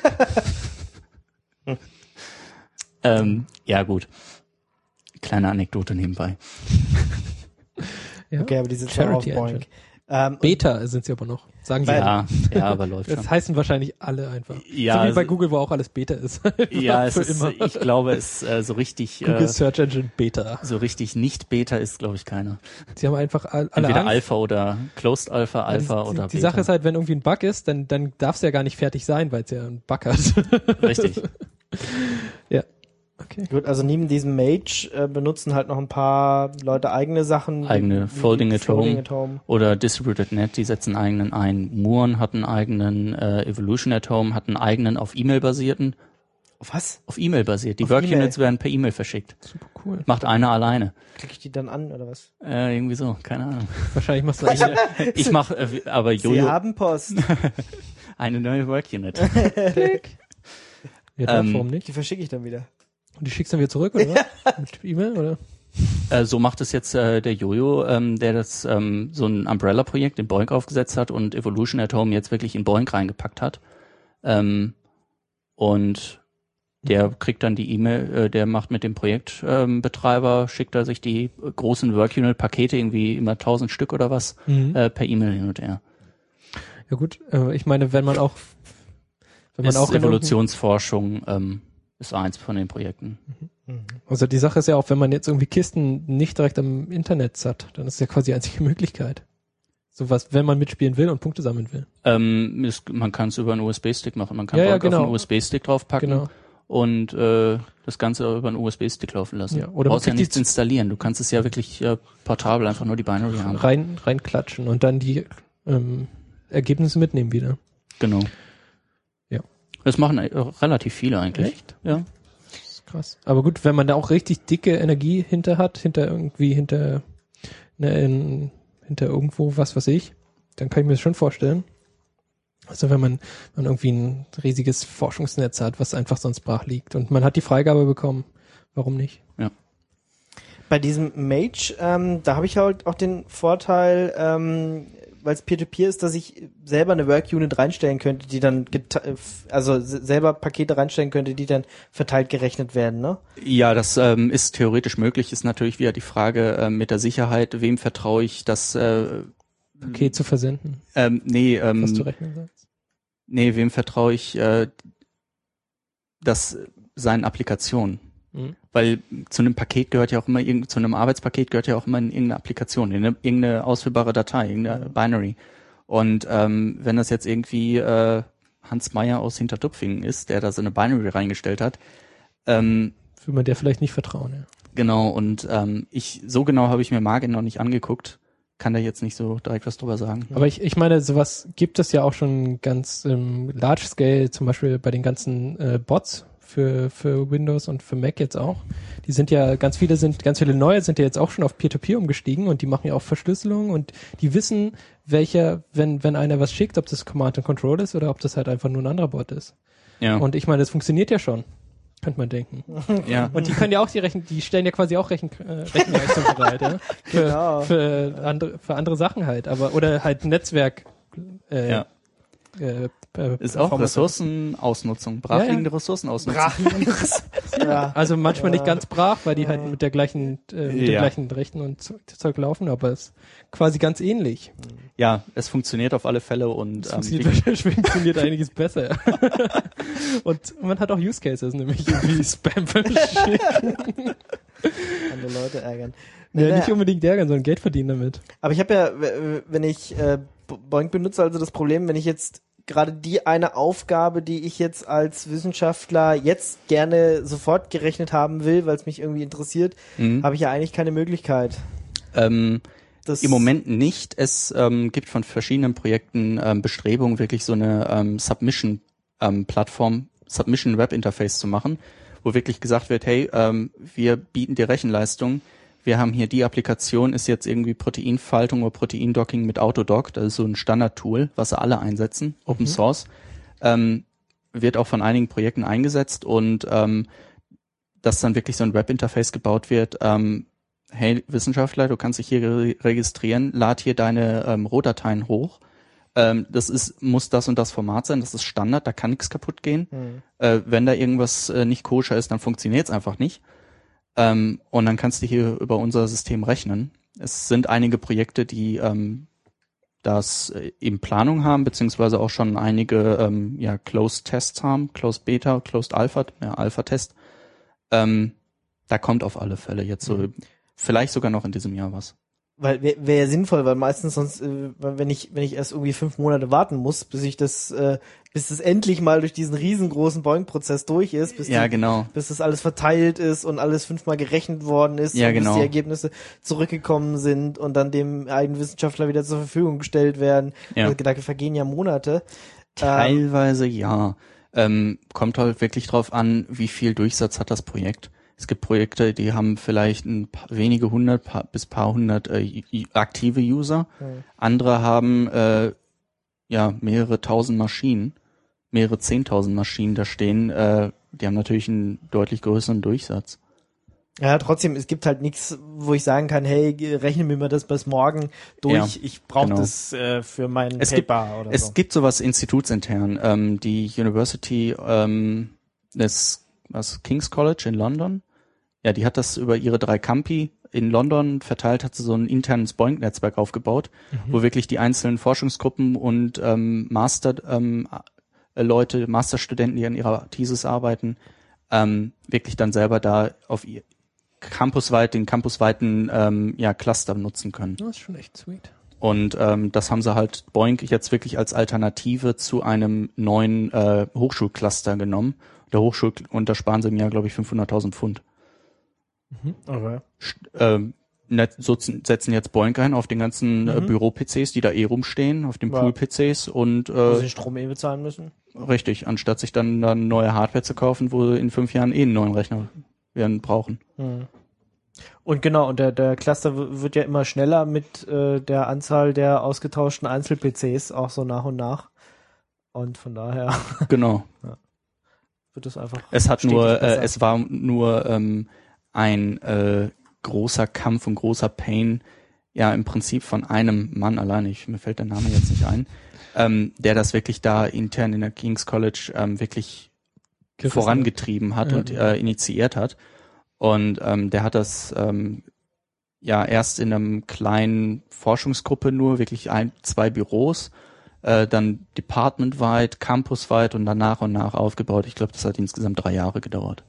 ähm, ja, gut. Kleine Anekdote nebenbei. Ja? Okay, aber die sitzen auch auf Boeing. Ähm, Beta sind sie aber noch, sagen sie. Ja, ja, aber läuft schon. Das heißen wahrscheinlich alle einfach. Ja, so wie bei also- Google, wo auch alles Beta ist. Ja, es Für ist, immer. ich glaube, es äh, so richtig, Google äh, Search Engine Beta. so richtig nicht Beta ist, glaube ich, keiner. Sie haben einfach all- alle Entweder Angst. Alpha oder Closed Alpha, Alpha die, oder die, die Beta. Sache ist halt, wenn irgendwie ein Bug ist, dann, dann darf es ja gar nicht fertig sein, weil es ja ein Bug hat. Richtig. Ja. Okay. Gut, also neben diesem Mage äh, benutzen halt noch ein paar Leute eigene Sachen. Eigene wie- wie Folding at Folding Home. at Home. Oder Distributed Net, die setzen einen eigenen ein. Muon hat einen eigenen, äh, Evolution at Home hat einen eigenen auf E-Mail basierten. Was? Auf E-Mail basiert. Die Auf Work E-Mail. Units werden per E-Mail verschickt. Super cool. Macht einer alleine. Klicke ich die dann an oder was? Äh, irgendwie so, keine Ahnung. Wahrscheinlich machst du Ich, äh, ich mache, äh, aber Sie Jojo, haben Post. eine neue Work Unit. Ja, doch, ähm, warum nicht? Die verschicke ich dann wieder. Und die schickst du dann wieder zurück, oder was? Mit E-Mail, oder? Äh, so macht es jetzt äh, der Jojo, ähm, der das ähm, so ein Umbrella-Projekt in Boink aufgesetzt hat und Evolution at Home jetzt wirklich in Boink reingepackt hat. Ähm, und der kriegt dann die E-Mail, äh, der macht mit dem Projektbetreiber, ähm, Betreiber, schickt er sich die großen Work-Unit-Pakete, irgendwie immer tausend Stück oder was, Mhm. äh, per E-Mail hin und her. Ja gut, äh, ich meine, wenn man auch wenn man Ist auch in Evolutionsforschung ähm, ist eins von den Projekten. irgendein- also die Sache ist ja auch, wenn man jetzt irgendwie Kisten nicht direkt am Internet hat, dann ist es ja quasi die einzige Möglichkeit. Sowas, wenn man mitspielen will und Punkte sammeln will. Ähm, ist, man kann es über einen U S B-Stick machen. Man kann Ja, ja, Boink auf genau. einen U S B-Stick draufpacken. Genau. Und äh, das Ganze über einen U S B-Stick laufen lassen. Ja, Du oder man brauchst ja kriegt die nichts z- installieren. Du kannst es ja wirklich äh, portabel einfach nur die Binary haben. Rein reinklatschen und dann die ähm, Ergebnisse mitnehmen wieder. Genau. Ja. Das machen äh, relativ viele eigentlich. Echt? Ja. Das ist krass. Aber gut, wenn man da auch richtig dicke Energie hinter hat, hinter irgendwie hinter ne, in, hinter irgendwo, was weiß ich, dann kann ich mir das schon vorstellen. Also wenn man, man irgendwie ein riesiges Forschungsnetz hat, was einfach sonst brach liegt und man hat die Freigabe bekommen, warum nicht? Bei diesem Mage, ähm, da habe ich halt auch den Vorteil, ähm, weil es Peer-to-Peer ist, dass ich selber eine Work-Unit reinstellen könnte, die dann, geta- äh, also s- selber Pakete reinstellen könnte, die dann verteilt gerechnet werden, ne? Ja, das ähm, ist theoretisch möglich. Ist natürlich wieder die Frage äh, mit der Sicherheit. Wem vertraue ich das? Äh, Paket zu versenden, ähm, nee, was du ähm, rechnen sollst. nee, wem vertraue ich äh, das seinen Applikationen? Mhm. Weil zu einem Paket gehört ja auch immer, irgend- zu einem Arbeitspaket gehört ja auch immer irgendeine Applikation, irgendeine, irgendeine ausführbare Datei, irgendeine Binary. Und ähm, wenn das jetzt irgendwie äh, Hans Meyer aus Hinterdupfingen ist, der da so eine Binary reingestellt hat, ähm, Will man der vielleicht nicht vertrauen, ja. genau, und ähm, ich so genau habe ich mir Margin noch nicht angeguckt, kann da jetzt nicht so direkt was drüber sagen. Aber ich, ich meine, sowas gibt es ja auch schon ganz ähm, large scale, zum Beispiel bei den ganzen äh, Bots für für Windows und für Mac jetzt auch. Die sind ja, ganz viele sind, ganz viele neue sind ja jetzt auch schon auf Peer-to-Peer umgestiegen und die machen ja auch Verschlüsselung und die wissen, welcher, wenn wenn einer was schickt, ob das Command and Control ist oder ob das halt einfach nur ein anderer Bot ist. Ja, Und ich meine, das funktioniert ja schon, könnte man denken. ja. Und die können ja auch die Rechen, die stellen ja quasi auch Rechen, äh, Rechenleistung bereit, ja? Für, Genau. für andere, für andere Sachen halt, aber oder halt Netzwerk. Äh, Ja. äh, äh, Ist auch Performance. Ressourcenausnutzung, brachliegende Ressourcenausnutzung. Ja. Also manchmal nicht ganz brach, weil die halt mit der gleichen, äh, mit dem Ja. gleichen Rechten und Zeug Zeug laufen, aber es ist quasi ganz ähnlich. Ja, es funktioniert auf alle Fälle und Es ähm, funktioniert, funktioniert einiges besser. Und man hat auch Use Cases, nämlich irgendwie Spam verschicken. Andere Leute ärgern. Ja, Naja. nicht unbedingt ärgern, sondern Geld verdienen damit. Aber ich habe ja, w- wenn ich äh, Boink benutze, also das Problem, wenn ich jetzt gerade die eine Aufgabe, die ich jetzt als Wissenschaftler jetzt gerne sofort gerechnet haben will, weil es mich irgendwie interessiert, Mhm. habe ich ja eigentlich keine Möglichkeit. ähm, Das im Moment nicht. Es ähm, gibt von verschiedenen Projekten ähm, Bestrebungen, wirklich so eine ähm, Submission-Plattform, Submission Web Interface zu machen, wo wirklich gesagt wird, hey, ähm, wir bieten dir Rechenleistung. Wir haben hier die Applikation, ist jetzt irgendwie Proteinfaltung oder Proteindocking mit Autodoc. Das ist so ein Standard-Tool, was sie alle einsetzen, Open Source. Ähm, wird auch von einigen Projekten eingesetzt und ähm, dass dann wirklich so ein Web-Interface gebaut wird. Ähm, hey, Wissenschaftler, du kannst dich hier re- registrieren, lad hier deine ähm, Rohdateien hoch. Ähm, das ist, muss das und das Format sein, das ist Standard, da kann nichts kaputt gehen. Hm. Äh, wenn da irgendwas äh, nicht koscher ist, dann funktioniert es einfach nicht. Ähm, und dann kannst du hier über unser System rechnen. Es sind einige Projekte, die ähm, das äh, in Planung haben, beziehungsweise auch schon einige ähm, ja, Closed Tests haben, Closed Beta, Closed Alpha, ja, Alpha-Test. Ähm, da kommt auf alle Fälle jetzt so, mhm. vielleicht sogar noch in diesem Jahr was. Weil wäre wär ja sinnvoll, weil meistens sonst, äh, wenn ich wenn ich erst irgendwie fünf Monate warten muss, bis ich das, äh, bis das endlich mal durch diesen riesengroßen Boeing-Prozess durch ist, bis ja, die, genau. bis das alles verteilt ist und alles fünfmal gerechnet worden ist ja, und genau. bis die Ergebnisse zurückgekommen sind und dann dem eigenen Wissenschaftler wieder zur Verfügung gestellt werden. Ja. Also, da vergehen ja Monate. Teilweise ähm, ja. Ähm, kommt halt wirklich drauf an, wie viel Durchsatz hat das Projekt. Es gibt Projekte, die haben vielleicht ein paar, wenige hundert paar, bis paar hundert äh, aktive User. Mhm. Andere haben äh, ja mehrere tausend Maschinen, mehrere zehntausend Maschinen da stehen. Äh, die haben natürlich einen deutlich größeren Durchsatz. Ja, trotzdem, es gibt halt nichts, wo ich sagen kann, hey, rechne mir mal das bis morgen durch, ja, ich brauche genau. das äh, für mein es Paper gibt, oder es so. Es gibt sowas institutsintern. Ähm, die University ähm, des was, King's College in London, ja, die hat das über ihre drei Campi in London verteilt, hat sie so ein internes Boeing-Netzwerk aufgebaut, mhm. wo wirklich die einzelnen Forschungsgruppen und ähm, Master ähm, Leute, Masterstudenten, die an ihrer Thesis arbeiten, ähm, wirklich dann selber da auf ihr campusweit, den campusweiten ähm, ja, Cluster nutzen können. Das ist schon echt sweet. Und ähm, das haben sie halt Boeing jetzt wirklich als Alternative zu einem neuen äh, Hochschulcluster genommen. Der Hochschul und da sparen sie im Jahr, glaube ich, fünfhunderttausend Pfund. Mhm. Okay. Ähm, so setzen jetzt Boeing ein auf den ganzen mhm. äh, Büro-P Cs, die da eh rumstehen, auf den ja. Pool-P Cs und äh, wo sie Strom eh bezahlen müssen. Richtig, anstatt sich dann, dann neue Hardware zu kaufen, wo sie in fünf Jahren eh einen neuen Rechner werden brauchen. Mhm. Und genau, und der, der Cluster w- wird ja immer schneller mit äh, der Anzahl der ausgetauschten Einzel-P Cs, auch so nach und nach. Und von daher genau. ja, wird es einfach Es hat nur, äh, es war nur ähm, ein äh, großer Kampf und großer Pain, ja im Prinzip von einem Mann alleine, ich, mir fällt der Name jetzt nicht ein, ähm, der das wirklich da intern in der King's College ähm, wirklich Gerissen. vorangetrieben hat ja, und ja. Äh, initiiert hat. Und ähm, der hat das ähm, ja erst in einem kleinen Forschungsgruppe nur, wirklich ein, zwei Büros, äh, dann departmentweit, campusweit und dann nach und nach aufgebaut. Ich glaube, das hat insgesamt drei Jahre gedauert.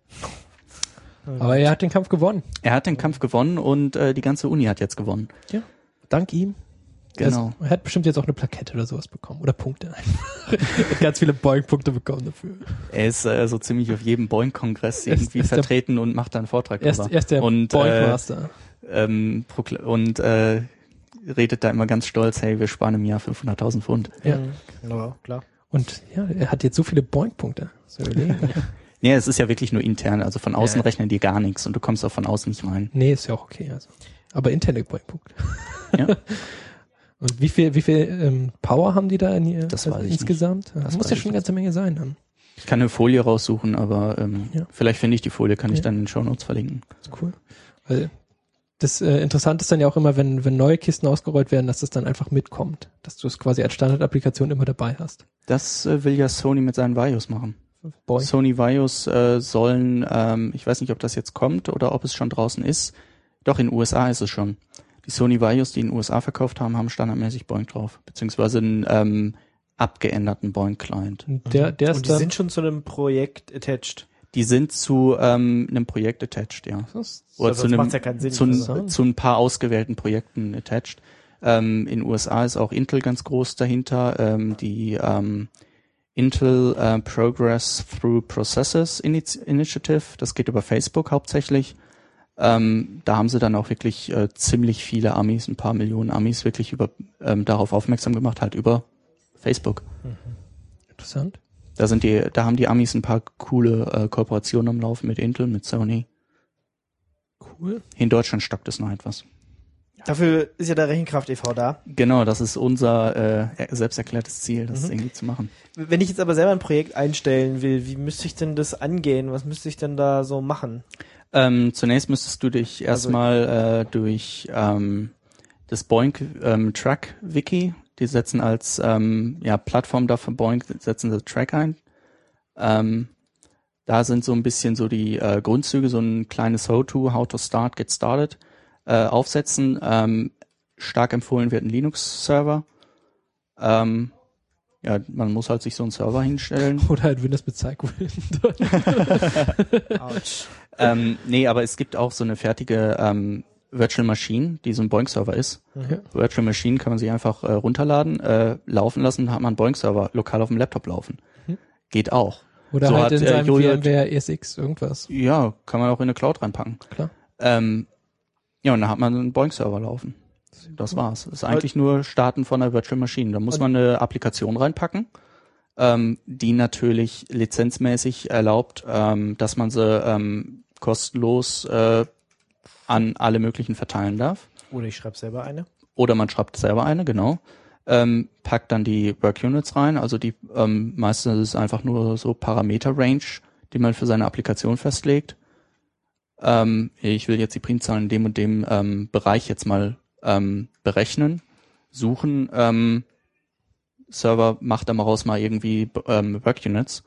Aber er hat den Kampf gewonnen. Er hat den Kampf gewonnen und äh, die ganze Uni hat jetzt gewonnen. Ja, dank ihm. Genau. Er hat bestimmt jetzt auch eine Plakette oder sowas bekommen. Oder Punkte. Er hat ganz viele Boeing-Punkte bekommen dafür. Er ist äh, so ziemlich auf jedem Boeing-Kongress irgendwie ist, ist vertreten der, und macht da einen Vortrag er ist, drüber. Er ist der Boeing-Master. Äh, ähm, und äh, redet da immer ganz stolz, hey, wir sparen im Jahr fünfhunderttausend Pfund. Ja, ja klar. Und ja, er hat jetzt so viele Boeing-Punkte. So nee, es ist ja wirklich nur intern. Also von außen ja. rechnen die gar nichts und du kommst auch von außen nicht rein. Nee, ist ja auch okay. Also. Aber interne Boeing-Punkte. Ja. Und wie viel, wie viel ähm, Power haben die da in ihr, das weiß ich insgesamt? Nicht. Das, das muss ja schon eine ganze Menge sein dann. Ich kann eine Folie raussuchen, aber ähm, ja. vielleicht finde ich die Folie, kann ja. ich dann in den Shownotes verlinken. Das ist cool. Weil das äh, Interessante ist dann ja auch immer, wenn, wenn neue Kisten ausgerollt werden, dass das dann einfach mitkommt. Dass du es quasi als Standardapplikation immer dabei hast. Das äh, will ja Sony mit seinen Vios machen. Boy. Sony Vios äh, sollen, ähm, ich weiß nicht, ob das jetzt kommt oder ob es schon draußen ist. Doch, in den U S A ist es schon. Die Sony Vios, die in den U S A verkauft haben, haben standardmäßig Boeing drauf. Beziehungsweise einen ähm, abgeänderten Boeing-Client. Der, der ist Und die dann, sind schon zu einem Projekt attached. Die sind zu ähm, einem Projekt attached, ja. Das Oder also zu, einem, ja keinen Sinn, zu, also. zu ein paar ausgewählten Projekten attached. Ähm, in den U S A ist auch Intel ganz groß dahinter. Ähm, die ähm, Intel äh, Progress Through Processes Initiative, das geht über Facebook hauptsächlich. Ähm, da haben sie dann auch wirklich äh, ziemlich viele Amis, ein paar Millionen Amis wirklich über ähm, darauf aufmerksam gemacht, halt über Facebook. Mhm. Interessant. Da sind die, da haben die Amis ein paar coole äh, Kooperationen am Laufen mit Intel, mit Sony. Cool. In Deutschland stockt es noch etwas. Dafür ist ja der Rechenkraft e V da. Genau, das ist unser äh, selbst erklärtes Ziel, das mhm. irgendwie zu machen. Wenn ich jetzt aber selber ein Projekt einstellen will, wie müsste ich denn das angehen? Was müsste ich denn da so machen? Ähm, zunächst müsstest du dich erstmal also, äh, durch ähm, das Boeing ähm, Track Wiki, die setzen als ähm, ja Plattform dafür Boeing, setzen das Track ein. Ähm, da sind so ein bisschen so die äh, Grundzüge, so ein kleines How-to, How to Start, Get Started äh, aufsetzen. Ähm, stark empfohlen wird ein Linux-Server. Ähm, ja, man muss halt sich so einen Server hinstellen. Oder halt Windows mit Cycwin. Autsch. ähm, nee, aber es gibt auch so eine fertige ähm, Virtual Machine, die so ein Boink-Server ist. Mhm. Virtual Machine kann man sich einfach äh, runterladen, äh, laufen lassen, hat man einen Boink-Server lokal auf dem Laptop laufen. Mhm. Geht auch. Oder So halt hat, in äh, seinem Jojo- VMware E S X irgendwas. Ja, kann man auch in eine Cloud reinpacken. Klar. Ähm, ja, und dann hat man einen Boink-Server laufen. Das war's. Das ist eigentlich nur Starten von einer Virtual Machine. Da muss man eine Applikation reinpacken, ähm, die natürlich lizenzmäßig erlaubt, ähm, dass man sie ähm, kostenlos äh, an alle möglichen verteilen darf. Oder ich schreibe selber eine. Oder man schreibt selber eine, genau. Ähm, packt dann die Work-Units rein. Also die ähm, meistens ist es einfach nur so Parameter-Range, die man für seine Applikation festlegt. Ähm, ich will jetzt die Primzahlen in dem und dem ähm, Bereich jetzt mal ähm, berechnen, suchen. Ähm, Server macht dann raus mal irgendwie ähm, Work-Units.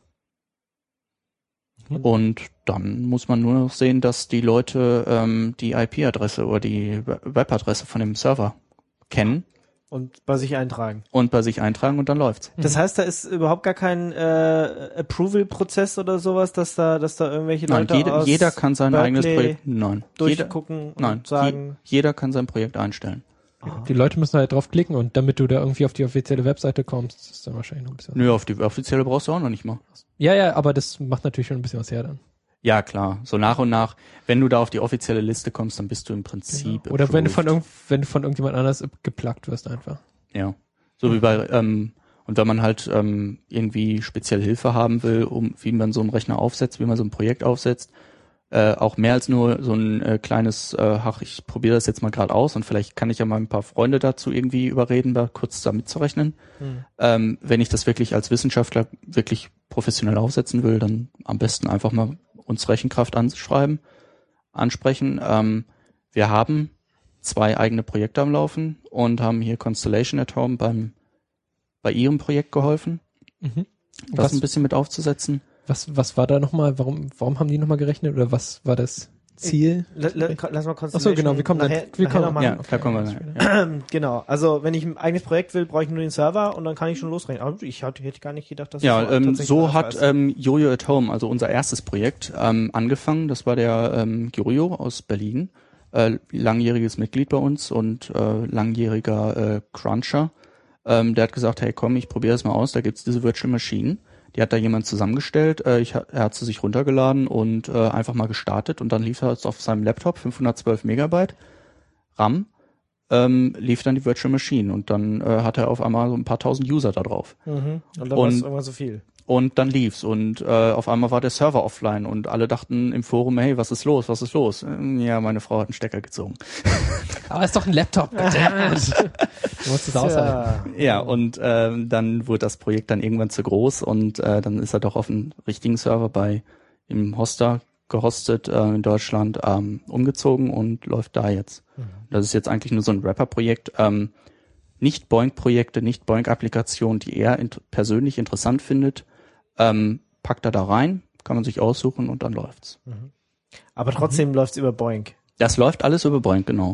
Mhm. Und dann muss man nur noch sehen, dass die Leute ähm, die I P-Adresse oder die Webadresse von dem Server kennen Und bei sich eintragen. und bei sich eintragen und dann läuft's. Das heißt, da ist überhaupt gar kein äh, Approval-Prozess oder sowas, dass da, dass da irgendwelche Nein, Leute jeder, aus jeder kann sein Berkeley eigenes Projekt, nein, jeder, durchgucken nein, und sagen, je, jeder kann sein Projekt einstellen. Die Leute müssen halt draufklicken und damit du da irgendwie auf die offizielle Webseite kommst, ist dann wahrscheinlich noch ein bisschen. Nö, auf die offizielle brauchst du auch noch nicht mal. Ja, ja, aber das macht natürlich schon ein bisschen was her dann. Ja, klar. So nach und nach, wenn du da auf die offizielle Liste kommst, dann bist du im Prinzip Genau. Oder wenn du von approved. irgend, wenn du von irgendjemand anders geplagt wirst einfach. Ja. So wie bei, ähm, und wenn man halt ähm, irgendwie speziell Hilfe haben will, um wie man so einen Rechner aufsetzt, wie man so ein Projekt aufsetzt, äh, auch mehr als nur so ein äh, kleines, äh, ach, ich probiere das jetzt mal gerade aus und vielleicht kann ich ja mal ein paar Freunde dazu irgendwie überreden, da kurz da mitzurechnen. Hm. Ähm, wenn ich das wirklich als Wissenschaftler wirklich professionell aufsetzen will, dann am besten einfach mal uns Rechenkraft anschreiben, ansprechen. Ähm, wir haben zwei eigene Projekte am Laufen und haben hier Constellation at Home beim bei ihrem Projekt geholfen, Mhm. das Was, ein bisschen mit aufzusetzen. was, was war da nochmal? Warum, warum haben die nochmal gerechnet? Oder was war das Ziel? la- la- lass mal kurz. Ach so, genau, wir kommen nachher, dann- wir nachher kommen- noch machen. Ja, da kommen wir nachher. Ja. Genau, also wenn ich ein eigenes Projekt will, brauche ich nur den Server und dann kann ich schon losrechnen. Aber ich hatte, hätte gar nicht gedacht, dass Ja, das ähm, tatsächlich so einfach hat ist. ähm, Jojo at Home, also unser erstes Projekt, ähm, angefangen. Das war der ähm, Jojo aus Berlin, äh, langjähriges Mitglied bei uns und äh, langjähriger äh, Cruncher. Ähm, der hat gesagt, hey komm, ich probiere das mal aus, da gibt's diese Virtual Machine. Die hat da jemand zusammengestellt, äh, ich, er hat sie sich runtergeladen und äh, einfach mal gestartet und dann lief er auf seinem Laptop fünfhundertzwölf Megabyte RAM, ähm, lief dann die Virtual Machine und dann äh, hat er auf einmal so ein paar tausend User da drauf. Mhm. Und dann war und- es irgendwann so viel. Und dann lief's und äh, auf einmal war der Server offline und alle dachten im Forum, hey, was ist los, was ist los? Ähm, ja, meine Frau hat einen Stecker gezogen. Aber ist doch ein Laptop. Goddammit. Du musst es aushalten. Ja. Ja, und ähm, dann wurde das Projekt dann irgendwann zu groß und äh, dann ist er doch auf einen richtigen Server bei im Hoster gehostet äh, in Deutschland ähm, umgezogen und läuft da jetzt. Mhm. Das ist jetzt eigentlich nur so ein Wrapper-Projekt. Ähm, nicht Boink-Projekte, nicht Boink-Applikationen, die er int- persönlich interessant findet, ähm, packt er da rein, kann man sich aussuchen und dann läuft's. Aber trotzdem läuft's über Boink. Das läuft alles über Boink, genau.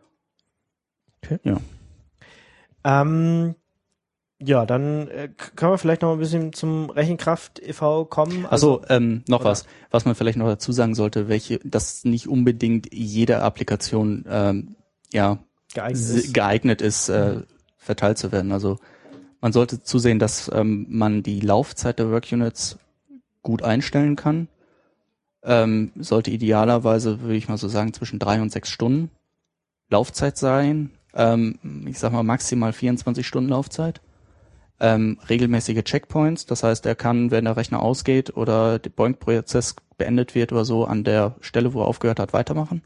Ähm, ja, dann äh, k- können wir vielleicht noch ein bisschen zum Rechenkraft e V kommen. Also ähm, noch oder- was, was man vielleicht noch dazu sagen sollte, welche, dass nicht unbedingt jede Applikation ähm, ja geeignet s- ist. geeignet ist, äh, verteilt zu werden. Also man sollte zusehen, dass ähm, man die Laufzeit der Workunits gut einstellen kann. Ähm, sollte idealerweise, würde ich mal so sagen, zwischen drei und sechs Stunden Laufzeit sein. Ähm, ich sag mal maximal vierundzwanzig Stunden Laufzeit. Ähm, regelmäßige Checkpoints, das heißt, er kann, wenn der Rechner ausgeht oder der Boink-Prozess beendet wird oder so, an der Stelle, wo er aufgehört hat, weitermachen.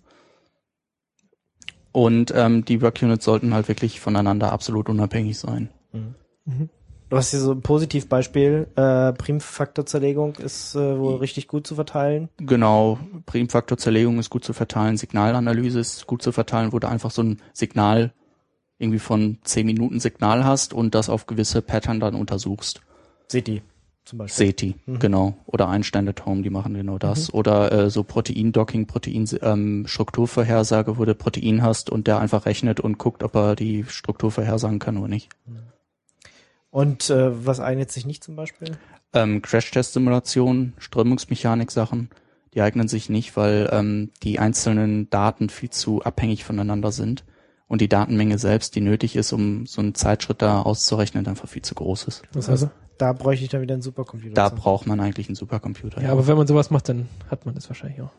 Und ähm, die Workunits sollten halt wirklich voneinander absolut unabhängig sein. Du hast hier so ein Positivbeispiel, äh, Primfaktorzerlegung ist äh, wohl richtig gut zu verteilen. Genau, Primfaktorzerlegung ist gut zu verteilen, Signalanalyse ist gut zu verteilen, wo du einfach so ein Signal irgendwie von zehn Minuten Signal hast und das auf gewisse Pattern dann untersuchst. Seht die. zum Beispiel. SETI, mhm. genau. Oder Einstein at Home, die machen genau das. Mhm. Oder äh, so Protein-Docking, Protein-Strukturvorhersage, ähm, wo du Protein hast und der einfach rechnet und guckt, ob er die Struktur vorhersagen kann oder nicht. Und äh, was eignet sich nicht zum Beispiel? Ähm, Crash-Test-Simulation, Strömungsmechanik-Sachen, die eignen sich nicht, weil ähm, die einzelnen Daten viel zu abhängig voneinander sind und die Datenmenge selbst, die nötig ist, um so einen Zeitschritt da auszurechnen, einfach viel zu groß ist. Was also? Da bräuchte ich dann wieder einen Supercomputer. Da so. braucht man eigentlich einen Supercomputer. Ja, ja, aber wenn man sowas macht, dann hat man das wahrscheinlich auch.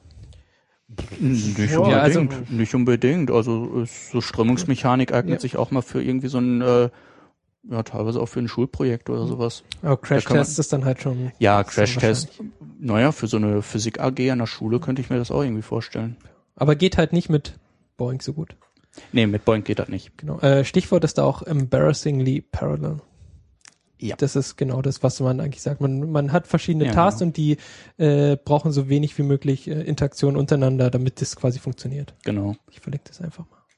Nicht ja, unbedingt, also, nicht unbedingt. Also so Strömungsmechanik eignet ja. sich auch mal für irgendwie so ein, äh, ja teilweise auch für ein Schulprojekt oder sowas. Aber Crash-Test ist dann halt schon... Ja, Crash-Test, naja, für so eine Physik-A G an der Schule könnte ich mir das auch irgendwie vorstellen. Aber geht halt nicht mit Boeing so gut. Nee, mit Boeing geht das nicht. Genau. Äh, Stichwort ist da auch embarrassingly parallel. Ja. Das ist genau das, was man eigentlich sagt. Man, man hat verschiedene ja, Tasks genau. und die äh, brauchen so wenig wie möglich äh, Interaktion untereinander, damit das quasi funktioniert. Genau. Ich verlinke das einfach mal.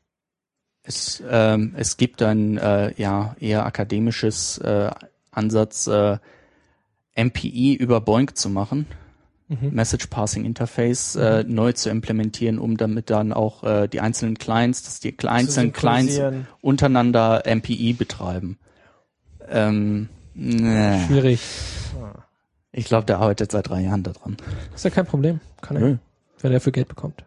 Es, ähm, es gibt ein äh, ja eher akademisches äh, Ansatz, äh, M P I über Boeing zu machen, mhm. Message Passing Interface, mhm. äh, neu zu implementieren, um damit dann auch äh, die einzelnen Clients, dass die einzelnen Clients untereinander M P I betreiben. Ähm, nee. Schwierig. Ich glaube, der arbeitet seit drei Jahren daran. Ist ja kein Problem. Kann er, Nö. wenn er für Geld bekommt.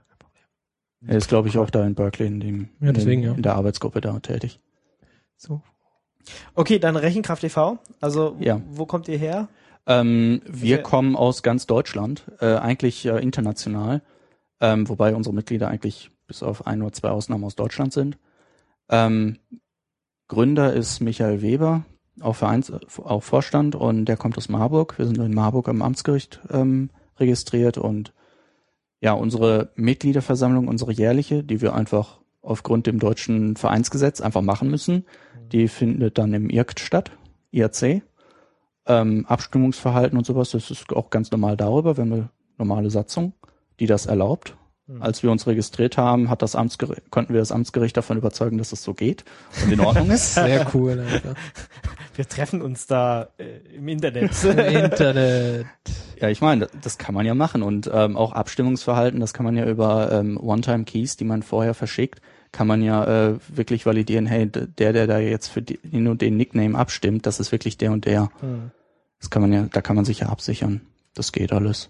Er ist, glaube ich, auch da in Berkeley in dem ja, deswegen, in, ja. in der Arbeitsgruppe da tätig. So. Okay, dann Rechenkraft e V. Also ja. wo kommt ihr her? Ähm, wir okay. kommen aus ganz Deutschland, äh, eigentlich äh, international, ähm, wobei unsere Mitglieder eigentlich bis auf ein oder zwei Ausnahmen aus Deutschland sind. Ähm, Gründer ist Michael Weber, auch Vereins, auch Vorstand, und der kommt aus Marburg. Wir sind in Marburg am Amtsgericht ähm, registriert und ja, unsere Mitgliederversammlung, unsere jährliche, die wir einfach aufgrund dem deutschen Vereinsgesetz einfach machen müssen, die findet dann im I R C T statt, I R C. Ähm, Abstimmungsverhalten und sowas, das ist auch ganz normal darüber, wir haben eine normale Satzung, die das erlaubt. Mhm. Als wir uns registriert haben, hat das Amtsgericht, konnten wir das Amtsgericht davon überzeugen, dass es so geht und in Ordnung ist. Sehr cool. Alter. Wir treffen uns da äh, im Internet. Im Internet. Ja, ich meine, das kann man ja machen und ähm, auch Abstimmungsverhalten, das kann man ja über ähm, One-Time-Keys, die man vorher verschickt, kann man ja äh, wirklich validieren, hey, der, der da jetzt für den und den Nickname abstimmt, das ist wirklich der und der. Hm. Das kann man ja, da kann man sich ja absichern. Das geht alles.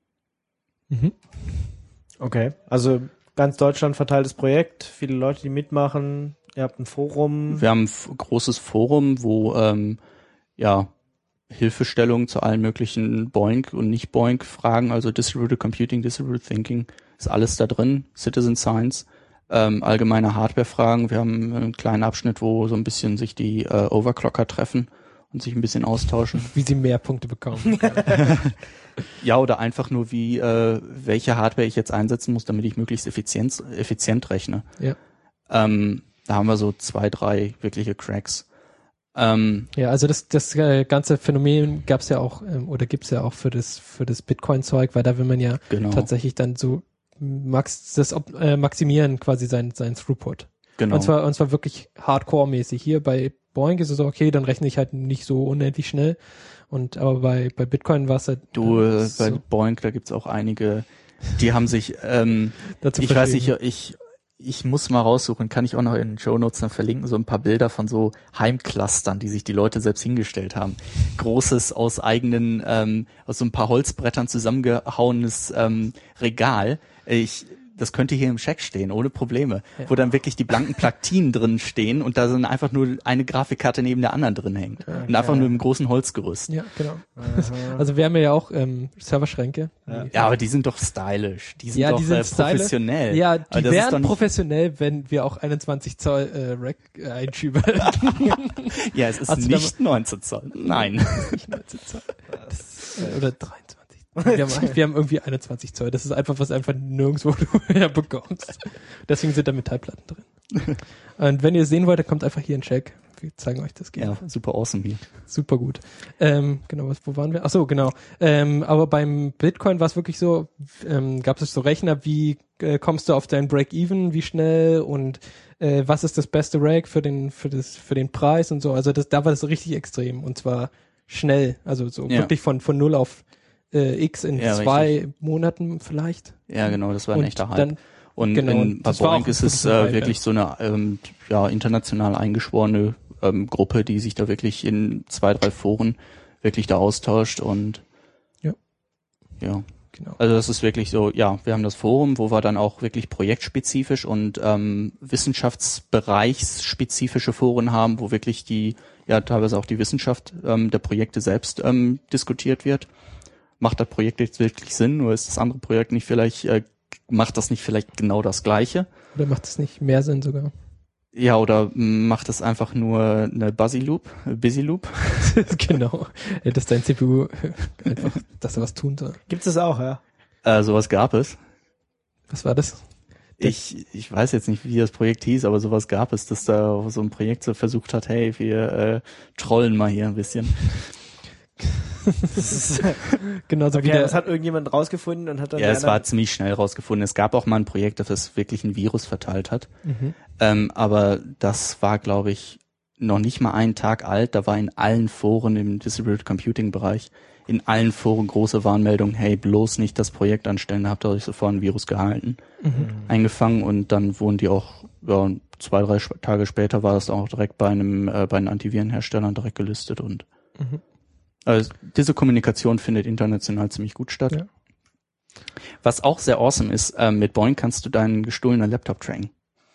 Mhm. Okay, also ganz Deutschland verteiltes Projekt, viele Leute, die mitmachen, ihr habt ein Forum. Wir haben ein großes Forum, wo ähm, ja Hilfestellung zu allen möglichen Boeing und nicht Boeing Fragen, also Distributed Computing, Distributed Thinking, ist alles da drin, Citizen Science, ähm, allgemeine Hardware-Fragen. Wir haben einen kleinen Abschnitt, wo so ein bisschen sich die äh, Overclocker treffen und sich ein bisschen austauschen. Wie sie mehr Punkte bekommen. Ja, oder einfach nur wie, äh, welche Hardware ich jetzt einsetzen muss, damit ich möglichst effizient, effizient rechne. Ja. Ähm, da haben wir so zwei, drei wirkliche Cracks. Ähm, ja, also das, das äh, ganze Phänomen gab's ja auch, ähm, oder gibt's ja auch für das, für das Bitcoin-Zeug, weil da will man ja genau. tatsächlich dann so max, das äh, maximieren, quasi sein, sein Throughput. Genau. Und zwar, und zwar wirklich Hardcore-mäßig. Hier bei Boeing ist es so, okay, dann rechne ich halt nicht so unendlich schnell. Und aber bei bei Bitcoin war es halt du äh, so. bei Boeing, da gibt's auch einige, die haben sich ähm, Dazu ich weiß nicht, ich ich muss mal raussuchen, kann ich auch noch in den Shownotes dann verlinken, so ein paar Bilder von so Heimclustern, die sich die Leute selbst hingestellt haben. Großes aus eigenen ähm, aus so ein paar Holzbrettern zusammengehauenes ähm, Regal. Ich Das könnte hier im Scheck stehen, ohne Probleme, ja. Wo dann wirklich die blanken Platinen drin stehen und da dann einfach nur eine Grafikkarte neben der anderen drin hängt. Ja, und einfach ja. nur im großen Holzgerüst. Ja, genau. Aha. Also wir haben ja auch ähm, Serverschränke. Ja. ja, aber die sind doch stylisch. Die sind ja, doch die sind äh, professionell. Ja, die wären professionell, wenn wir auch einundzwanzig Zoll äh, Rack äh, Einschübe Ja, es ist also nicht neunzehn Zoll. Nein. Nicht neunzehn Zoll. Das, äh, oder dreiundzwanzig. Wir haben, wir haben irgendwie einundzwanzig Zoll. Das ist einfach, was einfach nirgendwo du herbekommst. Deswegen sind da Metallplatten drin. Und wenn ihr sehen wollt, dann kommt einfach hier in Check. Wir zeigen euch das gerne. Ja, super awesome hier. Super gut. Ähm, genau, was, wo waren wir? Ach so, genau. Ähm, aber beim Bitcoin war es wirklich so, ähm, gab es so Rechner, wie äh, kommst du auf dein Break-Even, wie schnell und äh, was ist das beste Rake für den, für das, für den Preis und so. Also das, da war das richtig extrem. Und zwar schnell, also so Ja. wirklich von von null auf äh, X in Ja, zwei richtig. Monaten vielleicht. Ja, genau, das war ein Und echter Hype. dann Und genau, in, bei das war Boeing auch ist es wirklich ein äh, Hype, wirklich ja. so eine ähm, ja, international eingeschworene ähm, Gruppe, die sich da wirklich in zwei, drei Foren wirklich da austauscht und Ja. ja. Genau. Also das ist wirklich so, ja, wir haben das Forum, wo wir dann auch wirklich projektspezifisch und ähm, wissenschaftsbereichsspezifische Foren haben, wo wirklich die, ja teilweise auch die Wissenschaft ähm, der Projekte selbst ähm, diskutiert wird. Macht das Projekt jetzt wirklich Sinn, oder ist das andere Projekt nicht vielleicht, äh, macht das nicht vielleicht genau das Gleiche? Oder macht es nicht mehr Sinn sogar? Ja, oder macht das einfach nur eine Busy Loop, Busy Loop? Genau. Ja, dass dein C P U einfach, dass er was tun soll. Gibt's das auch, ja? Äh, sowas gab es. Was war das? Ich, ich weiß jetzt nicht, wie das Projekt hieß, aber sowas gab es, dass da so ein Projekt so versucht hat, hey, wir äh, trollen mal hier ein bisschen. Das ist, Genauso wie okay, der, das hat irgendjemand rausgefunden und hat dann Ja, die es war anderen- ziemlich schnell rausgefunden. Es gab auch mal ein Projekt, das wirklich ein Virus verteilt hat. mhm. Ähm, aber das war, glaube ich, noch nicht mal einen Tag alt. Da war in allen Foren im Distributed Computing Bereich, in allen Foren große Warnmeldungen, hey, bloß nicht das Projekt anstellen, da habt ihr euch sofort ein Virus gehalten, Mhm. eingefangen und dann wurden die auch, ja, zwei, drei Sp- Tage später war es auch direkt bei einem, äh, bei den Antivirenherstellern direkt gelistet und Mhm. also diese Kommunikation findet international ziemlich gut statt. Ja. Was auch sehr awesome ist, äh, mit Boeing kannst du deinen gestohlenen Laptop tracken.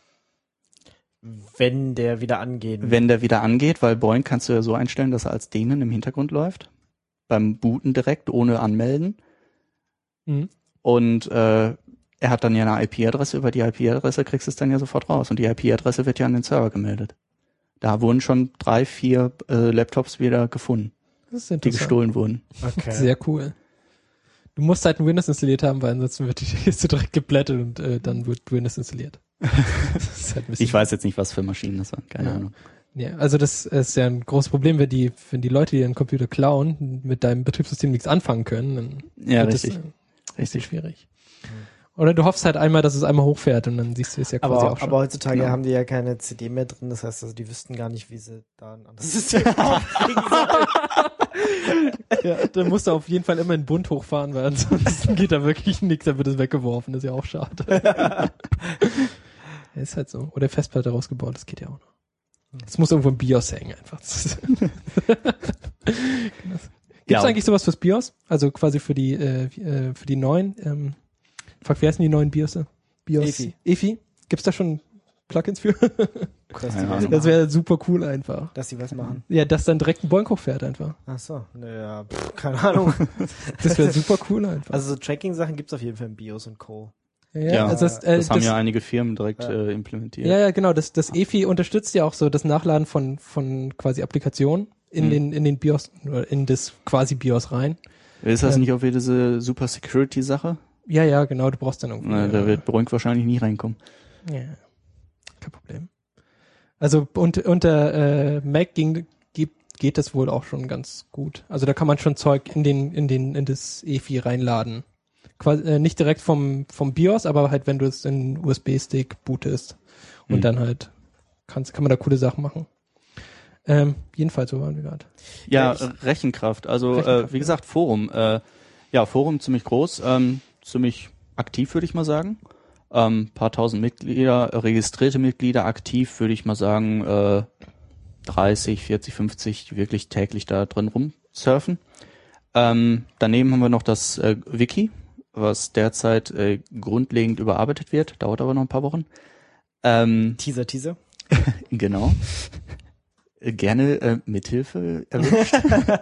wenn der wieder angeht. Wenn der wieder angeht, weil Boeing kannst du ja so einstellen, dass er als Daemon im Hintergrund läuft. Beim Booten direkt, ohne anmelden. Mhm. Und äh, er hat dann ja eine I P-Adresse. Über die I P-Adresse kriegst du es dann ja sofort raus. Und die I P-Adresse wird ja an den Server gemeldet. Da wurden schon drei, vier äh, Laptops wieder gefunden, Das ist die interessant. gestohlen wurden. Okay. Sehr cool. Du musst halt ein Windows installiert haben, weil ansonsten wird die Kiste direkt geblättet und äh, dann wird Windows installiert. Das ist halt ein bisschen- Ich weiß jetzt nicht, was für Maschinen das waren. Keine Ja. Ahnung. Ja, also das ist ja ein großes Problem, wenn die, wenn die Leute, die ihren Computer klauen, mit deinem Betriebssystem nichts anfangen können, dann Ja, wird richtig. das äh, richtig Richtig. schwierig. Oder du hoffst halt einmal, dass es einmal hochfährt und dann siehst du es ja quasi Aber, auch schon. aber heutzutage Genau. haben die ja keine C D mehr drin, das heißt, also die wüssten gar nicht, wie sie da ein anderes System aufkriegen sollen. Ja, dann musst du auf jeden Fall immer einen Bund hochfahren, weil ansonsten geht da wirklich nichts, dann wird es weggeworfen, das ist ja auch schade. Ja, ist halt so. Oder Festplatte rausgebaut, das geht ja auch noch. Es muss irgendwo im BIOS hängen einfach. Gibt's Ja. eigentlich sowas fürs BIOS? Also quasi für die äh, äh, für die neuen, ähm, fuck, wie heißen die neuen BIOS? BIOS? EFI. EFI? Gibt's da schon Plugins für? Dass die, Keine was Ahnung. Das machen. wäre super cool einfach. Dass die was machen. Ja, dass dann direkt ein Boeing hochfährt einfach. Ach so, naja, pff, keine Ahnung. Das wäre super cool einfach. Also so Tracking-Sachen gibt's auf jeden Fall im BIOS und Co. Ja, Ja, also das, äh, Das haben das, ja einige Firmen direkt Ja. äh, implementiert. ja, ja, genau. Das, das EFI unterstützt ja auch so das Nachladen von, von quasi Applikationen in Hm. den, in den BIOS, oder in das quasi BIOS rein. Ist das Ähm, nicht auch wieder diese Super Security Sache? Ja, ja, genau. Du brauchst dann irgendwie. Na, da äh, wird Boeing wahrscheinlich nie reinkommen. ja, kein Problem. Also unter, unter äh, Mac ging, geht, geht das wohl auch schon ganz gut. Also da kann man schon Zeug in den, in den, in das EFI reinladen. Quasi, äh, nicht direkt vom, vom BIOS, aber halt, wenn du es in U S B-Stick bootest und Hm. dann halt kannst, kann man da coole Sachen machen. Ähm, jedenfalls, so waren wir gerade. Ja, Ja, ich- Rechenkraft. Also Rechenkraft, äh, wie gesagt, Forum. Äh, ja, Forum ziemlich groß, ähm, ziemlich aktiv, würde ich mal sagen. Ähm, paar tausend Mitglieder, äh, registrierte Mitglieder, aktiv, würde ich mal sagen, äh, dreißig, vierzig, fünfzig, die wirklich täglich da drin rumsurfen. Ähm, daneben haben wir noch das äh, Wiki, was derzeit äh, grundlegend überarbeitet wird, dauert aber noch ein paar Wochen. Ähm, Teaser, Teaser. Genau. Äh, Gerne äh, Mithilfe erwünscht.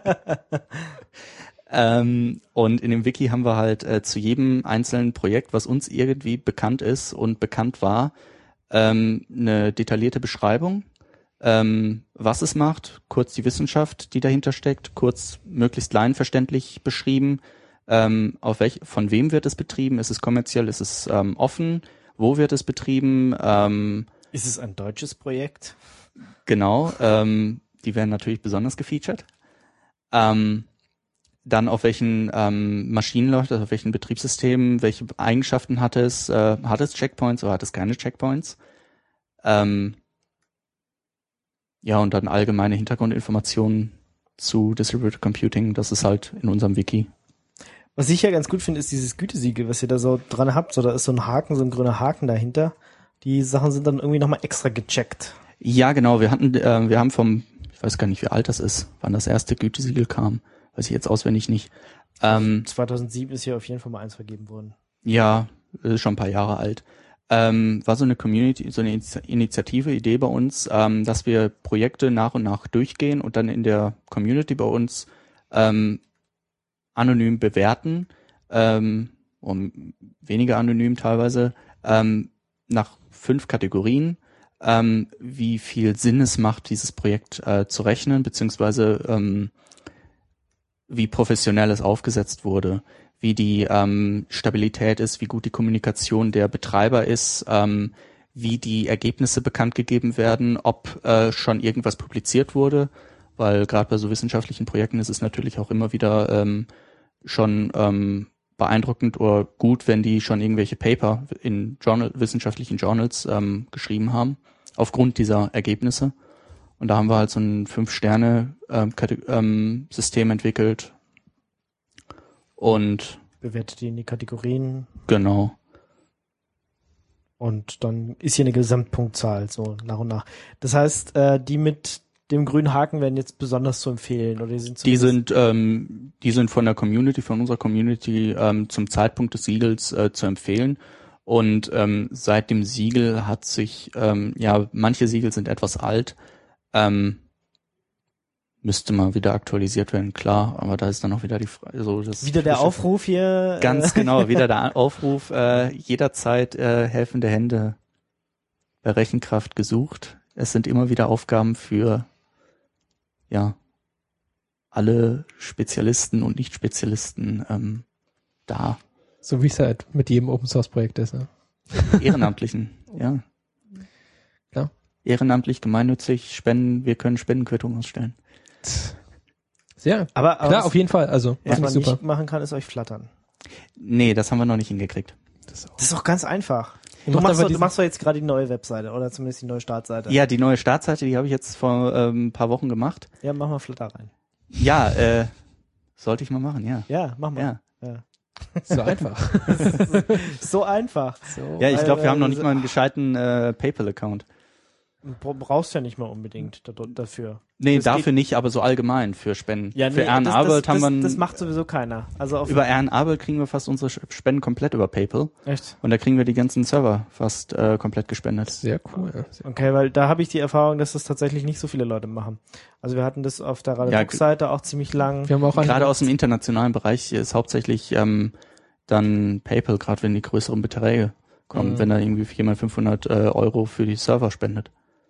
ähm, und in dem Wiki haben wir halt äh, zu jedem einzelnen Projekt, was uns irgendwie bekannt ist und bekannt war, ähm, eine detaillierte Beschreibung, ähm, was es macht, kurz die Wissenschaft, die dahinter steckt, kurz möglichst laienverständlich beschrieben, ähm, auf welch, von wem wird es betrieben, ist es kommerziell, ist es ähm, offen, wo wird es betrieben, ähm, Ist es ein deutsches Projekt? Genau, ähm, die werden natürlich besonders gefeatured. Ähm, dann auf welchen ähm, Maschinen läuft es, auf welchen Betriebssystemen, welche Eigenschaften hat es, äh, hat es Checkpoints oder hat es keine Checkpoints? Ähm, ja, und dann allgemeine Hintergrundinformationen zu Distributed Computing. Das ist halt in unserem Wiki. Was ich ja ganz gut finde, ist dieses Gütesiegel, was ihr da so dran habt. So, da ist so ein Haken, so ein grüner Haken dahinter. Die Sachen sind dann irgendwie nochmal extra gecheckt. Ja, genau. Wir hatten, äh, wir haben vom, ich weiß gar nicht, wie alt das ist, wann das erste Gütesiegel kam. Weiß ich jetzt auswendig nicht. Ähm, zweitausendsieben ist hier auf jeden Fall mal eins vergeben worden. Ja, ist schon ein paar Jahre alt. Ähm, war so eine Community, so eine Initiative, Idee bei uns, ähm, dass wir Projekte nach und nach durchgehen und dann in der Community bei uns ähm, anonym bewerten, ähm, um weniger anonym teilweise, ähm, nach fünf Kategorien, ähm, wie viel Sinn es macht, dieses Projekt äh, zu rechnen, beziehungsweise ähm, wie professionell es aufgesetzt wurde, wie die ähm, Stabilität ist, wie gut die Kommunikation der Betreiber ist, ähm, wie die Ergebnisse bekannt gegeben werden, ob äh, schon irgendwas publiziert wurde, weil gerade bei so wissenschaftlichen Projekten ist es natürlich auch immer wieder ähm, schon ähm, beeindruckend oder gut, wenn die schon irgendwelche Paper in Journal, wissenschaftlichen Journals ähm, geschrieben haben, aufgrund dieser Ergebnisse. Und da haben wir halt so ein Fünf-Sterne-System entwickelt. Und bewertet die in die Kategorien. Genau. Und dann ist hier eine Gesamtpunktzahl, so nach und nach. Das heißt, äh, die mit dem grünen Haken werden jetzt besonders zu empfehlen, oder die sind Die sind, ähm, die sind von der Community, von unserer Community ähm, zum Zeitpunkt des Siegels äh, zu empfehlen. Und ähm, seit dem Siegel hat sich, ähm, ja, manche Siegel sind etwas alt, ähm, müsste mal wieder aktualisiert werden, klar, aber da ist dann auch wieder die Frage, so das wieder der Aufruf hier. Ganz genau, wieder der Aufruf, äh, jederzeit äh, helfende Hände bei Rechenkraft gesucht. Es sind immer wieder Aufgaben für, ja, alle Spezialisten und Nicht-Spezialisten ähm, da. So wie es halt mit jedem Open-Source-Projekt ist, ne? Ehrenamtlichen, ja. Klar. Ehrenamtlich, gemeinnützig, Spenden, wir können Spendenquittungen ausstellen. Sehr, aber, aber klar, was, auf jeden Fall. Also, was man super. nicht machen kann, ist euch flattern. Nee, das haben wir noch nicht hingekriegt. Das ist auch Das ist doch ganz einfach. Ihr Du macht machst, einfach doch, du diesen- machst doch jetzt gerade die neue Webseite oder zumindest die neue Startseite. Ja, die neue Startseite, die habe ich jetzt vor ähm, ein paar Wochen gemacht. Ja, mach mal Flutter rein. Ja, äh, sollte ich mal machen, ja. Ja, mach mal. Ja, Ja. so einfach. So einfach. So. ja ich glaube, wir haben noch nicht Weil, mal einen gescheiten äh, PayPal-Account. Du brauchst ja nicht mal unbedingt da- dafür. Nee, Das dafür geht- nicht, aber so allgemein für Spenden. Ja, für nee, Ehrenarbeit das, das, haben wir das, ein- das macht sowieso keiner. Also auf über Ehrenarbeit kriegen wir fast unsere Spenden komplett über PayPal. echt. Und da kriegen wir die ganzen Server fast äh, komplett gespendet. Sehr cool. Sehr Okay, weil da habe ich die Erfahrung, dass das tatsächlich nicht so viele Leute machen. Also wir hatten das auf der Ja, Radio-Seite auch ziemlich lang. Wir haben auch Gerade eine, aus dem internationalen Bereich ist hauptsächlich ähm, dann PayPal, gerade wenn die größeren Beträge kommen, Mhm. wenn da irgendwie jemand fünfhundert äh, Euro für die Server spendet.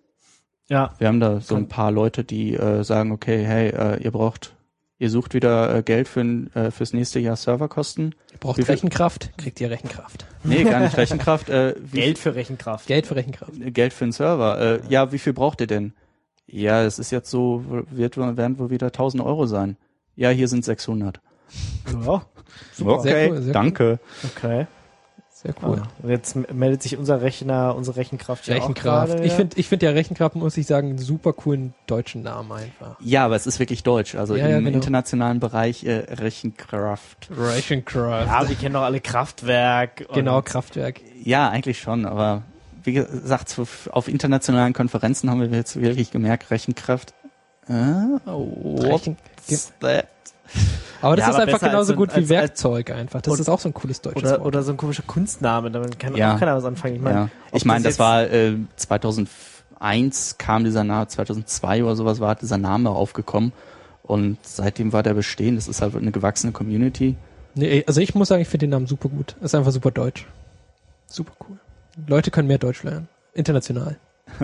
Ja, Wir haben da so Kann- ein paar Leute, die äh, sagen, okay, hey, äh, ihr braucht, ihr sucht wieder äh, Geld für äh, fürs nächste Jahr Serverkosten. ihr braucht Wie viel- Rechenkraft, kriegt ihr Rechenkraft. Nee, gar nicht Rechenkraft. Äh, wie Geld für Rechenkraft. Geld für Rechenkraft. Geld für einen Server. Äh, ja, wie viel braucht ihr denn? Ja, es ist jetzt so, wird werden wohl wieder tausend Euro sein. Ja, hier sind sechshundert. Ja, Okay, Sehr cool, sehr danke. okay. Sehr cool. Und jetzt m- meldet sich unser Rechner, unsere Rechenkraft ja auch Rechenkraft. gerade, Ich ja. finde, ich finde ja Rechenkraft, muss ich sagen, einen super coolen deutschen Namen einfach. Ja, aber es ist wirklich deutsch. Also Ja, ja, im genau. internationalen Bereich äh, Rechenkraft. Rechenkraft. Ja, wir kennen doch alle Kraftwerk. und- Genau, Kraftwerk. Ja, eigentlich schon, aber wie gesagt, so f- auf internationalen Konferenzen haben wir jetzt wirklich gemerkt, Rechenkraft. Äh, Rechen what's that? Aber das Ja, ist aber einfach besser als genauso so ein- gut wie als- als- Werkzeug einfach. Das Und- ist auch so ein cooles deutsches Oder, Wort. oder so ein komischer Kunstname, damit kann Ja. auch keiner was anfangen. Ich meine, Ja. ob Ich meine, das jetzt- war äh, zweitausendeins kam dieser Name, zweitausendzwei oder sowas war dieser Name aufgekommen und seitdem war der bestehen. Das ist halt eine gewachsene Community. Nee, also ich muss sagen, ich finde den Namen super gut. Ist einfach super deutsch. Super cool. Leute können mehr Deutsch lernen. International.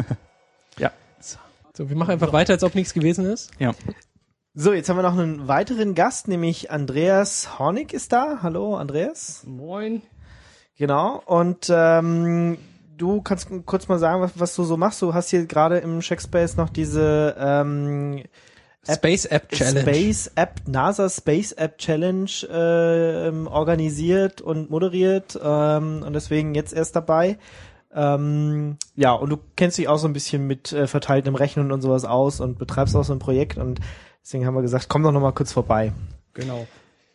Ja. So, so wir machen einfach weiter, als ob nichts gewesen ist. Ja. So, jetzt haben wir noch einen weiteren Gast, nämlich Andreas Hornig ist da. Hallo, Andreas. Moin. Genau. Und ähm, du kannst kurz mal sagen, was, was du so machst. Du hast hier gerade im Checkspace noch diese ähm, App- Space App Challenge. Space App, NASA Space App Challenge ähm, organisiert und moderiert ähm, und deswegen jetzt erst dabei. Ähm, ja, und du kennst dich auch so ein bisschen mit äh, verteiltem Rechnen und sowas aus und betreibst auch so ein Projekt und Deswegen haben wir gesagt, komm doch noch mal kurz vorbei. Genau.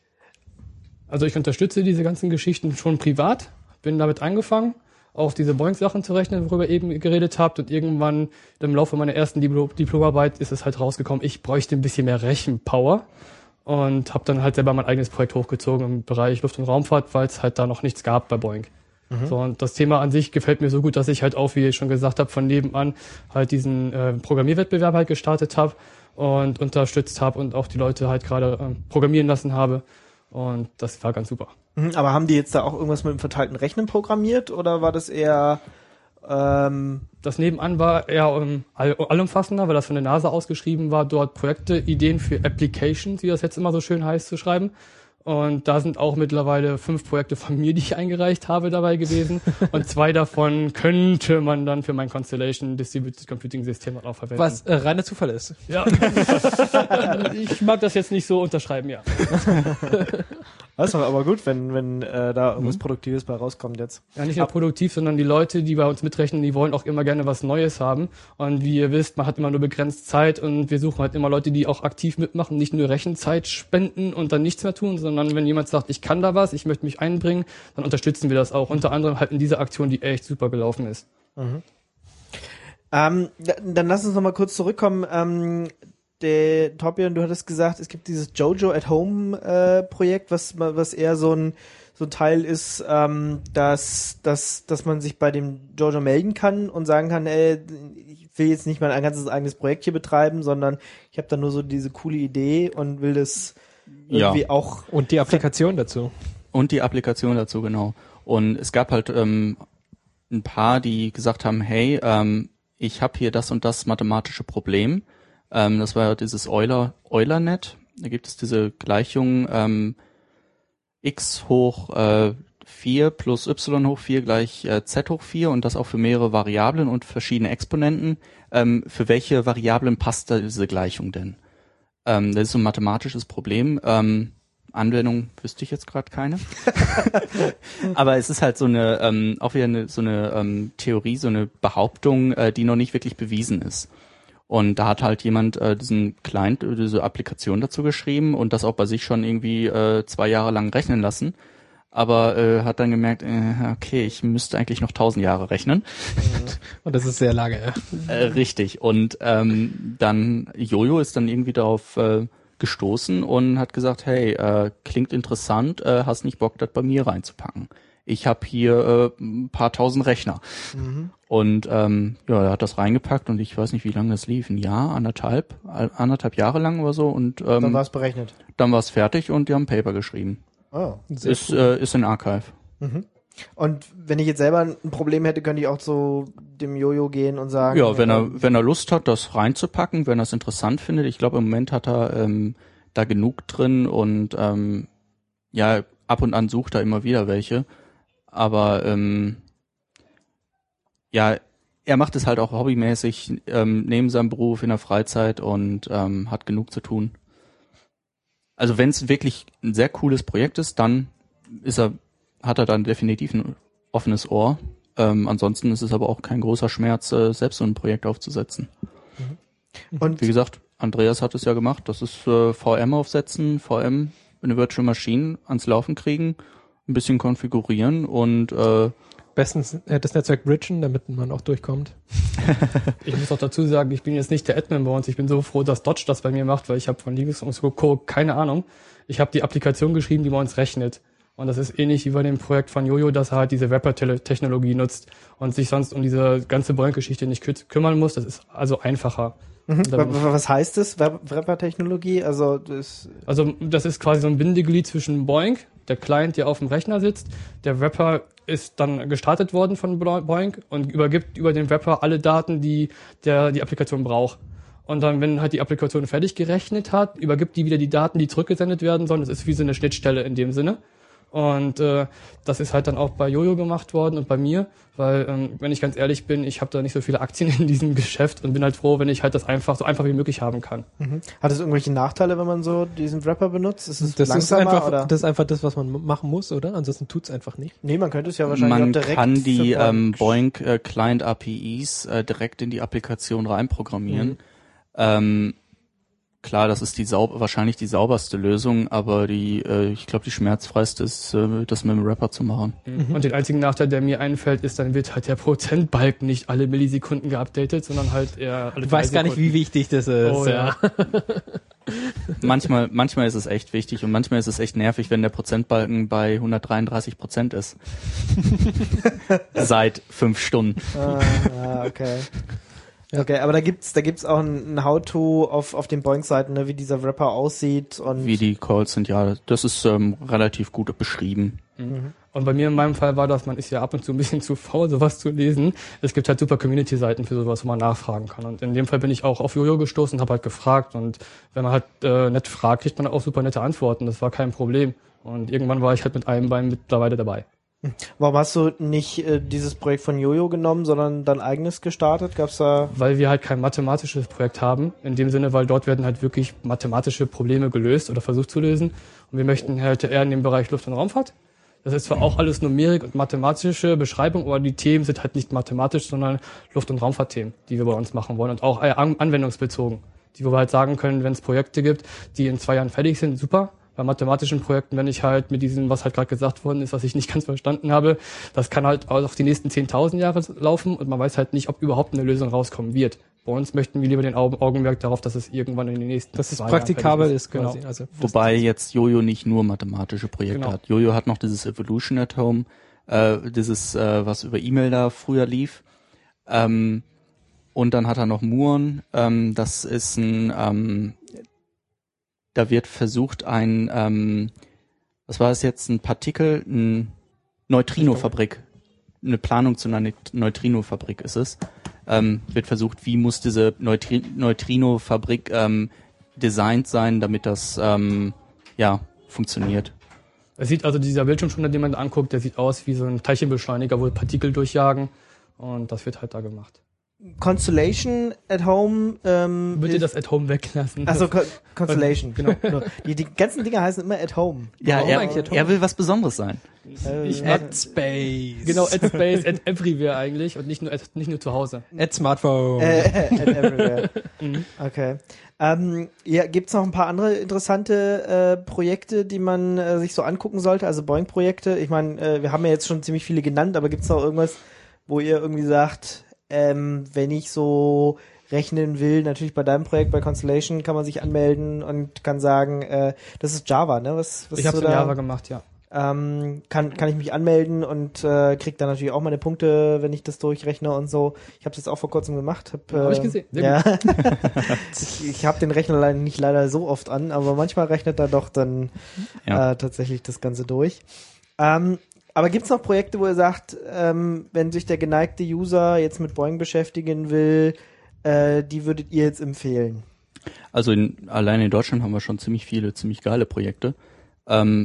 Also ich unterstütze diese ganzen Geschichten schon privat, bin damit angefangen, auch diese Boink-Sachen zu rechnen, worüber ihr eben geredet habt, und irgendwann im Laufe meiner ersten Diplo- Diplomarbeit ist es halt rausgekommen, ich bräuchte ein bisschen mehr Rechenpower und habe dann halt selber mein eigenes Projekt hochgezogen im Bereich Luft- und Raumfahrt, weil es halt da noch nichts gab bei Boink. Mhm. So, und das Thema an sich gefällt mir so gut, dass ich halt auch, wie ich schon gesagt habe, von nebenan halt diesen äh, Programmierwettbewerb halt gestartet habe und unterstützt habe und auch die Leute halt gerade äh, programmieren lassen habe. Und das war ganz super. Mhm, aber haben die jetzt da auch irgendwas mit dem verteilten Rechnen programmiert oder war das eher ähm Das nebenan war eher um, all, allumfassender, weil das von der NASA ausgeschrieben war, dort Projekte, Ideen für Applications, wie das jetzt immer so schön heißt, zu schreiben. Und da sind auch mittlerweile fünf Projekte von mir, die ich eingereicht habe, dabei gewesen. Und zwei davon könnte man dann für mein Constellation Distributed Computing System auch verwenden. Was äh, reiner Zufall ist. Ja. Ich mag das jetzt nicht so unterschreiben, ja. Das ist aber gut, wenn wenn äh, da irgendwas mhm. Produktives bei rauskommt jetzt. Ja, nicht nur produktiv, sondern die Leute, die bei uns mitrechnen, die wollen auch immer gerne was Neues haben. Und wie ihr wisst, man hat immer nur begrenzt Zeit und wir suchen halt immer Leute, die auch aktiv mitmachen, nicht nur Rechenzeit spenden und dann nichts mehr tun, sondern wenn jemand sagt, ich kann da was, ich möchte mich einbringen, dann unterstützen wir das auch. Unter anderem halt in dieser Aktion, die echt super gelaufen ist. Mhm. Ähm, dann lass uns noch mal kurz zurückkommen. Ähm, Der Torbjörn, du hattest gesagt, es gibt dieses Jojo at Home äh, Projekt, was was eher so ein so ein Teil ist, ähm, dass dass dass man sich bei dem Jojo melden kann und sagen kann, ey, ich will jetzt nicht mein ganzes eigenes Projekt hier betreiben, sondern ich habe da nur so diese coole Idee und will das irgendwie ja. auch und die Applikation dazu und die Applikation dazu genau. Und es gab halt ähm, ein paar, die gesagt haben, hey, ähm, ich habe hier das und das mathematische Problem. Ähm, das war ja dieses Euler, Eulernet. Da gibt es diese Gleichung ähm, x hoch äh, vier plus y hoch vier gleich äh, z hoch vier und das auch für mehrere Variablen und verschiedene Exponenten. Ähm, für welche Variablen passt da diese Gleichung denn? Ähm, das ist so ein mathematisches Problem. Ähm, Anwendung wüsste ich jetzt gerade keine. Aber es ist halt so eine, ähm, auch wieder eine, so eine ähm, Theorie, so eine Behauptung, äh, die noch nicht wirklich bewiesen ist. Und da hat halt jemand äh, diesen Client, äh, diese Applikation dazu geschrieben und das auch bei sich schon irgendwie äh, zwei Jahre lang rechnen lassen. Aber äh, hat dann gemerkt, äh, okay, ich müsste eigentlich noch tausend Jahre rechnen. Und das ist sehr lange, ja. Äh, richtig. Und ähm, dann Jojo ist dann irgendwie darauf äh, gestoßen und hat gesagt, hey, äh, klingt interessant, äh, hast nicht Bock, das bei mir reinzupacken. Ich habe hier äh, ein paar tausend Rechner. Mhm. Und ähm, ja, er hat das reingepackt und ich weiß nicht, wie lange das lief, ein Jahr, anderthalb, anderthalb Jahre lang oder so. Und ähm, dann war es berechnet. Dann war es fertig und die haben ein Paper geschrieben. Oh, ist cool. äh, ist in Archive. Mhm. Und wenn ich jetzt selber ein Problem hätte, könnte ich auch zu dem Jojo gehen und sagen. Ja, wenn er wenn er Lust hat, das reinzupacken, wenn er es interessant findet. Ich glaube, im Moment hat er ähm, da genug drin und ähm, ja, ab und an sucht er immer wieder welche. Aber ähm, ja, er macht es halt auch hobbymäßig ähm, neben seinem Beruf in der Freizeit und ähm, hat genug zu tun. Also wenn es wirklich ein sehr cooles Projekt ist, dann ist er, hat er dann definitiv ein offenes Ohr. Ähm, ansonsten ist es aber auch kein großer Schmerz, äh, selbst so ein Projekt aufzusetzen. Mhm. Und wie gesagt, Andreas hat es ja gemacht. Das ist äh, V M aufsetzen, V M eine Virtual Machine ans Laufen kriegen, ein bisschen konfigurieren und äh, bestens äh, das Netzwerk bridgen, damit man auch durchkommt. Ich muss auch dazu sagen, ich bin jetzt nicht der Admin bei uns. Ich bin so froh, dass Dodge das bei mir macht, weil ich habe von Linux und Co. keine Ahnung. Ich habe die Applikation geschrieben, die bei uns rechnet. Und das ist ähnlich wie bei dem Projekt von Jojo, dass er halt diese Wrapper-Technologie nutzt und sich sonst um diese ganze Boink-Geschichte nicht kü- kümmern muss. Das ist also einfacher. Mhm. Was heißt das, Wrapper-Technologie? Also das, also das ist quasi so ein Bindeglied zwischen Boink, der Client, der auf dem Rechner sitzt. Der Wrapper ist dann gestartet worden von Boink und übergibt über den Wrapper alle Daten, die der die Applikation braucht. Und dann, wenn halt die Applikation fertig gerechnet hat, übergibt die wieder die Daten, die zurückgesendet werden sollen. Das ist wie so eine Schnittstelle in dem Sinne. Und äh, das ist halt dann auch bei Jojo gemacht worden und bei mir, weil, ähm, wenn ich ganz ehrlich bin, ich habe da nicht so viele Aktien in diesem Geschäft und bin halt froh, wenn ich halt das einfach so einfach wie möglich haben kann. Mhm. Hat es irgendwelche Nachteile, wenn man so diesen Wrapper benutzt? Ist es das langsamer, ist einfach, oder? Das ist einfach das, was man machen muss, oder? Ansonsten tut's einfach nicht. Nee, man könnte es ja wahrscheinlich man auch direkt kann die für ähm, Boink äh, Client A P Is äh, direkt in die Applikation reinprogrammieren. Mhm. Ähm, klar, das ist die saub wahrscheinlich die sauberste Lösung, aber die, äh, ich glaube, die schmerzfreiste ist, äh, das mit dem Wrapper zu machen. Mhm. Und den einzigen Nachteil, der mir einfällt, ist, dann wird halt der Prozentbalken nicht alle Millisekunden geupdatet, sondern halt eher alle Du weißt gar nicht, wie wichtig das ist. Oh, ja. Manchmal, manchmal ist es echt wichtig und manchmal ist es echt nervig, wenn der Prozentbalken bei hundertdreiunddreißig Prozent ist. Seit fünf Stunden. Ah, ah, okay. Okay, aber da gibt's, da gibt's auch ein, ein How-To auf, auf den Boink-Seiten, ne, wie dieser Wrapper aussieht und. Wie die Calls sind, ja, das ist ähm, relativ gut beschrieben. Mhm. Und bei mir in meinem Fall war das, man ist ja ab und zu ein bisschen zu faul, sowas zu lesen. Es gibt halt super Community-Seiten für sowas, wo man nachfragen kann. Und in dem Fall bin ich auch auf Jojo gestoßen, habe halt gefragt. Und wenn man halt äh, nett fragt, kriegt man auch super nette Antworten. Das war kein Problem. Und irgendwann war ich halt mit einem Bein mittlerweile dabei. Warum hast du nicht äh, dieses Projekt von Jojo genommen, sondern dein eigenes gestartet? Gab's da? Weil wir halt kein mathematisches Projekt haben. In dem Sinne, weil dort werden halt wirklich mathematische Probleme gelöst oder versucht zu lösen. Und wir möchten halt eher in dem Bereich Luft- und Raumfahrt. Das ist zwar auch alles Numerik und mathematische Beschreibung, aber die Themen sind halt nicht mathematisch, sondern Luft- und Raumfahrtthemen, die wir bei uns machen wollen und auch äh, an- anwendungsbezogen. Die, wo wir halt sagen können, wenn es Projekte gibt, die in zwei Jahren fertig sind, super. Bei mathematischen Projekten, wenn ich halt mit diesem, was halt gerade gesagt worden ist, was ich nicht ganz verstanden habe, das kann halt auch die nächsten zehntausend Jahre laufen und man weiß halt nicht, ob überhaupt eine Lösung rauskommen wird. Bei uns möchten wir lieber den Augenmerk darauf, dass es irgendwann in den nächsten Dass es zwei praktikabel Jahren ist quasi. Genau. Also, Wobei jetzt Jojo nicht nur mathematische Projekte Genau. hat. Jojo hat noch dieses Evolution at Home, äh, dieses, äh, was über E-Mail da früher lief. Ähm, und dann hat er noch Muon, ähm, das ist ein, ähm, da wird versucht ein, ähm, was war es jetzt, ein Partikel, ein Neutrino-Fabrik, eine Planung zu einer Neut- Neutrino-Fabrik ist es. Ähm, wird versucht, wie muss diese Neutri- Neutrino-Fabrik ähm, designt sein, damit das ähm, ja funktioniert. Es sieht also, dieser Bildschirmschoner, den man da anguckt, der sieht aus wie so ein Teilchenbeschleuniger, wo Partikel durchjagen und das wird halt da gemacht. Constellation at Home. Ähm, Bitte ist- das at Home weglassen. Achso, Co- Constellation, genau. Die, die ganzen Dinger heißen immer at Home. Ja, Warum er, eigentlich at home? er will was Besonderes sein. Äh, Ich ja. At Space. Genau, at Space, at Everywhere eigentlich und nicht nur at, nicht nur zu Hause. At Smartphone. Äh, at everywhere. Mhm. Okay. Ähm, ja, gibt's noch ein paar andere interessante äh, Projekte, die man äh, sich so angucken sollte? Also Boeing-Projekte. Ich meine, äh, wir haben ja jetzt schon ziemlich viele genannt, aber gibt's noch irgendwas, wo ihr irgendwie sagt, ähm, wenn ich so rechnen will, natürlich bei deinem Projekt, bei Constellation, kann man sich anmelden und kann sagen, äh, das ist Java, ne? Was, was Ich habe so es in da, Java gemacht, ja. ähm, kann kann ich mich anmelden und äh, krieg dann natürlich auch meine Punkte, wenn ich das durchrechne und so. Ich habe es jetzt auch vor kurzem gemacht. Hab, äh, Hab ich gesehen. Sehr ja. ich ich habe den Rechner leider nicht leider so oft an, aber manchmal rechnet er doch dann Ja. äh, tatsächlich das Ganze durch. Ähm, aber gibt's noch Projekte, wo ihr sagt, ähm, wenn sich der geneigte User jetzt mit Boeing beschäftigen will, äh, die würdet ihr jetzt empfehlen? Also in, allein in Deutschland haben wir schon ziemlich viele, ziemlich geile Projekte. Ähm,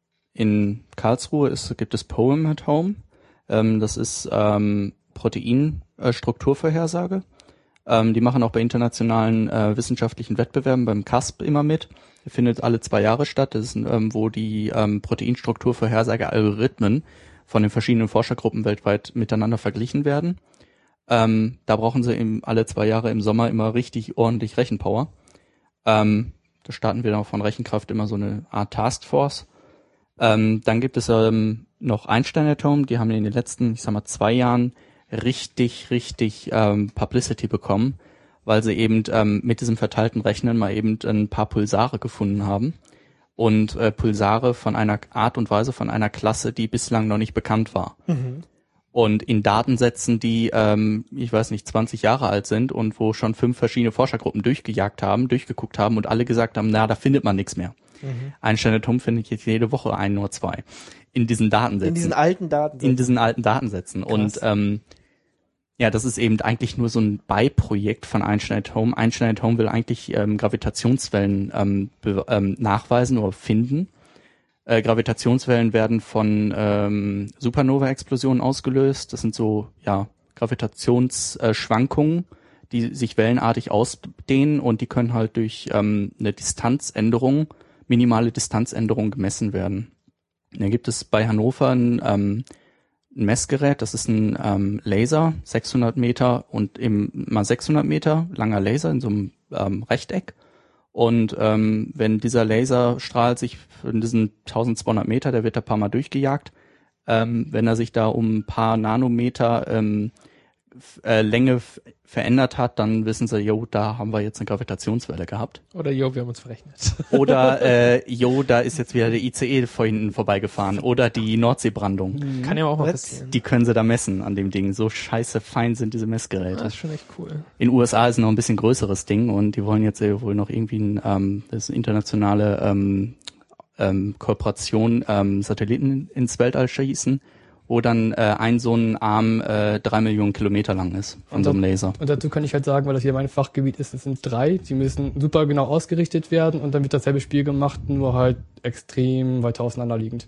in Karlsruhe ist, gibt es Poem at Home. Ähm, das ist ähm, Proteinstrukturvorhersage. Ähm, die machen auch bei internationalen äh, wissenschaftlichen Wettbewerben beim C A S P immer mit. Der findet alle zwei Jahre statt. Das ist, ähm, wo die ähm, Proteinstrukturvorhersage-Algorithmen von den verschiedenen Forschergruppen weltweit miteinander verglichen werden. Ähm, da brauchen sie im, alle zwei Jahre im Sommer immer richtig ordentlich Rechenpower. Ähm, da starten wir dann auch von Rechenkraft immer so eine Art Taskforce. Ähm, dann gibt es ähm, noch Einstein at Home, die haben in den letzten, ich sag mal, zwei Jahren richtig, richtig ähm, Publicity bekommen, weil sie eben ähm, mit diesem verteilten Rechnen mal eben ein paar Pulsare gefunden haben. Und äh, Pulsare von einer Art und Weise, von einer Klasse, die bislang noch nicht bekannt war. Mhm. Und in Datensätzen, die, ähm, ich weiß nicht, zwanzig Jahre alt sind und wo schon fünf verschiedene Forschergruppen durchgejagt haben, durchgeguckt haben und alle gesagt haben, na, da findet man nichts mehr. Mhm. Einstein at Home findet jetzt jede Woche ein oder zwei. In diesen Datensätzen. In diesen alten Daten. In diesen alten Datensätzen. Krass. Und ähm, ja, das ist eben eigentlich nur so ein Beiprojekt von Einstein at Home. Einstein at Home will eigentlich ähm, Gravitationswellen ähm, be- ähm, nachweisen oder finden. Äh, Gravitationswellen werden von ähm, Supernova-Explosionen ausgelöst. Das sind so ja Gravitationsschwankungen, die sich wellenartig ausdehnen und die können halt durch ähm, eine Distanzänderung, minimale Distanzänderung gemessen werden. Da gibt es bei Hannover ein, ähm, ein Messgerät, das ist ein ähm, Laser, sechshundert Meter und eben mal sechshundert Meter langer Laser in so einem ähm, Rechteck. Und ähm, wenn dieser Laserstrahl sich in diesen eintausendzweihundert Meter, der wird da ein paar Mal durchgejagt, ähm, wenn er sich da um ein paar Nanometer ähm, f- äh, Länge f- verändert hat, dann wissen sie, jo, da haben wir jetzt eine Gravitationswelle gehabt. Oder jo, wir haben uns verrechnet. Oder äh, jo, da ist jetzt wieder der I C E vorhin vorbeigefahren. Oder die Nordseebrandung. Kann ja auch mal Was? passieren. Die können sie da messen an dem Ding. So scheiße fein sind diese Messgeräte. Das ist schon echt cool. In den U S A ist noch ein bisschen größeres Ding und die wollen jetzt ja wohl noch irgendwie ein, ähm, das ist eine internationale ähm, ähm, Kooperation, ähm, Satelliten ins Weltall schießen, wo dann äh, ein so ein Arm äh, drei Millionen Kilometer lang ist von Und so einem dann- Laser. Und dazu kann ich halt sagen, weil das hier mein Fachgebiet ist, es sind drei, die müssen super genau ausgerichtet werden und dann wird dasselbe Spiel gemacht, nur halt extrem weit auseinanderliegend.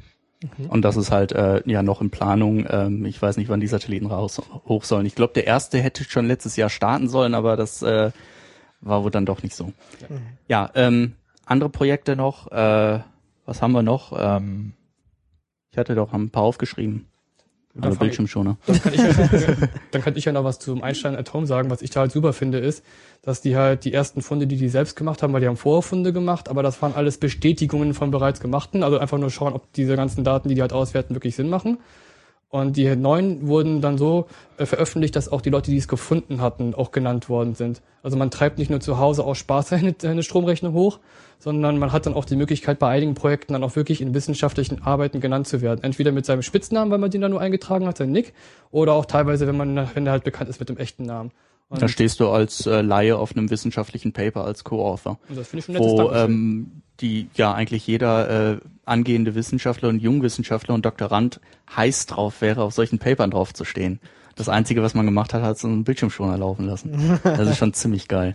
Und das ist halt äh, ja noch in Planung. Ähm, ich weiß nicht, wann die Satelliten raus hoch sollen. Ich glaube, der erste hätte schon letztes Jahr starten sollen, aber das äh, war wohl dann doch nicht so. Ja, ähm, andere Projekte noch. Äh, was haben wir noch? Ähm, ich hatte doch ein paar aufgeschrieben. Dann Alle fang ich- Bildschirmschoner. Dann kann, ich ja, dann kann ich ja noch was zum Einstein at Home sagen. Was ich da halt super finde, ist, dass die halt die ersten Funde, die die selbst gemacht haben, weil die haben vorher Funde gemacht, aber das waren alles Bestätigungen von bereits gemachten. Also einfach nur schauen, ob diese ganzen Daten, die die halt auswerten, wirklich Sinn machen. Und die neuen wurden dann so äh, veröffentlicht, dass auch die Leute, die es gefunden hatten, auch genannt worden sind. Also man treibt nicht nur zu Hause aus Spaß seine, seine Stromrechnung hoch, sondern man hat dann auch die Möglichkeit, bei einigen Projekten dann auch wirklich in wissenschaftlichen Arbeiten genannt zu werden. Entweder mit seinem Spitznamen, weil man den da nur eingetragen hat, sein Nick, oder auch teilweise, wenn man, wenn der halt bekannt ist mit dem echten Namen. Und, Da stehst du als äh, Laie auf einem wissenschaftlichen Paper als Co-Author, und das finde ich schon ein nettes wo Dankeschön. ähm, die ja eigentlich jeder äh, angehende Wissenschaftler und Jungwissenschaftler und Doktorand heiß drauf wäre, auf solchen Papern drauf zu stehen. Das Einzige, was man gemacht hat, hat so einen Bildschirmschoner laufen lassen. Das ist schon ziemlich geil.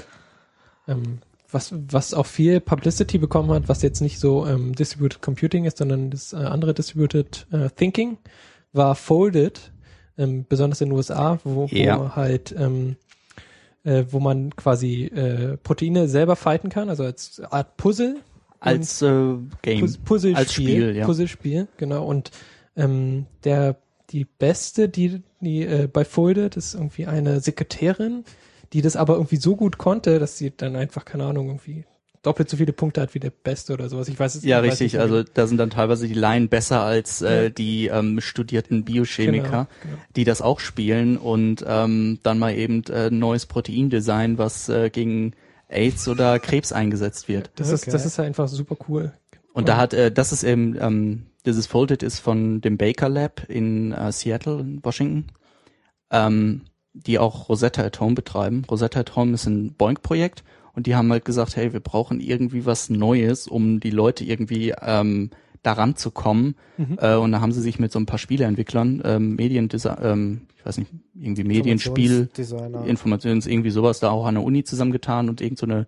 Ähm, was, was auch viel Publicity bekommen hat, was jetzt nicht so ähm, Distributed Computing ist, sondern das äh, andere Distributed äh, Thinking, war Folded, ähm, besonders in den U S A, wo, Ja. wo halt ähm, äh, wo man quasi äh, Proteine selber fighten kann, also als Art Puzzle. Als äh, Game. Puz- Puzzlespiel, als Spiel, ja. Puzzlespiel, genau. Und ähm, der die beste, die die äh, bei Folded ist irgendwie eine Sekretärin, die das aber irgendwie so gut konnte, dass sie dann einfach keine Ahnung irgendwie doppelt so viele Punkte hat wie der Beste oder sowas. Ich weiß es Ja, ich weiß richtig. nicht, Also da sind dann teilweise die Laien besser als äh, Ja. die ähm, studierten Biochemiker, Genau, genau. die das auch spielen und ähm, dann mal eben äh, ein neues Proteindesign, was äh, gegen AIDS oder Krebs eingesetzt wird. Das ist das ist einfach super cool. Und da hat, äh, das ist eben, ähm, dieses Folded ist von dem Baker Lab in äh, Seattle, in Washington, ähm, die auch Rosetta at Home betreiben. Rosetta at Home ist ein Boink-Projekt und die haben halt gesagt, hey, wir brauchen irgendwie was Neues, um die Leute irgendwie ähm, daran zu kommen. Mhm. Äh, und da haben sie sich mit so ein paar Spieleentwicklern, ähm, Mediendesign, ähm, ich weiß nicht, irgendwie Medienspiel, Informationsdesigner. Informations, irgendwie sowas da auch an der Uni zusammengetan und irgend so eine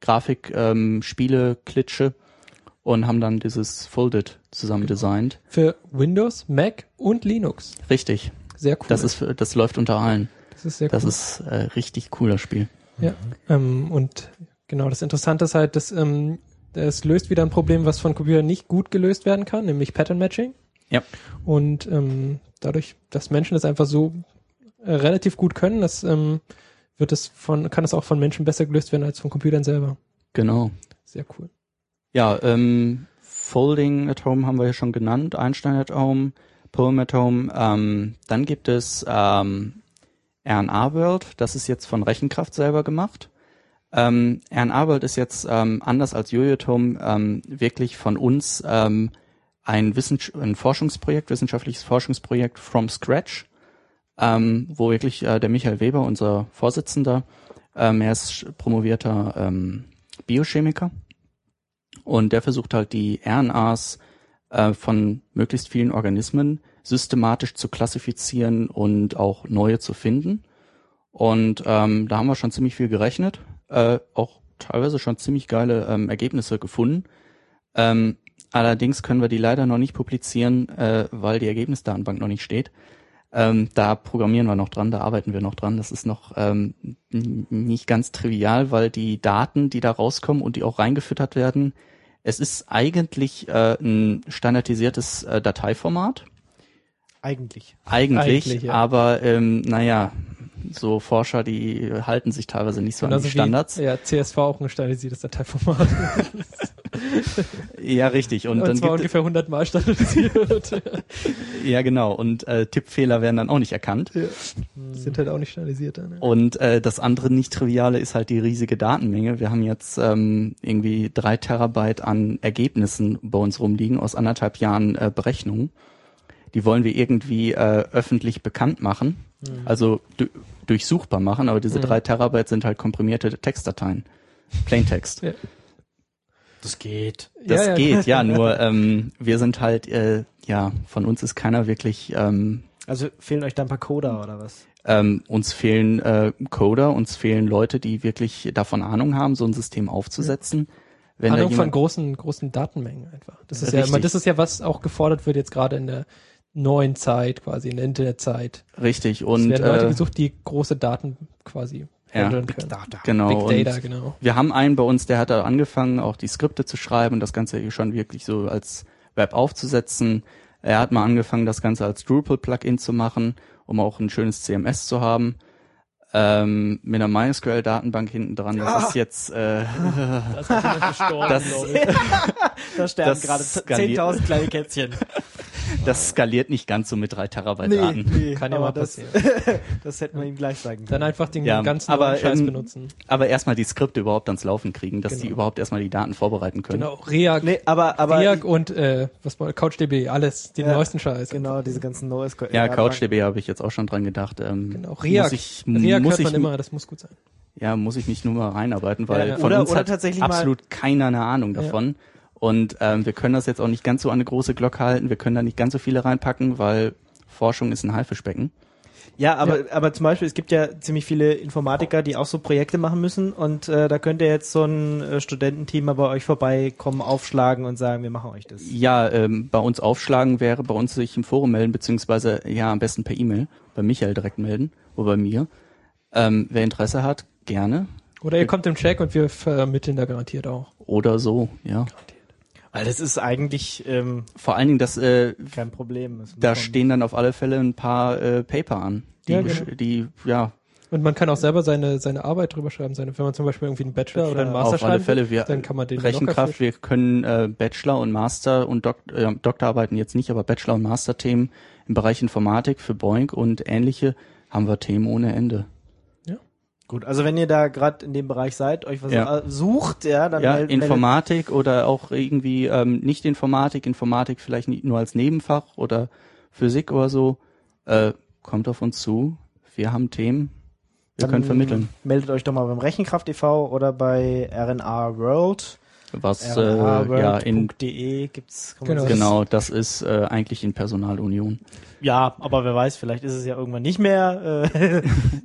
Grafik-Spiele-Klitsche und haben dann dieses Folded zusammen designt. Für Windows, Mac und Linux. Richtig. Sehr cool. Das ist, für- das läuft unter allen. das ist sehr Das cool. ist äh, richtig cooles Spiel. Ja, ähm, und genau, das Interessante ist halt, dass ähm, es löst wieder ein Problem, was von Computern nicht gut gelöst werden kann, nämlich Pattern Matching. Ja. Und ähm, dadurch, dass Menschen das einfach so äh, relativ gut können, das ähm, wird es von, kann es auch von Menschen besser gelöst werden als von Computern selber. Genau. Sehr cool. Ja, ähm, Folding at Home haben wir ja schon genannt, Einstein at Home, Poem at Home. Ähm, dann gibt es ähm, R N A World, das ist jetzt von Rechenkraft selber gemacht. Ähm, R N A World ist jetzt ähm, anders als Jojo at Home ähm, wirklich von uns ähm, ein, Wissens- ein Forschungsprojekt, wissenschaftliches Forschungsprojekt from scratch, ähm, wo wirklich äh, der Michael Weber, unser Vorsitzender, ähm, er ist promovierter ähm, Biochemiker und der versucht halt die R N As äh, von möglichst vielen Organismen systematisch zu klassifizieren und auch neue zu finden. Und ähm, da haben wir schon ziemlich viel gerechnet, äh, auch teilweise schon ziemlich geile ähm, Ergebnisse gefunden. Ähm, allerdings können wir die leider noch nicht publizieren, äh, weil die Ergebnisdatenbank noch nicht steht. Ähm, da programmieren wir noch dran, da arbeiten wir noch dran. Das ist noch ähm, n- nicht ganz trivial, weil die Daten, die da rauskommen und die auch reingefüttert werden, es ist eigentlich äh, ein standardisiertes äh, Dateiformat. Eigentlich. Eigentlich, Eigentlich, ja. aber ähm, naja, so Forscher, die halten sich teilweise nicht so an Genauso die Standards. Wie, ja, C S V auch ein standardisiertes Dateiformat. Ja, richtig. Und, Und dann zwar gibt ungefähr hundert Mal standardisiert. es, ja, genau. Und äh, Tippfehler werden dann auch nicht erkannt. ja. Sind halt auch nicht standardisiert. Ne? Und äh, das andere nicht-triviale ist halt die riesige Datenmenge. Wir haben jetzt ähm, irgendwie drei Terabyte an Ergebnissen bei uns rumliegen aus anderthalb Jahren äh, Berechnungen. Die wollen wir irgendwie äh, öffentlich bekannt machen, mhm. also du, durchsuchbar machen, aber diese mhm. drei Terabyte sind halt komprimierte Textdateien. Plaintext. Ja. Das geht. Das ja, ja. geht, ja, nur ähm, wir sind halt, äh, ja, von uns ist keiner wirklich, ähm, Also fehlen euch da ein paar Coder oder was? ähm, uns fehlen äh, Coder, uns fehlen Leute, die wirklich davon Ahnung haben, so ein System aufzusetzen. Wenn Ahnung da jemand, von großen, großen Datenmengen einfach. Das ist Richtig. ja immer, das ist ja, was auch gefordert wird jetzt gerade in der neuen Zeit, quasi in der Internetzeit. Richtig, Es und werden Leute äh, gesucht, die große Daten quasi handeln können. Data. genau. Big Data, und genau. Wir haben einen bei uns, der hat da angefangen, auch die Skripte zu schreiben und das Ganze schon wirklich so als Web aufzusetzen. Er hat mal angefangen, das Ganze als Drupal-Plugin zu machen, um auch ein schönes C M S zu haben. Ähm, mit einer MySQL-Datenbank hinten dran. Das Ah. ist jetzt äh, Da ist jemand gestorben, Das- glaube ich. Da sterben Das gerade skaliert. zehntausend kleine Kätzchen. das skaliert nicht ganz so mit drei Terabyte Nee, Daten. nee, Kann ja aber mal das, passieren. das hätten wir ihm gleich sagen Dann können. einfach den Ja, ganzen aber, neuen Scheiß ähm, benutzen. Aber erstmal die Skripte überhaupt ans Laufen kriegen, dass die Genau. überhaupt erstmal die Daten vorbereiten können. Genau, React, Nee, aber, aber React und äh, was war CouchDB, alles, den Ja, neuesten Scheiß. genau, diese ganzen NoSQL. Ja, CouchDB habe ich jetzt auch schon dran gedacht. Ähm, Genau, React. Muss ich, React muss hört ich, man immer, das muss gut sein. Ja, muss ich mich nur mal reinarbeiten, weil Ja, ja. von Oder- uns oder hat tatsächlich mal- absolut keiner eine Ahnung davon. Und ähm, wir können das jetzt auch nicht ganz so an eine große Glocke halten. Wir können da nicht ganz so viele reinpacken, weil Forschung ist ein Haifischbecken. Ja, aber, aber zum Beispiel, es gibt ja ziemlich viele Informatiker, die auch so Projekte machen müssen und äh, da könnte jetzt so ein äh, Studententeam mal bei euch vorbeikommen, aufschlagen und sagen, wir machen euch das. Ja, ähm, bei uns aufschlagen wäre bei uns sich im Forum melden, beziehungsweise ja am besten per E-Mail, bei Michael direkt melden oder bei mir. Ähm, wer Interesse hat, gerne. Oder ihr kommt im Check und wir vermitteln da garantiert auch. Oder so, ja. Weil das ist eigentlich ähm, Vor allen Dingen, das, äh, kein Problem. Das muss da man- stehen dann auf alle Fälle ein paar äh, Paper an. Die, Ja, besch- genau. die ja, Und man kann auch selber seine seine Arbeit drüber schreiben, seine, wenn man zum Beispiel irgendwie einen Bachelor, oder einen Bachelor, Master auf alle schreiben Fälle. will, Wir dann kann man den Rechenkraft, locker wir können äh, Bachelor und Master und Dok äh, Doktorarbeiten jetzt nicht, aber Bachelor- und Master-Themen im Bereich Informatik für Boink und ähnliche haben wir Themen ohne Ende. Gut, also wenn ihr da gerade in dem Bereich seid, euch was Ja. äh, sucht, ja, dann Ja, meldet- Informatik oder auch irgendwie ähm, nicht Informatik, Informatik vielleicht nicht nur als Nebenfach oder Physik oder so, äh, kommt auf uns zu. Wir haben Themen, wir dann können vermitteln. Meldet euch doch mal beim Rechenkraft e V oder bei R N A World. Was äh, ja in rnaworld.de gibt's. Kann man Genau. sich- genau, das ist äh, eigentlich in Personalunion. Ja, aber wer weiß, vielleicht ist es ja irgendwann nicht mehr. Äh,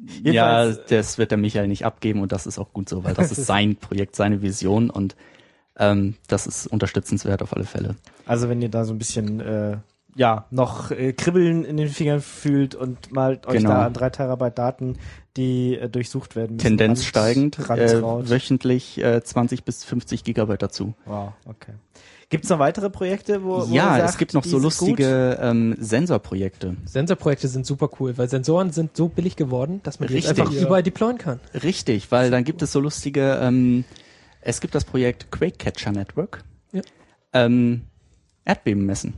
Ja, jedenfalls- das wird der Michael nicht abgeben und das ist auch gut so, weil das ist sein Projekt, seine Vision und ähm, das ist unterstützenswert auf alle Fälle. Also wenn ihr da so ein bisschen äh, ja noch äh, Kribbeln in den Fingern fühlt und mal euch Genau. da an drei Terabyte Daten, die äh, durchsucht werden müssen. Tendenz ran- steigend, äh, rantraut. wöchentlich äh, zwanzig bis fünfzig Gigabyte dazu. Wow, okay. Gibt's noch weitere Projekte, wo, wo Ja, ihr es sagt, gibt noch die so sind lustige ähm, Sensorprojekte. Sensorprojekte sind super cool, weil Sensoren sind so billig geworden, dass man die jetzt Richtig. einfach Ja. überall deployen kann. Richtig, weil dann gibt es so lustige, ähm, es gibt das Projekt Quake Catcher Network. Ja. Ähm, Erdbeben messen.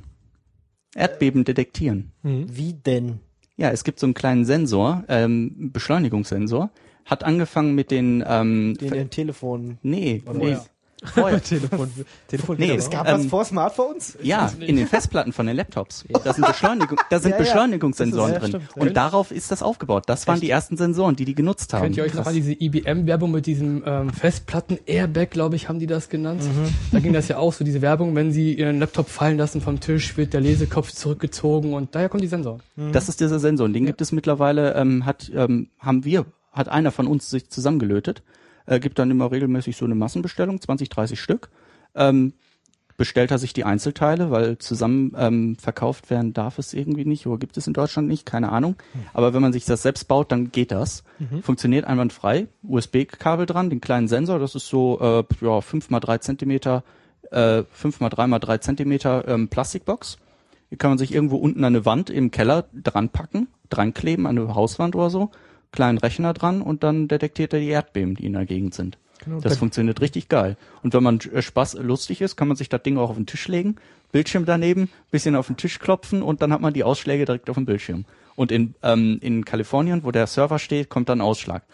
Erdbeben detektieren. Mhm. gut? Wie denn? Ja, es gibt so einen kleinen Sensor, ähm, Beschleunigungssensor. Hat angefangen mit den, ähm, Den im Telefon. nee, Oder nee, was? vorher. Telefon, Telefon Nee, geht es aber Gab auch. Ähm, was vor Smartphones? Ja, in den Festplatten von den Laptops. Da sind, Beschleunigung, da sind Ja, ja. Beschleunigungssensoren Das ist- ja, drin. stimmt. Und darauf ist das aufgebaut. Das waren die ersten Sensoren, die die genutzt haben. Könnt ihr euch noch an diese I B M-Werbung mit diesem ähm, Festplatten-Airbag, glaube ich, haben die das genannt? Da ging das ja auch so, diese Werbung, wenn sie ihren Laptop fallen lassen vom Tisch, wird der Lesekopf zurückgezogen und daher kommt die Sensor. Das ist dieser Sensor. Und den gibt es mittlerweile, ähm, hat, ähm, haben wir, hat einer von uns sich zusammengelötet, äh, gibt dann immer regelmäßig so eine Massenbestellung, zwanzig, dreißig Stück. Ähm, bestellt er sich die Einzelteile, weil zusammen ähm, verkauft werden darf es irgendwie nicht oder gibt es in Deutschland nicht, keine Ahnung. Aber wenn man sich das selbst baut, dann geht das. Funktioniert einwandfrei. U S B-Kabel dran, den kleinen Sensor, das ist so äh, ja, fünf mal drei Zentimeter, äh, fünf mal drei mal drei Zentimeter ähm, Plastikbox. Die kann man sich irgendwo unten an eine Wand im Keller dran packen, dran kleben, an eine Hauswand oder so. kleinen Rechner dran und dann detektiert er die Erdbeben, die in der Gegend sind. Genau, Das bei- funktioniert richtig geil. Und wenn man äh, Spaß lustig ist, kann man sich das Ding auch auf den Tisch legen, Bildschirm daneben, bisschen auf den Tisch klopfen und dann hat man die Ausschläge direkt auf dem Bildschirm. Und in ähm, in Kalifornien, wo der Server steht, kommt dann Ausschlag.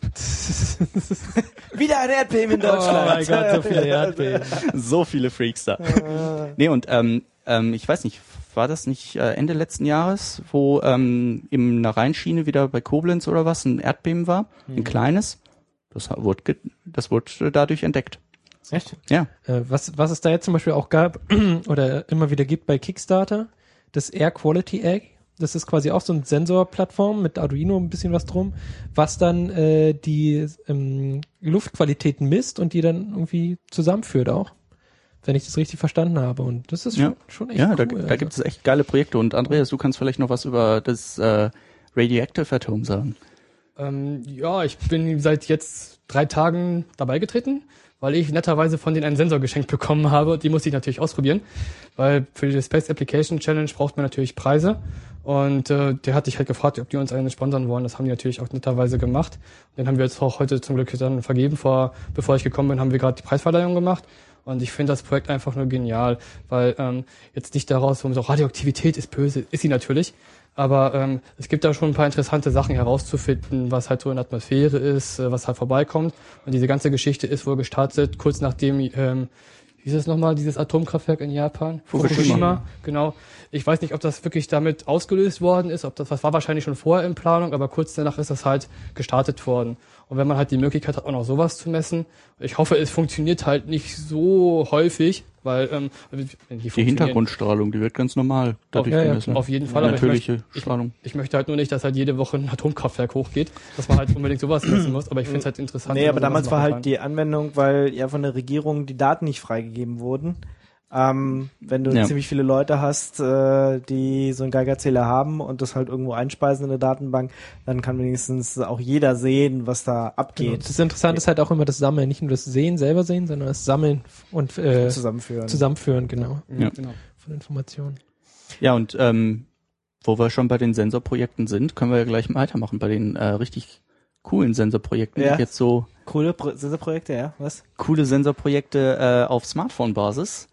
Wieder ein Erdbeben in Deutschland. Oh mein Gott, so viele Erdbeben. So viele Freaks da. Nee, und ähm, ähm, ich weiß nicht, war das nicht äh, Ende letzten Jahres, wo ähm, in einer Rheinschiene wieder bei Koblenz oder was ein Erdbeben war? Ein kleines? Das ha- wurde, ge- das wurde dadurch entdeckt. Echt? Ja. Äh, was, was es da jetzt zum Beispiel auch gab oder immer wieder gibt bei Kickstarter, das Air Quality Egg. Das ist quasi auch so eine Sensorplattform mit Arduino, ein bisschen was drum, was dann äh, die ähm, Luftqualitäten misst und die dann irgendwie zusammenführt auch, wenn ich das richtig verstanden habe. Und das ist schon, Ja. schon echt Ja, cool. da, da also. gibt es echt geile Projekte. Und Andreas, du kannst vielleicht noch was über das äh, Radioactive at Home sagen. Ähm, ja, ich bin seit jetzt drei Tagen dabei getreten, weil ich netterweise von denen einen Sensor geschenkt bekommen habe. Die musste ich natürlich ausprobieren, weil für die Space Application Challenge braucht man natürlich Preise. Und äh, der hat dich halt gefragt, ob die uns einen sponsern wollen. Das haben die natürlich auch netterweise gemacht. Den haben wir jetzt auch heute zum Glück dann vergeben. Vor, bevor ich gekommen bin, haben wir gerade die Preisverleihung gemacht. Und ich finde das Projekt einfach nur genial, weil ähm, jetzt nicht daraus, wo man so Radioaktivität ist böse, ist sie natürlich. Aber ähm, es gibt da schon ein paar interessante Sachen herauszufinden, was halt so in der Atmosphäre ist, äh, was halt vorbeikommt. Und diese ganze Geschichte ist wohl gestartet, kurz nachdem, ähm, wie ist es nochmal, dieses Atomkraftwerk in Japan? Fukushima. Genau. Ich weiß nicht, ob das wirklich damit ausgelöst worden ist, ob das, das war wahrscheinlich schon vorher in Planung, aber kurz danach ist das halt gestartet worden. Und wenn man halt die Möglichkeit hat, auch noch sowas zu messen, ich hoffe, es funktioniert halt nicht so häufig, weil ähm, die, Die funktionieren- Hintergrundstrahlung, die wird ganz normal dadurch ja, ja, gemessen. auf jeden Fall, aber ich Natürliche möchte, ich, Strahlung. ich möchte halt nur nicht, dass halt jede Woche ein Atomkraftwerk hochgeht, dass man halt unbedingt sowas messen muss, aber ich finde es halt interessant. Nee, wenn aber man sowas damals war machen halt kann. die Anwendung, weil ja von der Regierung die Daten nicht freigegeben wurden. Ähm, wenn du Ja. ziemlich viele Leute hast, äh, die so einen Geigerzähler haben und das halt irgendwo einspeisen in der Datenbank, dann kann wenigstens auch jeder sehen, was da Genau. abgeht. Das Interessante ist halt auch immer das Sammeln, nicht nur das Sehen, selber sehen, sondern das Sammeln und äh, Zusammenführen. zusammenführen, genau, Ja. Genau. von Informationen. Ja, und ähm, wo wir schon bei den Sensorprojekten sind, können wir ja gleich weitermachen bei den äh, richtig coolen Sensorprojekten, Ja. die jetzt so Coole Pro Sensorprojekte, ja, was? coole Sensorprojekte äh, auf Smartphone-Basis,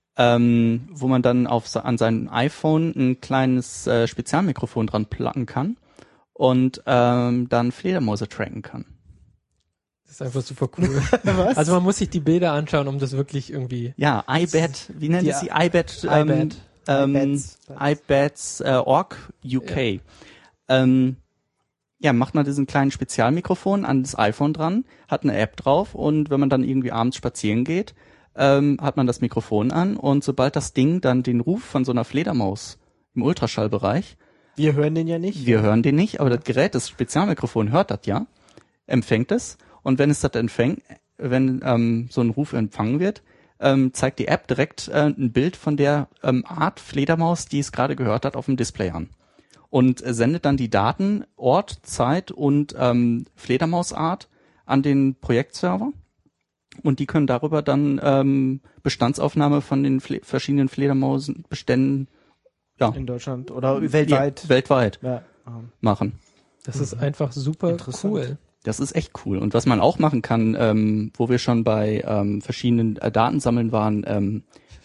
ähm, wo man dann auf an sein iPhone ein kleines äh, Spezialmikrofon dran placken kann und ähm, dann Fledermäuse tracken kann. Das ist einfach super cool. Was? Also man muss sich die Bilder anschauen, um das wirklich irgendwie. Ja, iBat, wie nennt Die es die iBat? Ähm, iBat. ähm, iBats. iBats äh, Org U K. Ähm, ja, macht man diesen kleinen Spezialmikrofon an das iPhone dran, hat eine App drauf und wenn man dann irgendwie abends spazieren geht, ähm, hat man das Mikrofon an und sobald das Ding dann den Ruf von so einer Fledermaus im Ultraschallbereich, Wir hören den ja nicht. wir hören den nicht, aber das Gerät, das Spezialmikrofon hört das ja, empfängt es und wenn es das empfängt, wenn ähm, so ein Ruf empfangen wird, ähm, zeigt die App direkt äh, ein Bild von der ähm, Art Fledermaus, die es gerade gehört hat, auf dem Display an. Und äh, sendet dann die Daten, Ort, Zeit und ähm, Fledermausart an den Projektserver. Und die können darüber dann ähm, Bestandsaufnahme von den Fle- verschiedenen Fledermausenbeständen ja, In Deutschland oder weltweit. Ja, weltweit Ja. ähm, machen. Das ist einfach super Interessant. cool. Das ist echt cool. Und was man auch machen kann, ähm, wo wir schon bei ähm, verschiedenen äh, Datensammeln waren, ähm,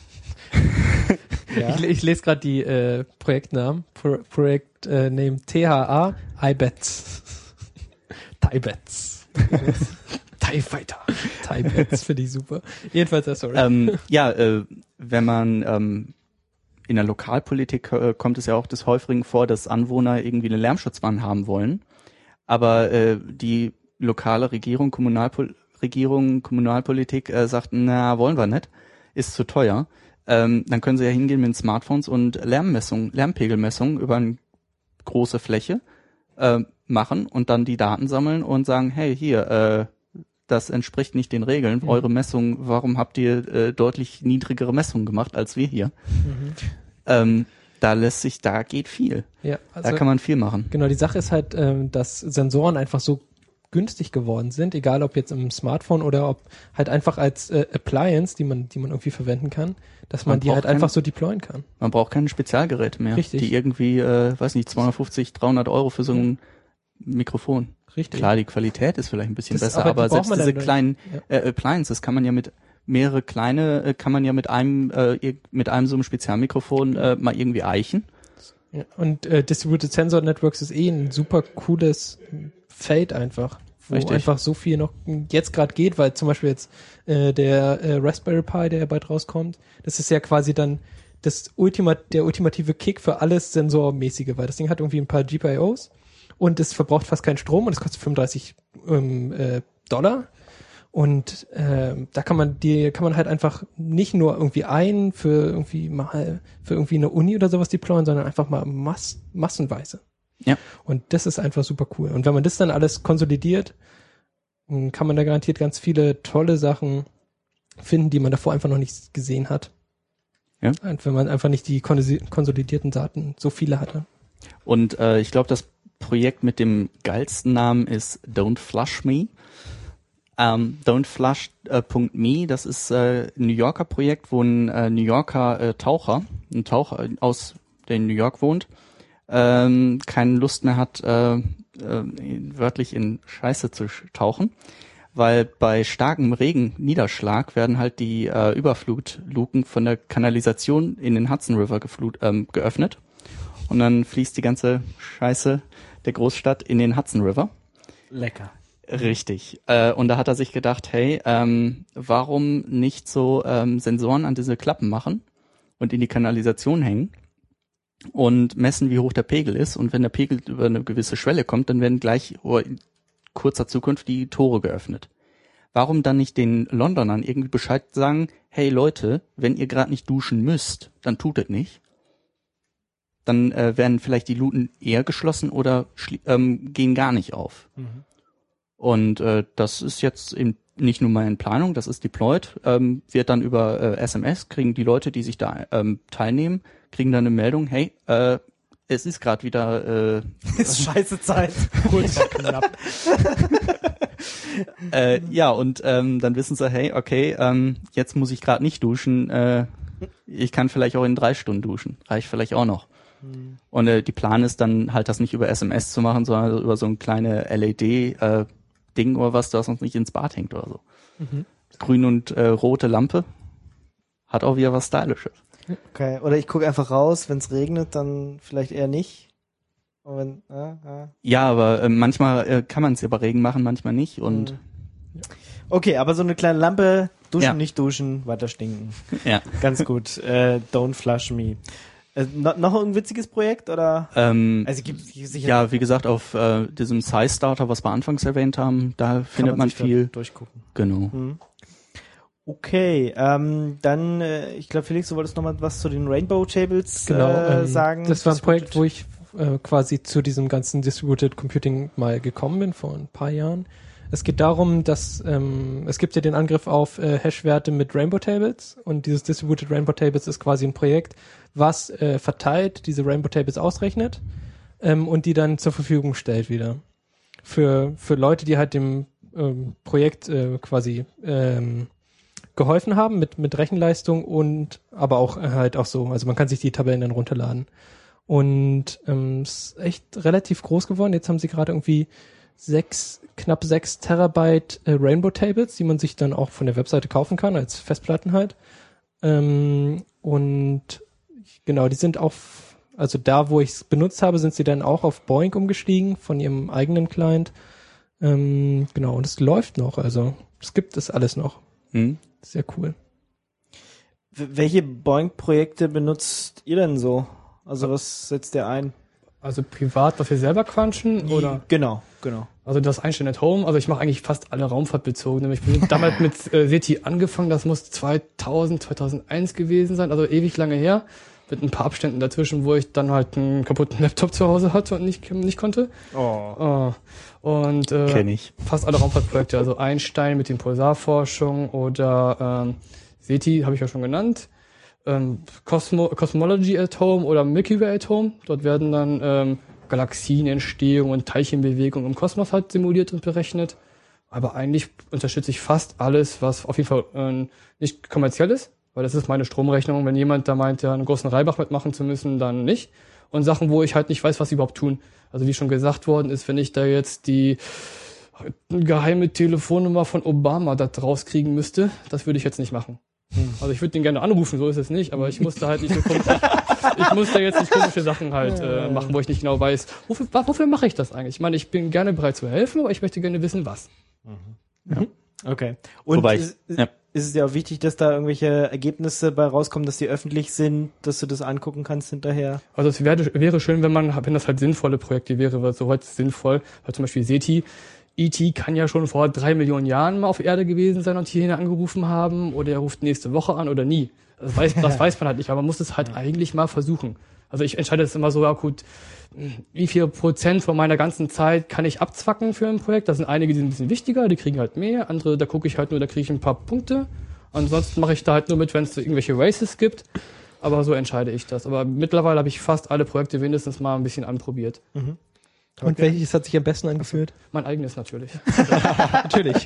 Ja. Ich, ich lese gerade die äh, Projektnamen. Pro, Projekt äh, Name T H A iBats. TieBats. TIE Fighter. TieBats finde ich super. Jedenfalls, äh, sorry. ähm, ja, äh, wenn man ähm, in der Lokalpolitik äh, kommt es ja auch des Häufigen vor, dass Anwohner irgendwie eine Lärmschutzwand haben wollen, aber äh, die lokale Regierung, Kommunalpol Regierung, Kommunalpolitik äh, sagt, na, wollen wir nicht, ist zu teuer. Ähm, dann können sie ja hingehen mit den Smartphones und Lärmmessungen, Lärmpegelmessungen über eine große Fläche äh, machen und dann die Daten sammeln und sagen, hey, hier, äh, das entspricht nicht den Regeln. Mhm. Eure Messung, warum habt ihr äh, deutlich niedrigere Messungen gemacht als wir hier? Mhm. Ähm, da lässt sich, da geht viel. Ja, also, Da kann man viel machen. genau, die Sache ist halt, ähm, dass Sensoren einfach so günstig geworden sind, egal ob jetzt im Smartphone oder ob halt einfach als äh, Appliance, die man, die man irgendwie verwenden kann, dass man, Man die braucht halt einfach kein- so deployen kann. Man braucht keine Spezialgeräte mehr, Richtig. die irgendwie, äh, weiß nicht, zweihundertfünfzig, dreihundert Euro für so ein Mikrofon. Richtig. Klar, die Qualität ist vielleicht ein bisschen Das- besser, aber aber, die braucht selbst man diese dann kleinen nicht. äh, Appliances kann man ja mit mehrere kleine, äh, kann man ja mit einem äh, ir- mit einem so einem Spezialmikrofon äh, mal irgendwie eichen. Ja, und äh, Distributed Sensor Networks ist eh ein super cooles Feld einfach, wo Richtig. einfach so viel noch jetzt gerade geht, weil zum Beispiel jetzt äh, der äh, Raspberry Pi, der ja bald rauskommt, das ist ja quasi dann das Ultima, der ultimative Kick für alles Sensormäßige, weil das Ding hat irgendwie ein paar G P I Os und es verbraucht fast keinen Strom und es kostet fünfunddreißig ähm, äh, Dollar. Und ähm, da kann man die kann man halt einfach nicht nur irgendwie ein für irgendwie mal für irgendwie eine Uni oder sowas deployen, sondern einfach mal mass, massenweise. Ja. Und das ist einfach super cool. Und wenn man das dann alles konsolidiert, dann kann man da garantiert ganz viele tolle Sachen finden, die man davor einfach noch nicht gesehen hat. Ja. Und wenn man einfach nicht die konsi- konsolidierten Daten so viele hatte. Und äh, ich glaube, das Projekt mit dem geilsten Namen ist Don't Flush Me. Ähm, Don't Flush äh, .me, das ist äh, ein New Yorker Projekt, wo ein äh, New Yorker äh, Taucher, ein Taucher aus, der in New York wohnt, ähm, keine Lust mehr hat, äh, äh, wörtlich in Scheiße zu sch- tauchen, weil bei starkem Regenniederschlag werden halt die äh, Überflutluken von der Kanalisation in den Hudson River geflut, ähm, geöffnet und dann fließt die ganze Scheiße der Großstadt in den Hudson River. Lecker. Richtig. Äh, und da hat er sich gedacht, hey, ähm, warum nicht so ähm, Sensoren an diese Klappen machen und in die Kanalisation hängen und messen, wie hoch der Pegel ist. Und wenn der Pegel über eine gewisse Schwelle kommt, dann werden gleich oh, in kurzer Zukunft die Tore geöffnet. Warum dann nicht den Londonern irgendwie Bescheid sagen, hey Leute, wenn ihr gerade nicht duschen müsst, dann tut es nicht. Dann äh, werden vielleicht die Luten eher geschlossen oder schli- ähm, gehen gar nicht auf. Mhm. Und äh, das ist jetzt in, nicht nur mal in Planung, das ist deployed, ähm, wird dann über äh, S M S, kriegen die Leute, die sich da ähm, teilnehmen, kriegen dann eine Meldung, hey, äh, es ist gerade wieder äh, Ist scheiße Zeit. Kurz und knapp. äh, ja, und ähm, dann wissen sie, hey, okay, ähm, jetzt muss ich gerade nicht duschen, äh, ich kann vielleicht auch in drei Stunden duschen, reicht vielleicht auch noch. Hm. Und äh, die Plan ist dann halt, das nicht über S M S zu machen, sondern über so ein kleine L E D äh, Ding oder was, das uns nicht ins Bad hängt oder so. Mhm. Grün und äh, rote Lampe hat auch wieder was Stylisches. Okay, oder ich gucke einfach raus, wenn es regnet, dann vielleicht eher nicht. Und wenn, ah, ah. Ja, aber äh, manchmal äh, kann man es ja bei Regen machen, manchmal nicht. Und Hm. Okay, aber so eine kleine Lampe, duschen, Ja. nicht duschen, weiter stinken. ja. Ganz gut. Äh, don't flush me. Äh, no, noch ein witziges Projekt oder? Ähm, Also gibt es sicher. ja, wie gesagt, auf äh, diesem Size-Starter, was wir anfangs erwähnt haben, da kann findet man sich da viel. durchgucken. Genau. Hm. Okay, ähm, dann, äh, ich glaube, Felix, du wolltest noch mal was zu den Rainbow Tables Genau, äh, ähm, sagen. das war ein Projekt, wo ich äh, quasi zu diesem ganzen Distributed Computing mal gekommen bin vor ein paar Jahren. Es geht darum, dass ähm, es gibt ja den Angriff auf äh, Hash-Werte mit Rainbow Tables und dieses Distributed Rainbow Tables ist quasi ein Projekt, was äh, verteilt diese Rainbow Tables ausrechnet ähm, und die dann zur Verfügung stellt wieder für für Leute, die halt dem ähm, Projekt äh, quasi ähm, geholfen haben mit mit Rechenleistung und aber auch äh, halt auch so, also man kann sich die Tabellen dann runterladen und ähm, ist echt relativ groß geworden. Jetzt haben sie gerade irgendwie sechs knapp sechs Terabyte äh, Rainbow Tables, die man sich dann auch von der Webseite kaufen kann als Festplatten halt ähm, und genau, die sind auf, also da, wo ich es benutzt habe, sind sie dann auch auf Boink umgestiegen von ihrem eigenen Client. Ähm, genau, und es läuft noch, also es gibt es alles noch. Hm? Sehr cool. W- welche Boink-Projekte benutzt ihr denn so? Also was setzt ihr ein? Also privat, was wir selber crunchen oder? Genau, genau. Also das Einstellen at Home, also ich mache eigentlich fast alle raumfahrtbezogene. Ich bin damals mit äh, SETI angefangen, das muss zweitausend, zweitausendeins gewesen sein, also ewig lange her, mit ein paar Abständen dazwischen, wo ich dann halt einen kaputten Laptop zu Hause hatte und nicht nicht konnte. Oh. Oh. Und äh, Kenn ich. fast alle Raumfahrtprojekte, also Einstein mit den Pulsarforschung oder ähm, SETI habe ich ja schon genannt. Ähm, Cosmo, Cosmology at Home oder Milky Way at Home. Dort werden dann ähm, Galaxienentstehung und Teilchenbewegung im Kosmos halt simuliert und berechnet. Aber eigentlich unterstütze ich fast alles, was auf jeden Fall äh, nicht kommerziell ist, weil das ist meine Stromrechnung. Wenn jemand da meint, ja einen großen Reibach mitmachen zu müssen, dann nicht. und Sachen, wo ich halt nicht weiß, was sie überhaupt tun. Also wie schon gesagt worden ist, wenn ich da jetzt die geheime Telefonnummer von Obama da rauskriegen müsste, das würde ich jetzt nicht machen. Also ich würde den gerne anrufen, so ist es nicht, aber ich musste halt nicht so komisch, ich musste jetzt nicht komische Sachen halt äh, machen, wo ich nicht genau weiß, wofür, wofür mache ich das eigentlich? Ich meine, ich bin gerne bereit zu helfen, aber ich möchte gerne wissen, was. Mhm. Ja. Okay. Und Wobei ich, ist, ja. ist es ja auch wichtig, dass da irgendwelche Ergebnisse bei rauskommen, dass die öffentlich sind, dass du das angucken kannst hinterher? Also es wäre, wäre schön, wenn man, wenn das halt sinnvolle Projekte wäre, weil soweit sinnvoll, weil zum Beispiel SETI, E T kann ja schon vor drei Millionen Jahren mal auf Erde gewesen sein und hierhin angerufen haben, oder er ruft nächste Woche an oder nie. Das weiß, das weiß man halt nicht, aber man muss es halt eigentlich mal versuchen. Also ich entscheide jetzt immer so, ja gut, wie viel Prozent von meiner ganzen Zeit kann ich abzwacken für ein Projekt? Da sind einige, die sind ein bisschen wichtiger, die kriegen halt mehr, andere, da gucke ich halt nur, da kriege ich ein paar Punkte. Ansonsten mache ich da halt nur mit, wenn es irgendwelche Races gibt. Aber so entscheide ich das. Aber mittlerweile habe ich fast alle Projekte wenigstens mal ein bisschen anprobiert. Mhm. Okay. Und welches hat sich am besten angefühlt? Mein eigenes natürlich. Natürlich.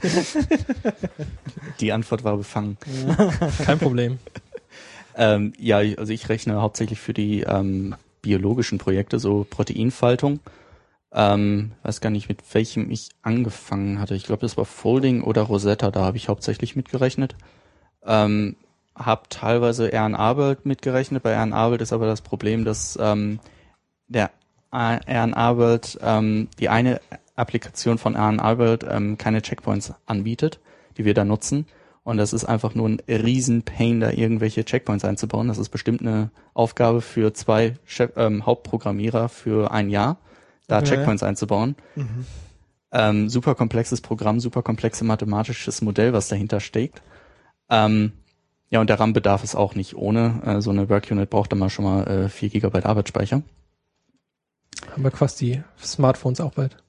Die Antwort war befangen. Kein Problem. ähm, ja, also ich rechne hauptsächlich für die ähm, biologischen Projekte, so Proteinfaltung. Ähm, weiß gar nicht, mit welchem ich angefangen hatte. Ich glaube, das war Folding oder Rosetta, da habe ich hauptsächlich mitgerechnet. Ähm, habe teilweise R N A-World mitgerechnet. Bei R N A-World ist aber das Problem, dass ähm, der R N A-World, ähm, die eine Applikation von R N A-World ähm, keine Checkpoints anbietet, die wir da nutzen. Und das ist einfach nur ein riesen Pain, da irgendwelche Checkpoints einzubauen. Das ist bestimmt eine Aufgabe für zwei Chef, ähm, Hauptprogrammierer für ein Jahr, da Okay. Checkpoints einzubauen. Mhm. Ähm, super komplexes Programm, super komplexe mathematisches Modell, was dahinter steckt. Ähm, ja, und der RAM-Bedarf ist auch nicht ohne. Äh, so eine Work-Unit braucht dann mal schon mal äh, vier Gigabyte Arbeitsspeicher. Haben wir quasi die Smartphones auch bald.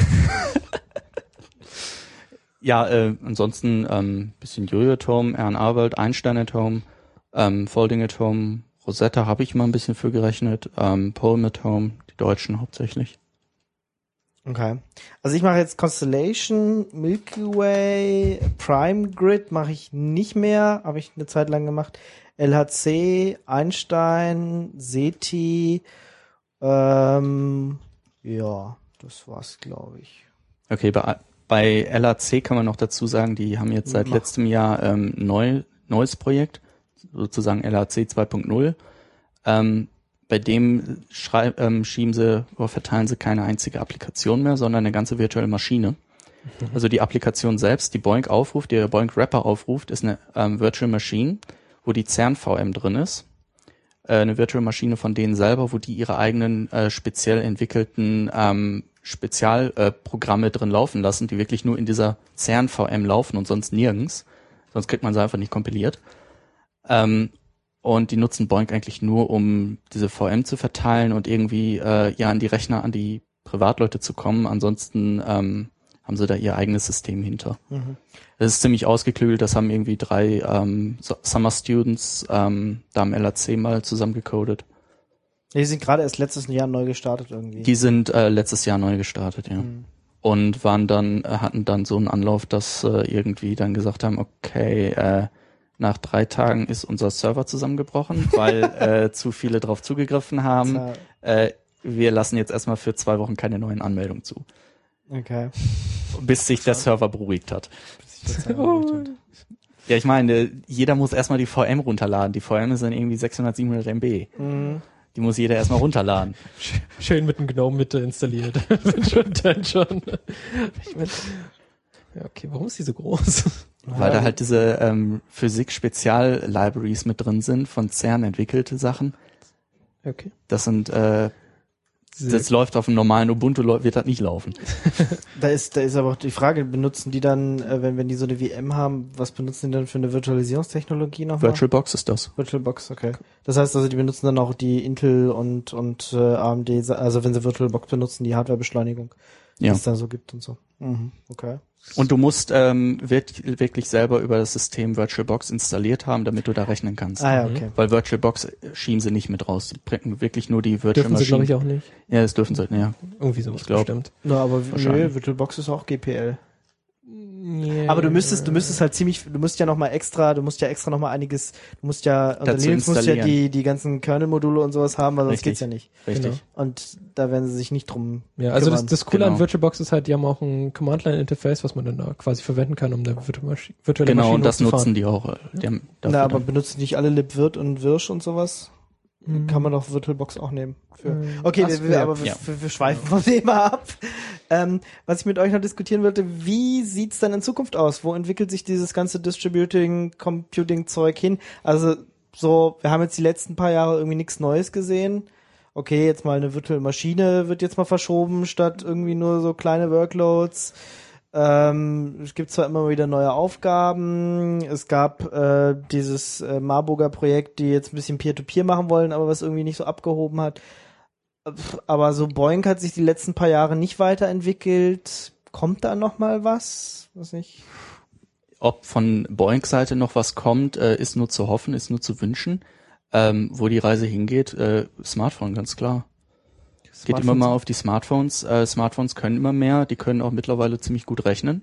Ja, äh, ansonsten ähm, bisschen Jojo at Home, R N A-World, Einstein at Home, ähm, Folding at Home, Rosetta habe ich mal ein bisschen für gerechnet, ähm, Polm at Home, die Deutschen hauptsächlich. Okay. Also ich mache jetzt Constellation, Milky Way, Prime Grid mache ich nicht mehr, habe ich eine Zeit lang gemacht. L H C, Einstein, SETI, ähm, ja, das war's, glaube ich. Okay, bei, bei L H C kann man noch dazu sagen, die haben jetzt seit Mach. letztem Jahr ähm, neu, neues Projekt, sozusagen L H C zwei Punkt null. Ähm, bei dem schrei- ähm, schieben sie oder verteilen sie keine einzige Applikation mehr, sondern eine ganze virtuelle Maschine. Mhm. Also die Applikation selbst, die Boink aufruft, die der Boink Wrapper aufruft, ist eine ähm, Virtual Machine, wo die CERN V M drin ist. Äh, eine Virtual Maschine von denen selber, wo die ihre eigenen äh, speziell entwickelten ähm, Spezialprogramme äh, drin laufen lassen, die wirklich nur in dieser CERN V M laufen und sonst nirgends. Sonst kriegt man sie einfach nicht kompiliert. Ähm, und die nutzen Boink eigentlich nur, um diese V M zu verteilen und irgendwie äh, ja an die Rechner, an die Privatleute zu kommen. Ansonsten ähm, haben sie da ihr eigenes System hinter. Mhm. Das ist ziemlich ausgeklügelt. Das haben irgendwie drei ähm, Summer Students ähm, da am L H C mal zusammengecodet. Die sind gerade erst letztes Jahr neu gestartet irgendwie. Die sind äh, letztes Jahr neu gestartet, ja. Mhm. Und waren dann, äh, hatten dann so einen Anlauf, dass äh, irgendwie dann gesagt haben, okay, äh, nach drei Tagen ist unser Server zusammengebrochen, weil äh, zu viele drauf zugegriffen haben. Äh, wir lassen jetzt erstmal für zwei Wochen keine neuen Anmeldungen zu. Okay. Bis sich der Server beruhigt hat. Oh. Ja, ich meine, jeder muss erstmal die V M runterladen. Die V M ist dann irgendwie sechshundert, siebenhundert Megabyte. Mhm. Die muss jeder erstmal runterladen. Schön mit dem Gnome Mitte installiert. Wird schon, dann schon. Ich mein, ja, okay, warum ist die so groß? Weil da halt diese ähm, Physik-Spezial-Libraries mit drin sind, von CERN entwickelte Sachen. Okay. Das sind, äh, das läuft auf einem normalen Ubuntu, läu- wird das nicht laufen. Da ist, da ist aber auch die Frage, benutzen die dann, äh, wenn, wenn die so eine V M haben, was benutzen die dann für eine Virtualisierungstechnologie nochmal? VirtualBox ist das. VirtualBox, okay. Das heißt also, die benutzen dann auch die Intel und, und äh, A M D, also wenn sie VirtualBox benutzen, die Hardwarebeschleunigung, die Ja. es da so gibt und so. Mhm, okay. Und du musst ähm, wirklich, wirklich selber über das System VirtualBox installiert haben, damit du da rechnen kannst. Ah ja, okay. Weil VirtualBox schieben sie nicht mit raus. Die bringen wirklich nur die Virtual Dürfen sie, glaube Machine. ich, auch nicht. Ja, das dürfen sie, ja. Irgendwie sowas Ich glaub. bestimmt. Na, aber Wahrscheinlich. nö, VirtualBox ist auch G P L. Yeah. Aber du müsstest, du müsstest halt ziemlich, du musst ja noch mal extra, du musst ja extra noch mal einiges, du musst ja, unter Dazu Linux musst du ja installieren. die, die ganzen Kernel-Module und sowas haben, weil sonst Richtig. geht's ja nicht. Richtig. Genau. Und da werden sie sich nicht drum Ja, also das, kümmern. das Coole Genau. an VirtualBox ist halt, die haben auch ein Command-Line-Interface, was man dann da quasi verwenden kann, um eine virtuelle, Masch- virtuelle Genau, Maschine und das hochzufahren. nutzen die auch. äh, Die haben dafür Na, aber dann- benutzen nicht alle libvirt und Wirsch und sowas? Mhm. Kann man doch VirtualBox auch nehmen. Für. Ähm, Okay, ach, wir, wir, ja. aber wir, Ja. wir, wir schweifen vom Thema ab. Ähm, was ich mit euch noch diskutieren wollte, wie sieht's dann in Zukunft aus? Wo entwickelt sich dieses ganze Distributing, Computing Zeug hin? Also so, wir haben jetzt die letzten paar Jahre irgendwie nichts Neues gesehen. Okay, jetzt mal eine virtuelle Maschine wird jetzt mal verschoben, statt irgendwie nur so kleine Workloads. Ähm, es gibt zwar immer wieder neue Aufgaben, es gab äh, dieses äh, Marburger Projekt, die jetzt ein bisschen Peer-to-Peer machen wollen, aber was irgendwie nicht so abgehoben hat. Pff, Aber so Boink hat sich die letzten paar Jahre nicht weiterentwickelt. Kommt da noch mal was? Was nicht? Ob von Boeing-Seite noch was kommt, äh, ist nur zu hoffen, ist nur zu wünschen. Ähm, wo die Reise hingeht, äh, Smartphone, ganz klar. Geht immer mal auf die Smartphones. Äh, Smartphones können immer mehr, die können auch mittlerweile ziemlich gut rechnen.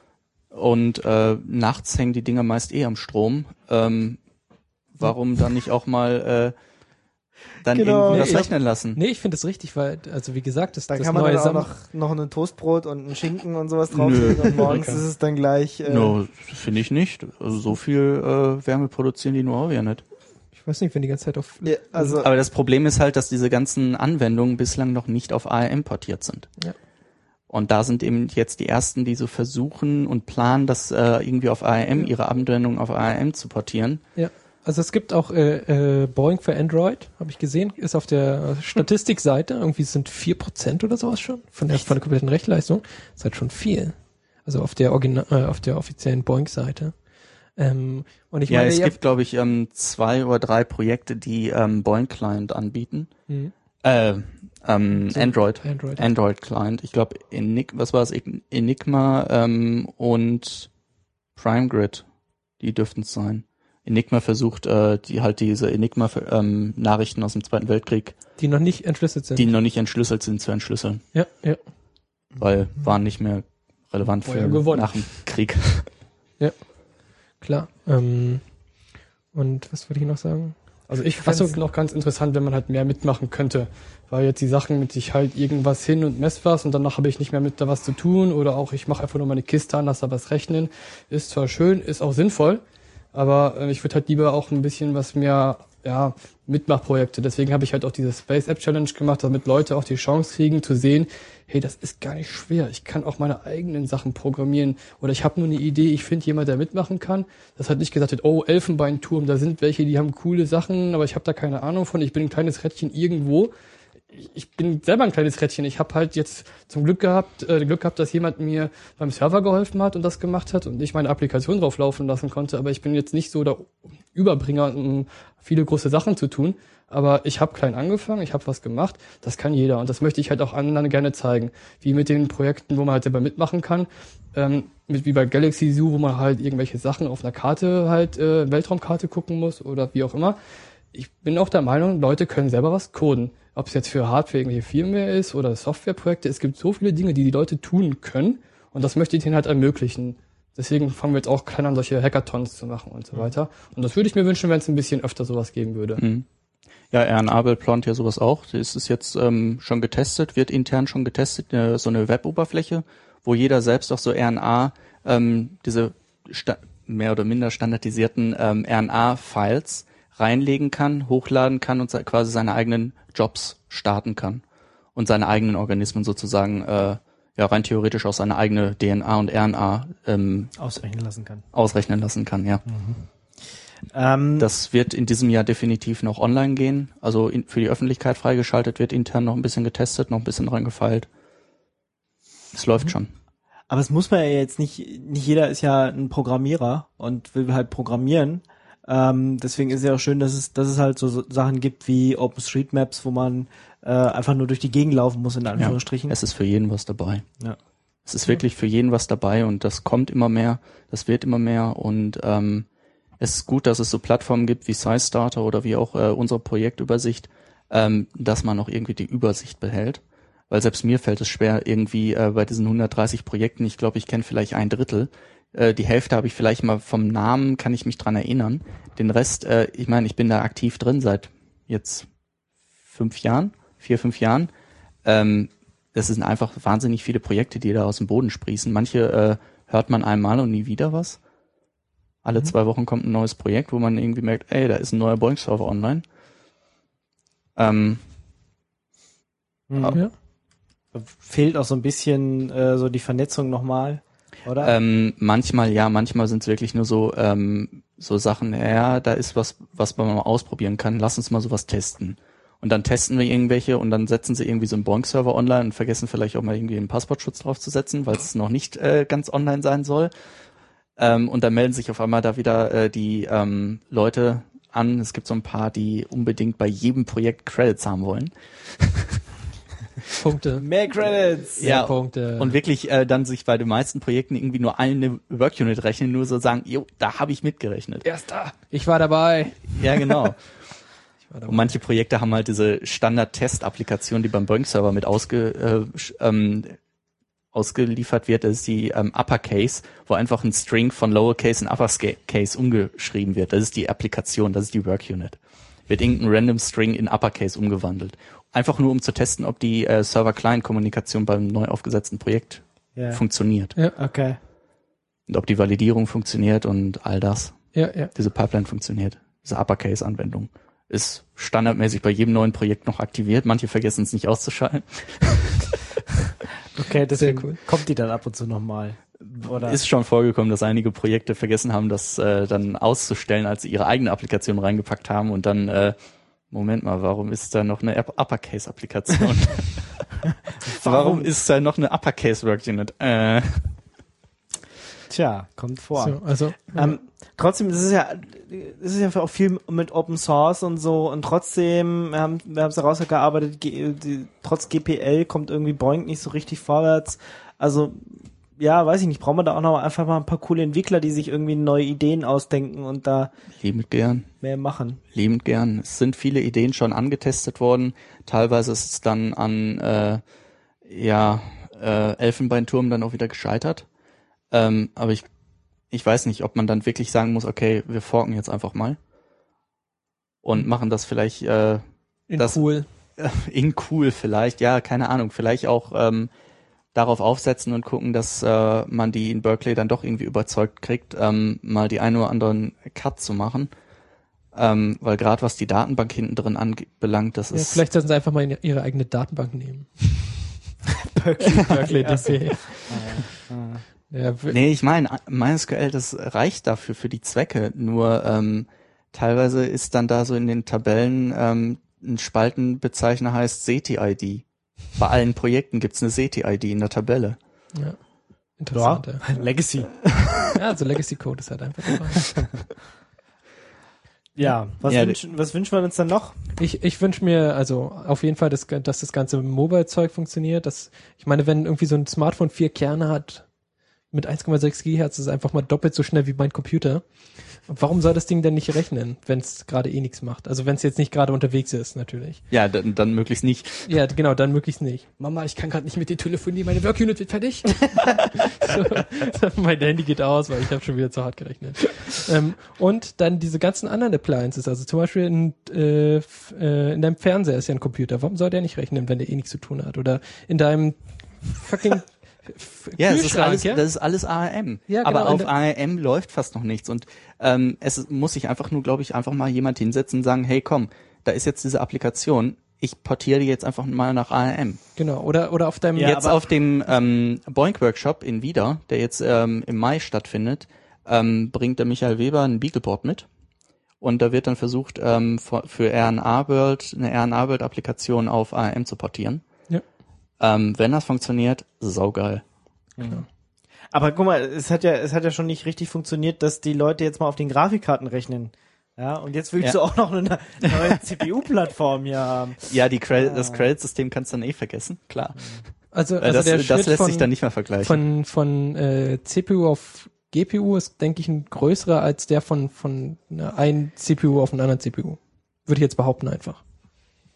Und äh, nachts hängen die Dinger meist eh am Strom. Ähm, warum dann nicht auch mal äh, dann Genau. irgendwie was Nee, rechnen lassen? Nee, ich finde das richtig, weil, also wie gesagt, das, Da das kann man neue dann auch Sam- noch, noch ein Toastbrot und ein Schinken und sowas Nö. drauflegen und morgens ist es dann gleich. Äh, No, finde ich nicht. Also so viel äh, Wärme produzieren die nur auch ja nicht. ich weiß nicht, wenn die ganze Zeit auf, ja, also Aber das Problem ist halt, dass diese ganzen Anwendungen bislang noch nicht auf A R M portiert sind. Ja. Und da sind eben jetzt die ersten, die so versuchen und planen, das äh, irgendwie auf A R M, ihre Anwendungen auf A R M zu portieren. ja. Also es gibt auch äh, äh, Boeing für Android, habe ich gesehen, ist auf der Statistikseite, irgendwie sind vier Prozent oder sowas schon von der, von der kompletten Rechenleistung. Das ist halt schon viel. Also auf der Original, äh, auf der offiziellen Boeing-Seite. Ähm, und ich ja, meine, es ja, gibt, glaube ich, ähm, zwei oder drei Projekte, die ähm, Boeing Client anbieten. Mhm. Äh, ähm, So, Android. Android. Android Client. Ich glaube, Enig was war es? Enigma ähm, und PrimeGrid. Die dürften es sein. Enigma versucht, äh, die halt diese Enigma-Nachrichten aus dem Zweiten Weltkrieg, die noch nicht entschlüsselt sind. die noch nicht entschlüsselt sind, zu entschlüsseln. ja, ja. Weil waren nicht mehr relevant für Vorher gewonnen. nach dem Krieg. Klar. Ähm, und was wollte ich noch sagen? Also ich Ach fände so. es noch ganz interessant, wenn man halt mehr mitmachen könnte. Weil jetzt die Sachen mit sich halt irgendwas hin und mess was und danach habe ich nicht mehr mit da was zu tun oder auch ich mache einfach nur meine Kiste an, lass da was rechnen. Ist zwar schön, ist auch sinnvoll, aber äh, ich würde halt lieber auch ein bisschen was mehr, ja, Mitmachprojekte. Deswegen habe ich halt auch diese Space App Challenge gemacht, damit Leute auch die Chance kriegen zu sehen, hey, das ist gar nicht schwer. Ich kann auch meine eigenen Sachen programmieren. Oder ich habe nur eine Idee, ich finde jemand, der mitmachen kann. Das hat nicht gesagt wird, oh, Elfenbeinturm, da sind welche, die haben coole Sachen, aber ich habe da keine Ahnung von. Ich bin ein kleines Rädchen irgendwo. Ich, ich bin selber ein kleines Rädchen. Ich habe halt jetzt zum Glück gehabt, äh, Glück gehabt, dass jemand mir beim Server geholfen hat und das gemacht hat und ich meine Applikation drauf laufen lassen konnte. Aber ich bin jetzt nicht so der Überbringer, um viele große Sachen zu tun. Aber ich habe klein angefangen, ich habe was gemacht, das kann jeder und das möchte ich halt auch anderen gerne zeigen. Wie mit den Projekten, wo man halt selber mitmachen kann, ähm, mit, wie bei Galaxy Zoo, wo man halt irgendwelche Sachen auf einer Karte halt, äh, Weltraumkarte gucken muss oder wie auch immer. Ich bin auch der Meinung, Leute können selber was coden. Ob es jetzt für Hardware irgendwelche Firmware ist oder Softwareprojekte, es gibt so viele Dinge, die die Leute tun können und das möchte ich denen halt ermöglichen. Deswegen fangen wir jetzt auch klein an, solche Hackathons zu machen und so weiter. Und das würde ich mir wünschen, wenn es ein bisschen öfter sowas geben würde. Mhm. Ja, Ehrenabel plant ja sowas auch. Das ist jetzt ähm, schon getestet, wird intern schon getestet, äh, so eine Web-Oberfläche, wo jeder selbst auch so R N A, ähm, diese sta- mehr oder minder standardisierten ähm, R N A-Files reinlegen kann, hochladen kann und se- quasi seine eigenen Jobs starten kann und seine eigenen Organismen sozusagen äh, ja rein theoretisch auch seine eigene D N A und R N A ähm, ausrechnen lassen kann. ausrechnen lassen kann, ja. Ähm, Das wird in diesem Jahr definitiv noch online gehen, also in, für die Öffentlichkeit freigeschaltet, wird intern noch ein bisschen getestet, noch ein bisschen dran gefeilt. Es läuft schon. aber es muss man ja jetzt nicht, nicht jeder ist ja ein Programmierer und will halt programmieren. Ähm, deswegen ist es ja auch schön, dass es, dass es halt so, so Sachen gibt wie OpenStreetMaps, wo man äh, einfach nur durch die Gegend laufen muss, in Anführungsstrichen. Es ist für jeden was dabei. Ja. Es ist wirklich für jeden was dabei und das kommt immer mehr, das wird immer mehr und ähm, es ist gut, dass es so Plattformen gibt wie SciStarter oder wie auch äh, unsere Projektübersicht, ähm, dass man auch irgendwie die Übersicht behält. weil selbst mir fällt es schwer, irgendwie äh, bei diesen hundertdreißig Projekten, ich glaube, ich kenne vielleicht ein Drittel, äh, die Hälfte habe ich vielleicht mal vom Namen, kann ich mich dran erinnern. Den Rest, äh, ich meine, ich bin da aktiv drin seit jetzt fünf Jahren, vier, fünf Jahren. Ähm, das sind einfach wahnsinnig viele Projekte, die da aus dem Boden sprießen. Manche äh, hört man einmal und nie wieder was. Alle mhm. zwei Wochen kommt ein neues Projekt, wo man irgendwie merkt, ey, da ist ein neuer Boink-Server online. Ähm, mhm. ja. Fehlt auch so ein bisschen äh, so die Vernetzung nochmal, oder? Ähm, manchmal ja, manchmal sind es wirklich nur so ähm, so Sachen, ja, da ist was, was man mal ausprobieren kann, lass uns mal sowas testen. Und dann testen wir irgendwelche und dann setzen sie irgendwie so einen Boink-Server online und vergessen vielleicht auch mal irgendwie einen Passwortschutz draufzusetzen, weil es noch nicht äh, ganz online sein soll. Ähm, und dann melden sich auf einmal da wieder äh, die ähm, Leute an. Es gibt so ein paar, die unbedingt bei jedem Projekt Credits haben wollen. Punkte. Mehr Credits. Ja, Punkte. Und wirklich äh, dann sich bei den meisten Projekten irgendwie nur eine Workunit rechnen, nur so sagen, jo, da habe ich mitgerechnet. Erster. Ich war dabei. Ja, genau. Und manche Projekte haben halt diese Standard-Test-Applikation, die beim Boink-Server mit ausge, äh, ähm, ausgeliefert wird. Das ist die ähm, Uppercase, wo einfach ein String von Lowercase in Uppercase umgeschrieben wird. Das ist die Applikation, das ist die Workunit. Wird irgendein random String in Uppercase umgewandelt. Einfach nur, um zu testen, ob die äh, Server-Client-Kommunikation beim neu aufgesetzten Projekt yeah. funktioniert. Ja, okay. Und ob die Validierung funktioniert und all das. Ja, ja. Diese Pipeline funktioniert. Diese Uppercase-Anwendung ist standardmäßig bei jedem neuen Projekt noch aktiviert. Manche vergessen es nicht auszuschalten. Okay, deswegen cool. Kommt die dann ab und zu nochmal. Oder? Ist schon vorgekommen, dass einige Projekte vergessen haben, das äh, dann auszustellen, als sie ihre eigene Applikation reingepackt haben und dann, äh, Moment mal, warum ist da noch eine Uppercase-Applikation? warum? warum ist da noch eine Uppercase-Workunit? Äh. Tja, kommt vor. So, also, ähm, trotzdem, es ist ja, es ist ja auch viel mit Open Source und so und trotzdem, wir haben, wir haben es herausgearbeitet, G, die, trotz G P L kommt irgendwie Boink nicht so richtig vorwärts. Also, ja, weiß ich nicht, brauchen wir da auch noch einfach mal ein paar coole Entwickler, die sich irgendwie neue Ideen ausdenken und da liebend gern mehr machen. Liebend gern. Es sind viele Ideen schon angetestet worden. Teilweise ist es dann an äh, ja äh, Elfenbeinturm dann auch wieder gescheitert. Ähm, aber ich ich weiß nicht, ob man dann wirklich sagen muss, okay, wir forken jetzt einfach mal und machen das vielleicht äh, in das, cool. Äh, in cool vielleicht, ja, keine Ahnung, vielleicht auch ähm, darauf aufsetzen und gucken, dass äh, man die in Berkeley dann doch irgendwie überzeugt kriegt, ähm, mal die ein oder anderen Cut zu machen. Ähm, weil gerade was die Datenbank hinten drin anbelangt, das ja, ist... Vielleicht sollten sie einfach mal ihre eigene Datenbank nehmen. Berkeley, Berkeley D B. Ja, nee, ich meine, MySQL, das reicht dafür, für die Zwecke. Nur ähm, teilweise ist dann da so in den Tabellen ähm, ein Spaltenbezeichner heißt S E T I I D. Bei allen Projekten gibt's eine S E T I I D in der Tabelle. Ja, interessant. Ja. Ja. Legacy. Ja, also Legacy Code ist halt einfach dabei. Ja, was, ja, wünschen, was wünschen wir uns dann noch? Ich, ich wünsche mir also auf jeden Fall, dass, dass das ganze Mobile-Zeug funktioniert. Dass, ich meine, wenn irgendwie so ein Smartphone vier Kerne hat mit eins Komma sechs Gigahertz, ist es einfach mal doppelt so schnell wie mein Computer. Und warum soll das Ding denn nicht rechnen, wenn es gerade eh nichts macht? Also wenn es jetzt nicht gerade unterwegs ist, natürlich. Ja, dann, dann möglichst nicht. Ja, genau, dann möglichst nicht. Mama, ich kann gerade nicht mit dir telefonieren, meine Workunit wird fertig. so, mein Handy geht aus, weil ich habe schon wieder zu hart gerechnet. ähm, und dann diese ganzen anderen Appliances, also zum Beispiel in, äh, f- äh, in deinem Fernseher ist ja ein Computer. Warum soll der nicht rechnen, wenn der eh nichts zu tun hat? Oder in deinem fucking Ja, das ist alles, ja? das ist alles A R M. Ja, genau, aber auf und- A R M läuft fast noch nichts. Und ähm, es muss sich einfach nur, glaube ich, einfach mal jemand hinsetzen und sagen, hey, komm, da ist jetzt diese Applikation, ich portiere die jetzt einfach mal nach A R M. Genau, oder oder auf deinem Ja, jetzt aber- auf dem ähm, Boink-Workshop in Wieder, der jetzt ähm, im Mai stattfindet, ähm, bringt der Michael Weber ein Beagleboard mit. Und da wird dann versucht, ähm, für, für R N A-World, eine R N A-World-Applikation auf A R M zu portieren. Ja. Ähm, wenn das funktioniert, saugeil. Aber guck mal, es hat ja, es hat ja schon nicht richtig funktioniert, dass die Leute jetzt mal auf den Grafikkarten rechnen. Ja, und jetzt willst Ja. du auch noch eine neue C P U-Plattform hier haben. Ja, die Credit, Ah. das Credit-System kannst du dann eh vergessen, klar. Also, Äh, also das der das Schritt lässt von, sich dann nicht mehr vergleichen. von von äh, C P U auf G P U ist, denke ich, ein größerer als der von von einer einen C P U auf einen anderen C P U. Würde ich jetzt behaupten einfach.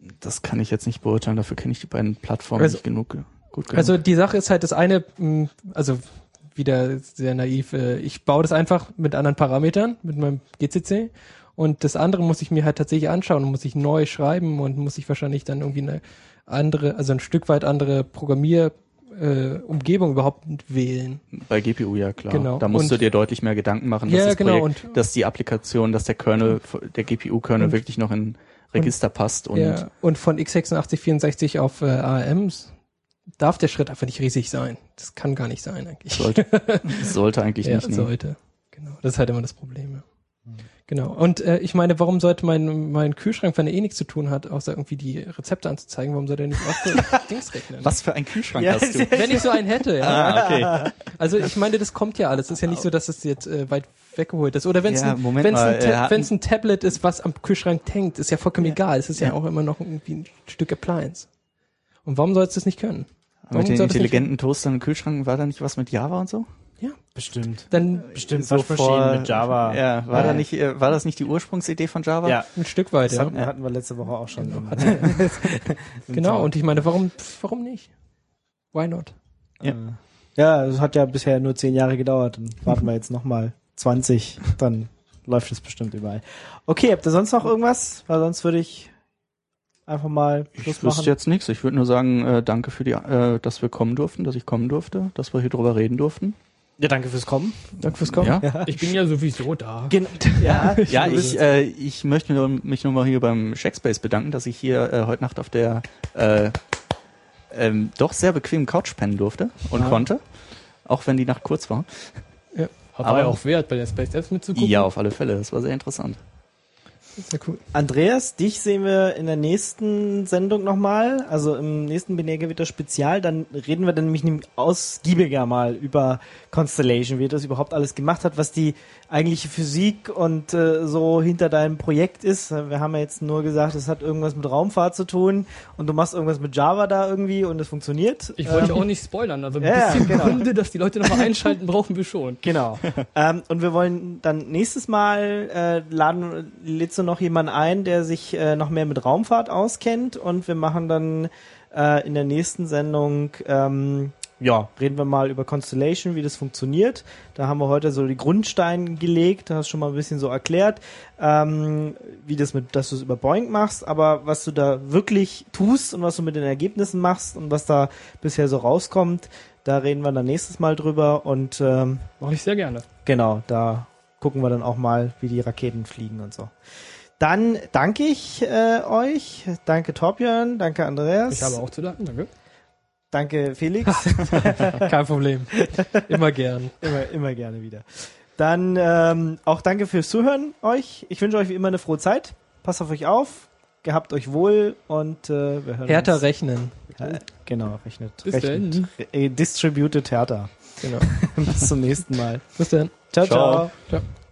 Das kann ich jetzt nicht beurteilen, dafür kenne ich die beiden Plattformen Also- nicht genug. Gut genug. Also die Sache ist halt das eine, mh, also wieder sehr naiv, äh, ich baue das einfach mit anderen Parametern, mit meinem G C C und das andere muss ich mir halt tatsächlich anschauen und muss ich neu schreiben und muss ich wahrscheinlich dann irgendwie eine andere, also ein Stück weit andere Programmier äh, Umgebung überhaupt wählen. Bei G P U, ja klar. Genau. Da musst Und- du dir deutlich mehr Gedanken machen, dass Ja, das genau. Projekt, Und- dass die Applikation, dass der Kernel, der G P U-Kernel Und- wirklich noch in Register passt und Ja, und von x sechsundachtzig vierundsechzig auf äh, A R Ms darf der Schritt einfach nicht riesig sein. Das kann gar nicht sein eigentlich. sollte, sollte eigentlich Ja, nicht. Nee. sollte. Genau. Das ist halt immer das Problem. Ja. Genau. Und äh, ich meine, warum sollte mein mein Kühlschrank, wenn er eh nichts zu tun hat, außer irgendwie die Rezepte anzuzeigen, warum soll der nicht auch so Dings rechnen? Was für ein Kühlschrank Ja, hast du? Wenn ich so einen hätte, ja. Ah, okay. Also ich meine, das kommt ja alles. Es ist ja nicht so, dass es jetzt äh, weit weggeholt ist. Oder wenn es Ja, ein, Moment wenn's mal, ein, Ta- er hat wenn's ein Tablet ist, was am Kühlschrank hängt, ist ja vollkommen egal. Es ist ja, auch immer noch irgendwie ein Stück Appliance. Und warum soll es das nicht können? Warum Mit den soll das nicht intelligenten Toastern und Kühlschrank war da nicht was mit Java und so? Ja. Bestimmt. Dann Bestimmt So Waschmaschinen vor- mit Java. Ja, war Ja. da nicht, äh, war das nicht die Ursprungsidee von Java? Ja, ein Stück weit, das ja. hatten, hatten wir letzte Woche auch schon. Genau. Und ich meine, warum, pf, warum nicht? Why not? Ja. Ja, es hat ja bisher nur zehn Jahre gedauert. Dann warten wir jetzt nochmal zwanzig, dann läuft es bestimmt überall. Okay, habt ihr sonst noch irgendwas? Weil sonst würde ich einfach mal Ich Schluss wüsste machen. jetzt nichts. Ich würde nur sagen, äh, danke für die, äh, dass wir kommen durften, dass ich kommen durfte, dass wir hier drüber reden durften. Ja, danke fürs Kommen. Danke fürs Kommen. Ja, Ich bin ja sowieso da. Gen ja, ja ich, äh, ich möchte nur- mich nur mal hier beim Shackspace bedanken, dass ich hier äh, heute Nacht auf der äh, ähm, doch sehr bequemen Couch pennen durfte und Ja. konnte, auch wenn die Nacht kurz war. War Aber- ja auch wert, bei der Space Apps mitzugucken. Ja, auf alle Fälle. Das war sehr interessant. Sehr cool. Andreas, dich sehen wir in der nächsten Sendung nochmal, also im nächsten Binärgewitter Spezial. Dann reden wir dann nämlich ausgiebiger mal über Constellation, wie er das überhaupt alles gemacht hat, was die eigentliche Physik und äh, so hinter deinem Projekt ist. Wir haben ja jetzt nur gesagt, es hat irgendwas mit Raumfahrt zu tun und du machst irgendwas mit Java da irgendwie und es funktioniert. Ich wollte Ähm, auch nicht spoilern, also ein Ja, bisschen genau. Gründe, dass die Leute nochmal einschalten, brauchen wir schon. Genau. ähm, und wir wollen dann nächstes Mal äh, laden, lädst du noch jemanden ein, der sich äh, noch mehr mit Raumfahrt auskennt und wir machen dann äh, in der nächsten Sendung, ähm, ja, reden wir mal über Constellation, wie das funktioniert. Da haben wir heute so die Grundsteine gelegt, da hast du schon mal ein bisschen so erklärt, ähm, wie das mit, dass du es über Boink machst, aber was du da wirklich tust und was du mit den Ergebnissen machst und was da bisher so rauskommt, da reden wir dann nächstes Mal drüber und ähm, Mache ich sehr gerne. genau, da gucken wir dann auch mal, wie die Raketen fliegen und so. Dann danke ich äh, euch, danke Torbjörn, danke Andreas, Ich habe auch zu danken, danke. danke Felix, Kein Problem. Immer gern. immer, immer gerne wieder. Dann ähm, auch danke fürs Zuhören euch. Ich wünsche euch wie immer eine frohe Zeit. Passt auf euch auf, gehabt euch wohl und äh, wir hören Härter uns. rechnen. Äh, genau, rechnet. Bis rechnet. dann. Äh, distributed härter. Genau. Bis zum nächsten Mal. Bis dann. Ciao, ciao. Ciao. Ciao.